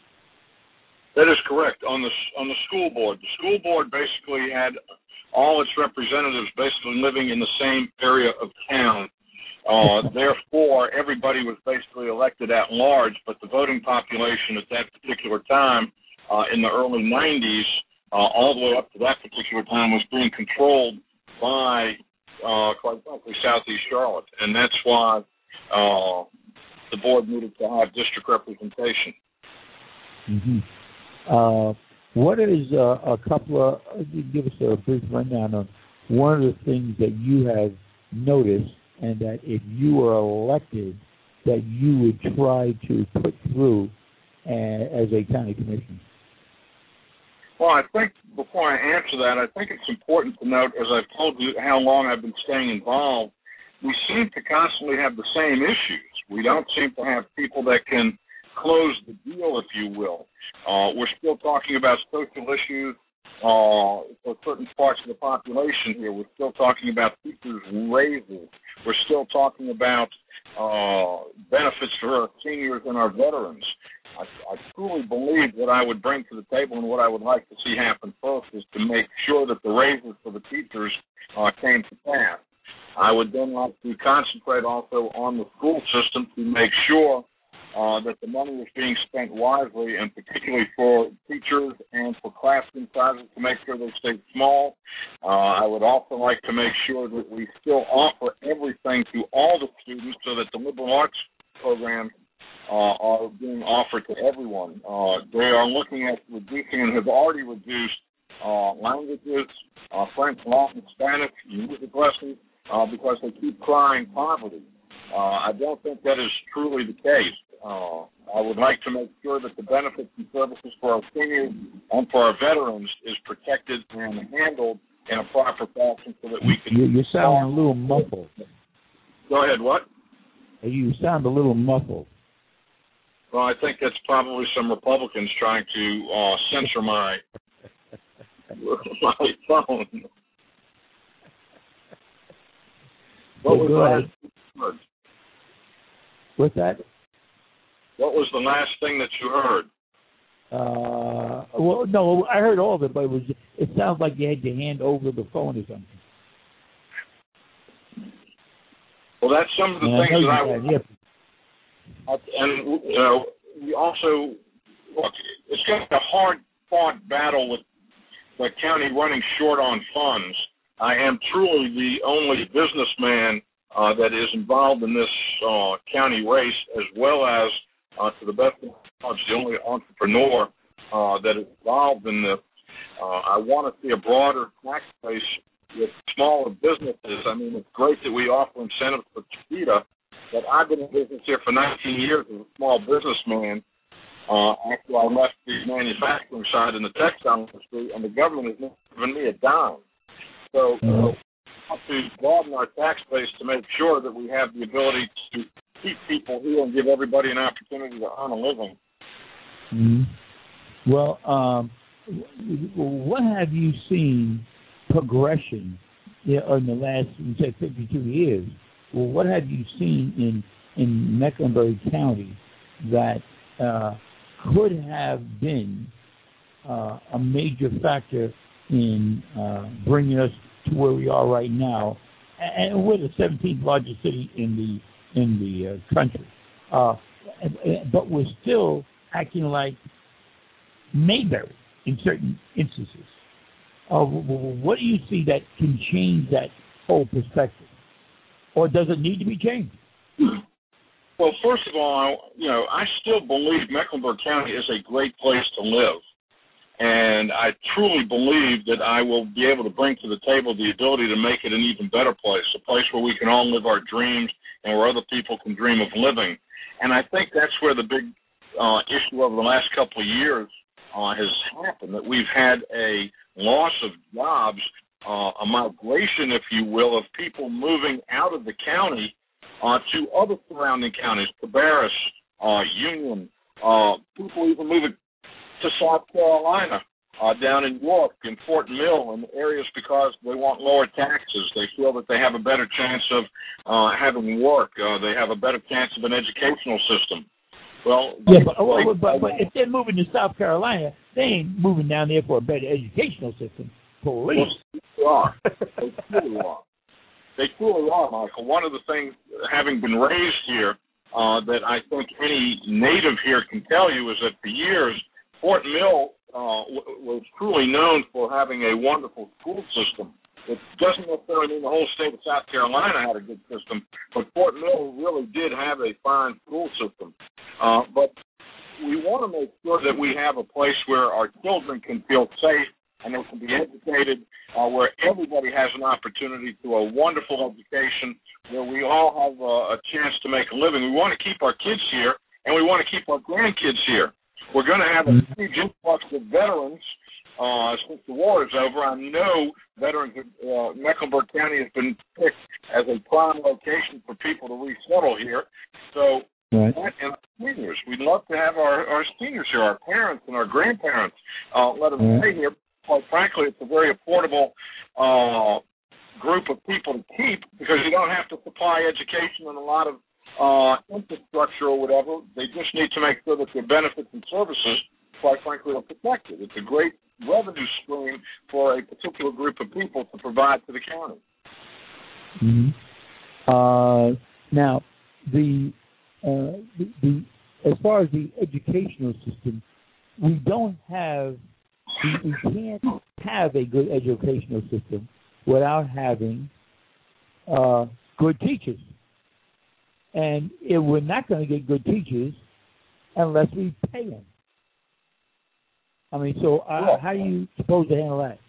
That is correct. On the on the school board, the school board basically had all its representatives basically living in the same area of town. Uh, therefore, everybody was basically elected at large, but the voting population at that particular time, uh, in the early nineties, uh, all the way up to that particular time, was being controlled by, uh, quite frankly, Southeast Charlotte, and that's why uh, the board needed to have district representation. Mm-hmm. Uh, what is uh, a couple of, uh, give us a brief rundown on one of the things that you have noticed and that if you were elected that you would try to put through uh, as a county commissioner? Well, I think before I answer that, I think it's important to note, as I've told you how long I've been staying involved, we seem to constantly have the same issues. We don't seem to have people that can close the deal, if you will. Uh, we're still talking about social issues uh, for certain parts of the population here. We're still talking about teachers' raises. We're still talking about uh, benefits for our seniors and our veterans. I, I truly believe what I would bring to the table and what I would like to see happen first is to make sure that the raises for the teachers uh, came to pass. I would then like to concentrate also on the school system to make sure Uh, that the money is being spent wisely, and particularly for teachers and for classroom sizes to make sure they stay small. Uh, I would also like to make sure that we still offer everything to all the students so that the liberal arts programs uh, are being offered to everyone. Uh, they are looking at reducing and have already reduced uh, languages, uh, French, Latin, Spanish, music lessons, uh, because they keep crying poverty. Uh, I don't think that is truly the case. Uh, I would like to make sure that the benefits and services for our seniors and for our veterans is protected and handled in a proper fashion so that we can... You, you sound a little muffled. Go ahead, what? You sound a little muffled. Well, I think that's probably some Republicans trying to uh, censor my, my phone. What was the last word? What's that? What was the last thing that you heard? Uh, well, no, I heard all of it, but it was. It sounds like you had your hand over the phone or something. Well, that's some of the and things I that I. Can, yep. And you know, we also look. It's kind of a hard-fought battle with the county running short on funds. I am truly the only businessman uh, that is involved in this uh, county race, as well as. Uh, to the best of my knowledge, the only entrepreneur uh, that is involved in this. Uh, I want to see a broader tax base with smaller businesses. I mean, it's great that we offer incentives for Chiquita, but I've been in business here for nineteen years as a small businessman uh, after I left the manufacturing side in the textile industry, and the government has never given me a dime. So uh, we have to broaden our tax base to make sure that we have the ability to keep people here and give everybody an opportunity to earn a living. Mm-hmm. Well, um, what have you seen progression you know, in the last, you say, fifty-two years? Well, what have you seen in in Mecklenburg County that uh, could have been uh, a major factor in uh, bringing us to where we are right now? And we're the seventeenth largest city in the in the uh, country, uh, but we're still acting like Mayberry in certain instances. Uh, what do you see that can change that whole perspective? Or does it need to be changed? Well, first of all, you know, I still believe Mecklenburg County is a great place to live. And I truly believe that I will be able to bring to the table the ability to make it an even better place, a place where we can all live our dreams and where other people can dream of living. And I think that's where the big uh, issue over the last couple of years uh, has happened, that we've had a loss of jobs, uh, a migration, if you will, of people moving out of the county uh, to other surrounding counties, Cabarrus, uh, Union, uh, people even moving to South Carolina, uh, down in York, in Fort Mill, and areas because they want lower taxes. They feel that they have a better chance of uh, having work. Uh, they have a better chance of an educational system. Well, yeah, but, well, but, but if they're moving to South Carolina, they ain't moving down there for a better educational system. Police. They are. They truly are. They truly are, Michael. One of the things, having been raised here, uh, that I think any native here can tell you is that for years, Fort Mill uh, w- was truly known for having a wonderful school system. It doesn't necessarily mean the whole state of South Carolina had a good system, but Fort Mill really did have a fine school system. Uh, but we want to make sure that we have a place where our children can feel safe and they can be educated, uh, where everybody has an opportunity to a wonderful education, where we all have a, a chance to make a living. We want to keep our kids here, and we want to keep our grandkids here. We're going to have a huge influx of veterans uh, since the war is over. I know veterans, uh, Mecklenburg County has been picked as a prime location for people to resettle here. So, right. And our seniors, we'd love to have our, our seniors here, our parents and our grandparents, uh, let them stay here. Quite frankly, it's a very affordable uh, group of people to keep because you don't have to supply education and a lot of uh, infrastructure or whatever. They just need to make sure that their benefits and services, quite frankly, are protected. It's a great revenue stream for a particular group of people to provide to the county. Mm-hmm. Uh, now, the, uh, the, the as far as the educational system, we don't have, we, we can't have a good educational system without having uh, good teachers. And if we're not going to get good teachers unless we pay them. I mean, so uh, how are you supposed to handle that?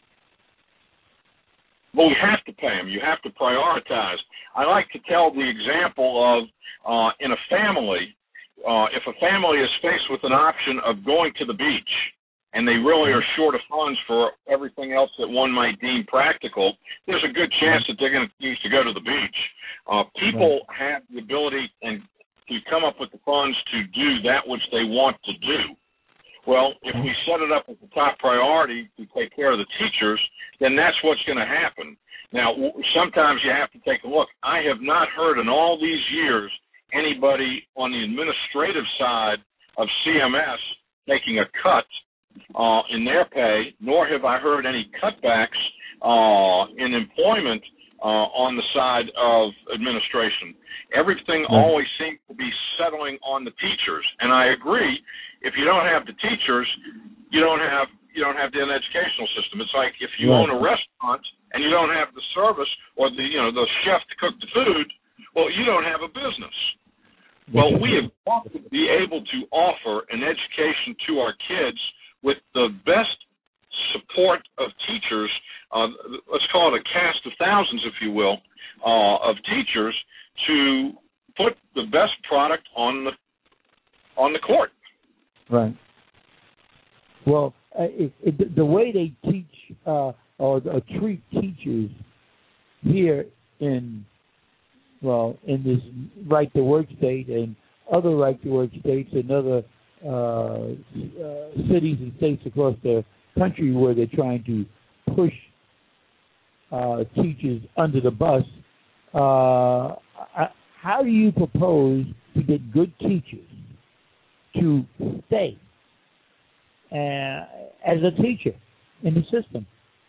Well, we have to pay them. You have to prioritize. I like to tell the example of uh, in a family, uh, if a family is faced with an option of going to the beach and they really are short of funds for everything else that one might deem practical, there's a good chance that they're going to choose to go to the beach. Uh, people right. have the ability and to come up with the funds to do that which they want to do. Well, if we set it up as a top priority to take care of the teachers, then that's what's going to happen. Now, sometimes you have to take a look. I have not heard in all these years anybody on the administrative side of C M S taking a cut uh, in their pay, nor have I heard any cutbacks uh, in employment uh, on the side of administration. Everything mm-hmm. always seems to be settling on the teachers, and I agree. If you don't have the teachers, you don't have you don't have the educational system. It's like if you right. own a restaurant and you don't have the service or the you know the chef to cook the food, well, you don't have a business. Well, we have got to be able to offer an education to our kids with the best support of teachers uh, let's call it a cast of thousands, if you will, uh, of teachers to put the best product on the on the court. Right. Well, uh, it, it, the way they teach uh, or uh, treat teachers here in well in this right to work state and other right to work states and other uh, uh, cities and states across the country where they're trying to push uh, teachers under the bus. Uh, how do you propose to get good teachers to stay uh, as a teacher in the system?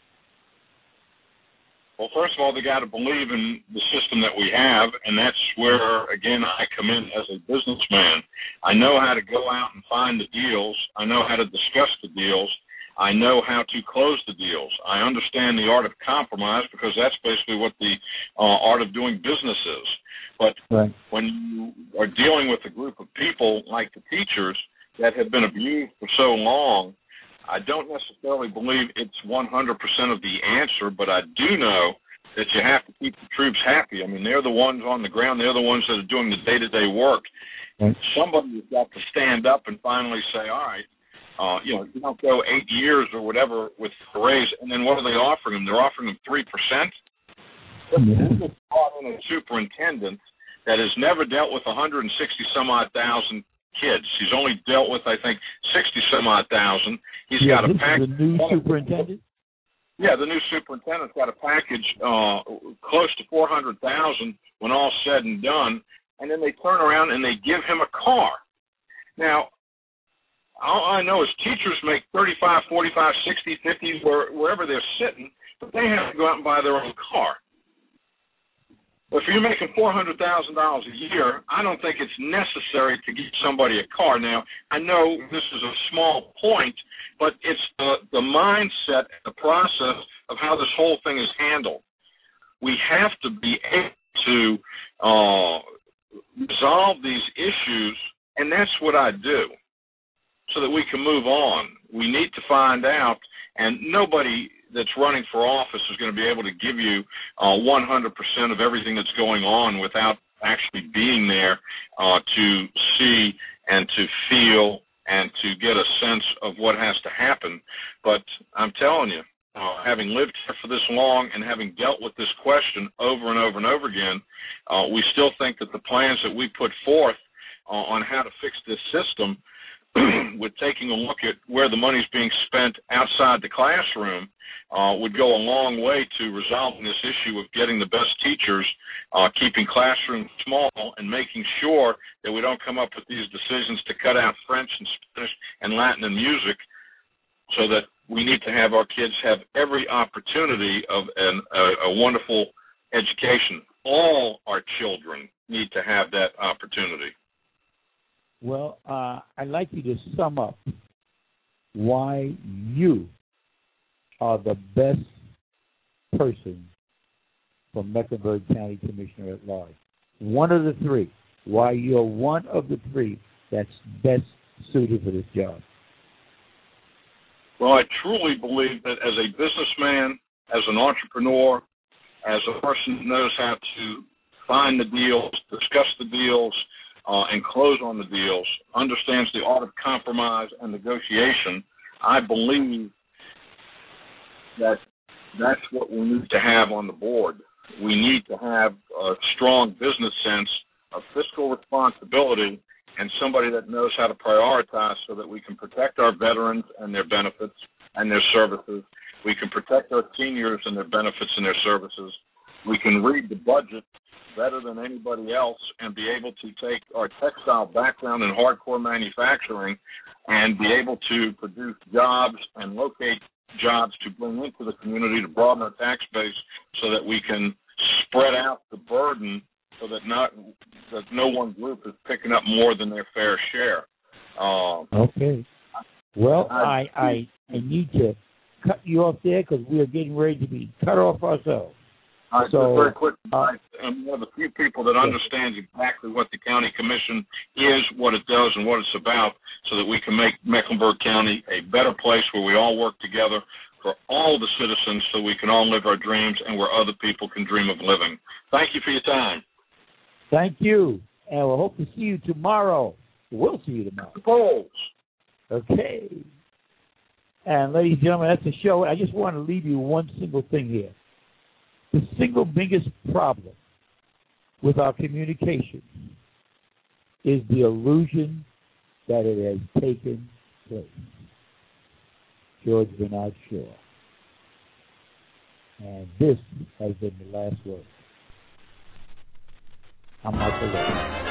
Well, first of all, they got to believe in the system that we have, and that's where, again, I come in as a businessman. I know how to go out and find the deals. I know how to discuss the deals. I know how to close the deals. I understand the art of compromise because that's basically what the uh, art of doing business is. But right. when you are dealing with a group of people like the teachers that have been abused for so long, I don't necessarily believe it's one hundred percent of the answer, but I do know that you have to keep the troops happy. I mean, they're the ones on the ground. They're the ones that are doing the day-to-day work. Right. Somebody has got to stand up and finally say, all right, uh, you know, you don't go eight years or whatever with the raise, and then what are they offering them? They're offering them three percent? Yeah. They brought in a superintendent that has never dealt with one hundred sixty some odd thousand kids. He's only dealt with, I think, sixty some odd thousand. He's yeah, got a this package. Is the new superintendent? Yeah, the new superintendent's got a package uh, close to four hundred thousand when all's said and done, and then they turn around and they give him a car. Now, all I know is teachers make thirty-five, forty-five, sixty, fifty, where, wherever they're sitting, but they have to go out and buy their own car. If you're making four hundred thousand dollars a year, I don't think it's necessary to get somebody a car. Now, I know this is a small point, but it's the, the mindset, the process of how this whole thing is handled. We have to be able to uh, resolve these issues, and that's what I do, so that we can move on. We need to find out, and nobody that's running for office is going to be able to give you uh, one hundred percent of everything that's going on without actually being there uh, to see and to feel and to get a sense of what has to happen. But I'm telling you, uh, having lived here for this long and having dealt with this question over and over and over again, uh, we still think that the plans that we put forth uh, on how to fix this system with taking a look at where the money's being spent outside the classroom uh, would go a long way to resolving this issue of getting the best teachers, uh, keeping classrooms small, and making sure that we don't come up with these decisions to cut out French and Spanish and Latin and music, so that we need to have our kids have every opportunity of an, a, a wonderful education. All our children need to have that opportunity. Well, uh, I'd like you to sum up why you are the best person for Mecklenburg County Commissioner at Large. One of the three. Why you're one of the three that's best suited for this job. Well, I truly believe that as a businessman, as an entrepreneur, as a person who knows how to find the deals, discuss the deals, Uh, and close on the deals, understands the art of compromise and negotiation, I believe that that's what we need to have on the board. We need to have a strong business sense of fiscal responsibility and somebody that knows how to prioritize so that we can protect our veterans and their benefits and their services. We can protect our seniors and their benefits and their services. We can read the budget better than anybody else and be able to take our textile background in hardcore manufacturing and be able to produce jobs and locate jobs to bring into the community to broaden our tax base so that we can spread out the burden so that not that no one group is picking up more than their fair share. Uh, okay. Well, I, I, I need to cut you off there because we are getting ready to be cut off ourselves. Uh, so, just very quick, uh, I'm one of the few people that understands exactly what the county commission is, what it does, and what it's about, so that we can make Mecklenburg County a better place where we all work together for all the citizens so we can all live our dreams and where other people can dream of living. Thank you for your time. Thank you. And we'll hope to see you tomorrow. We'll see you tomorrow. The polls. Okay. And ladies and gentlemen, that's the show. I just want to leave you one single thing here. The single biggest problem with our communication is the illusion that it has taken place. George Bernard Shaw. And this has been the last word. I'm Michael Lewis.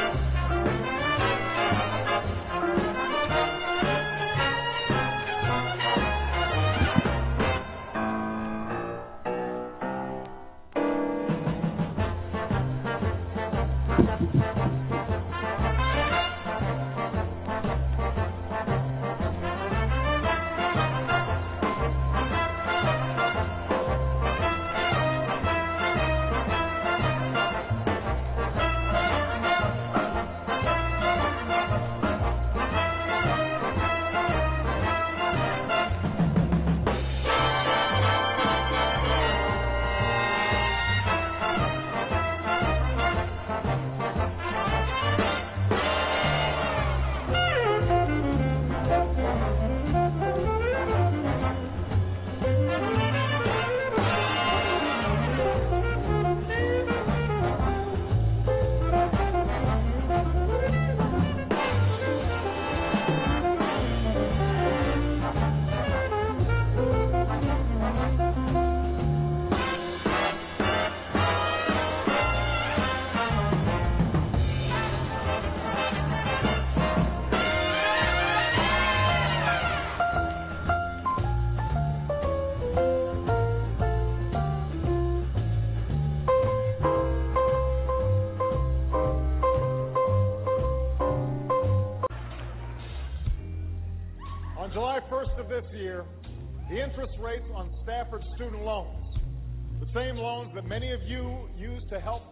This year, the interest rates on Stafford student loans, the same loans that many of you used to help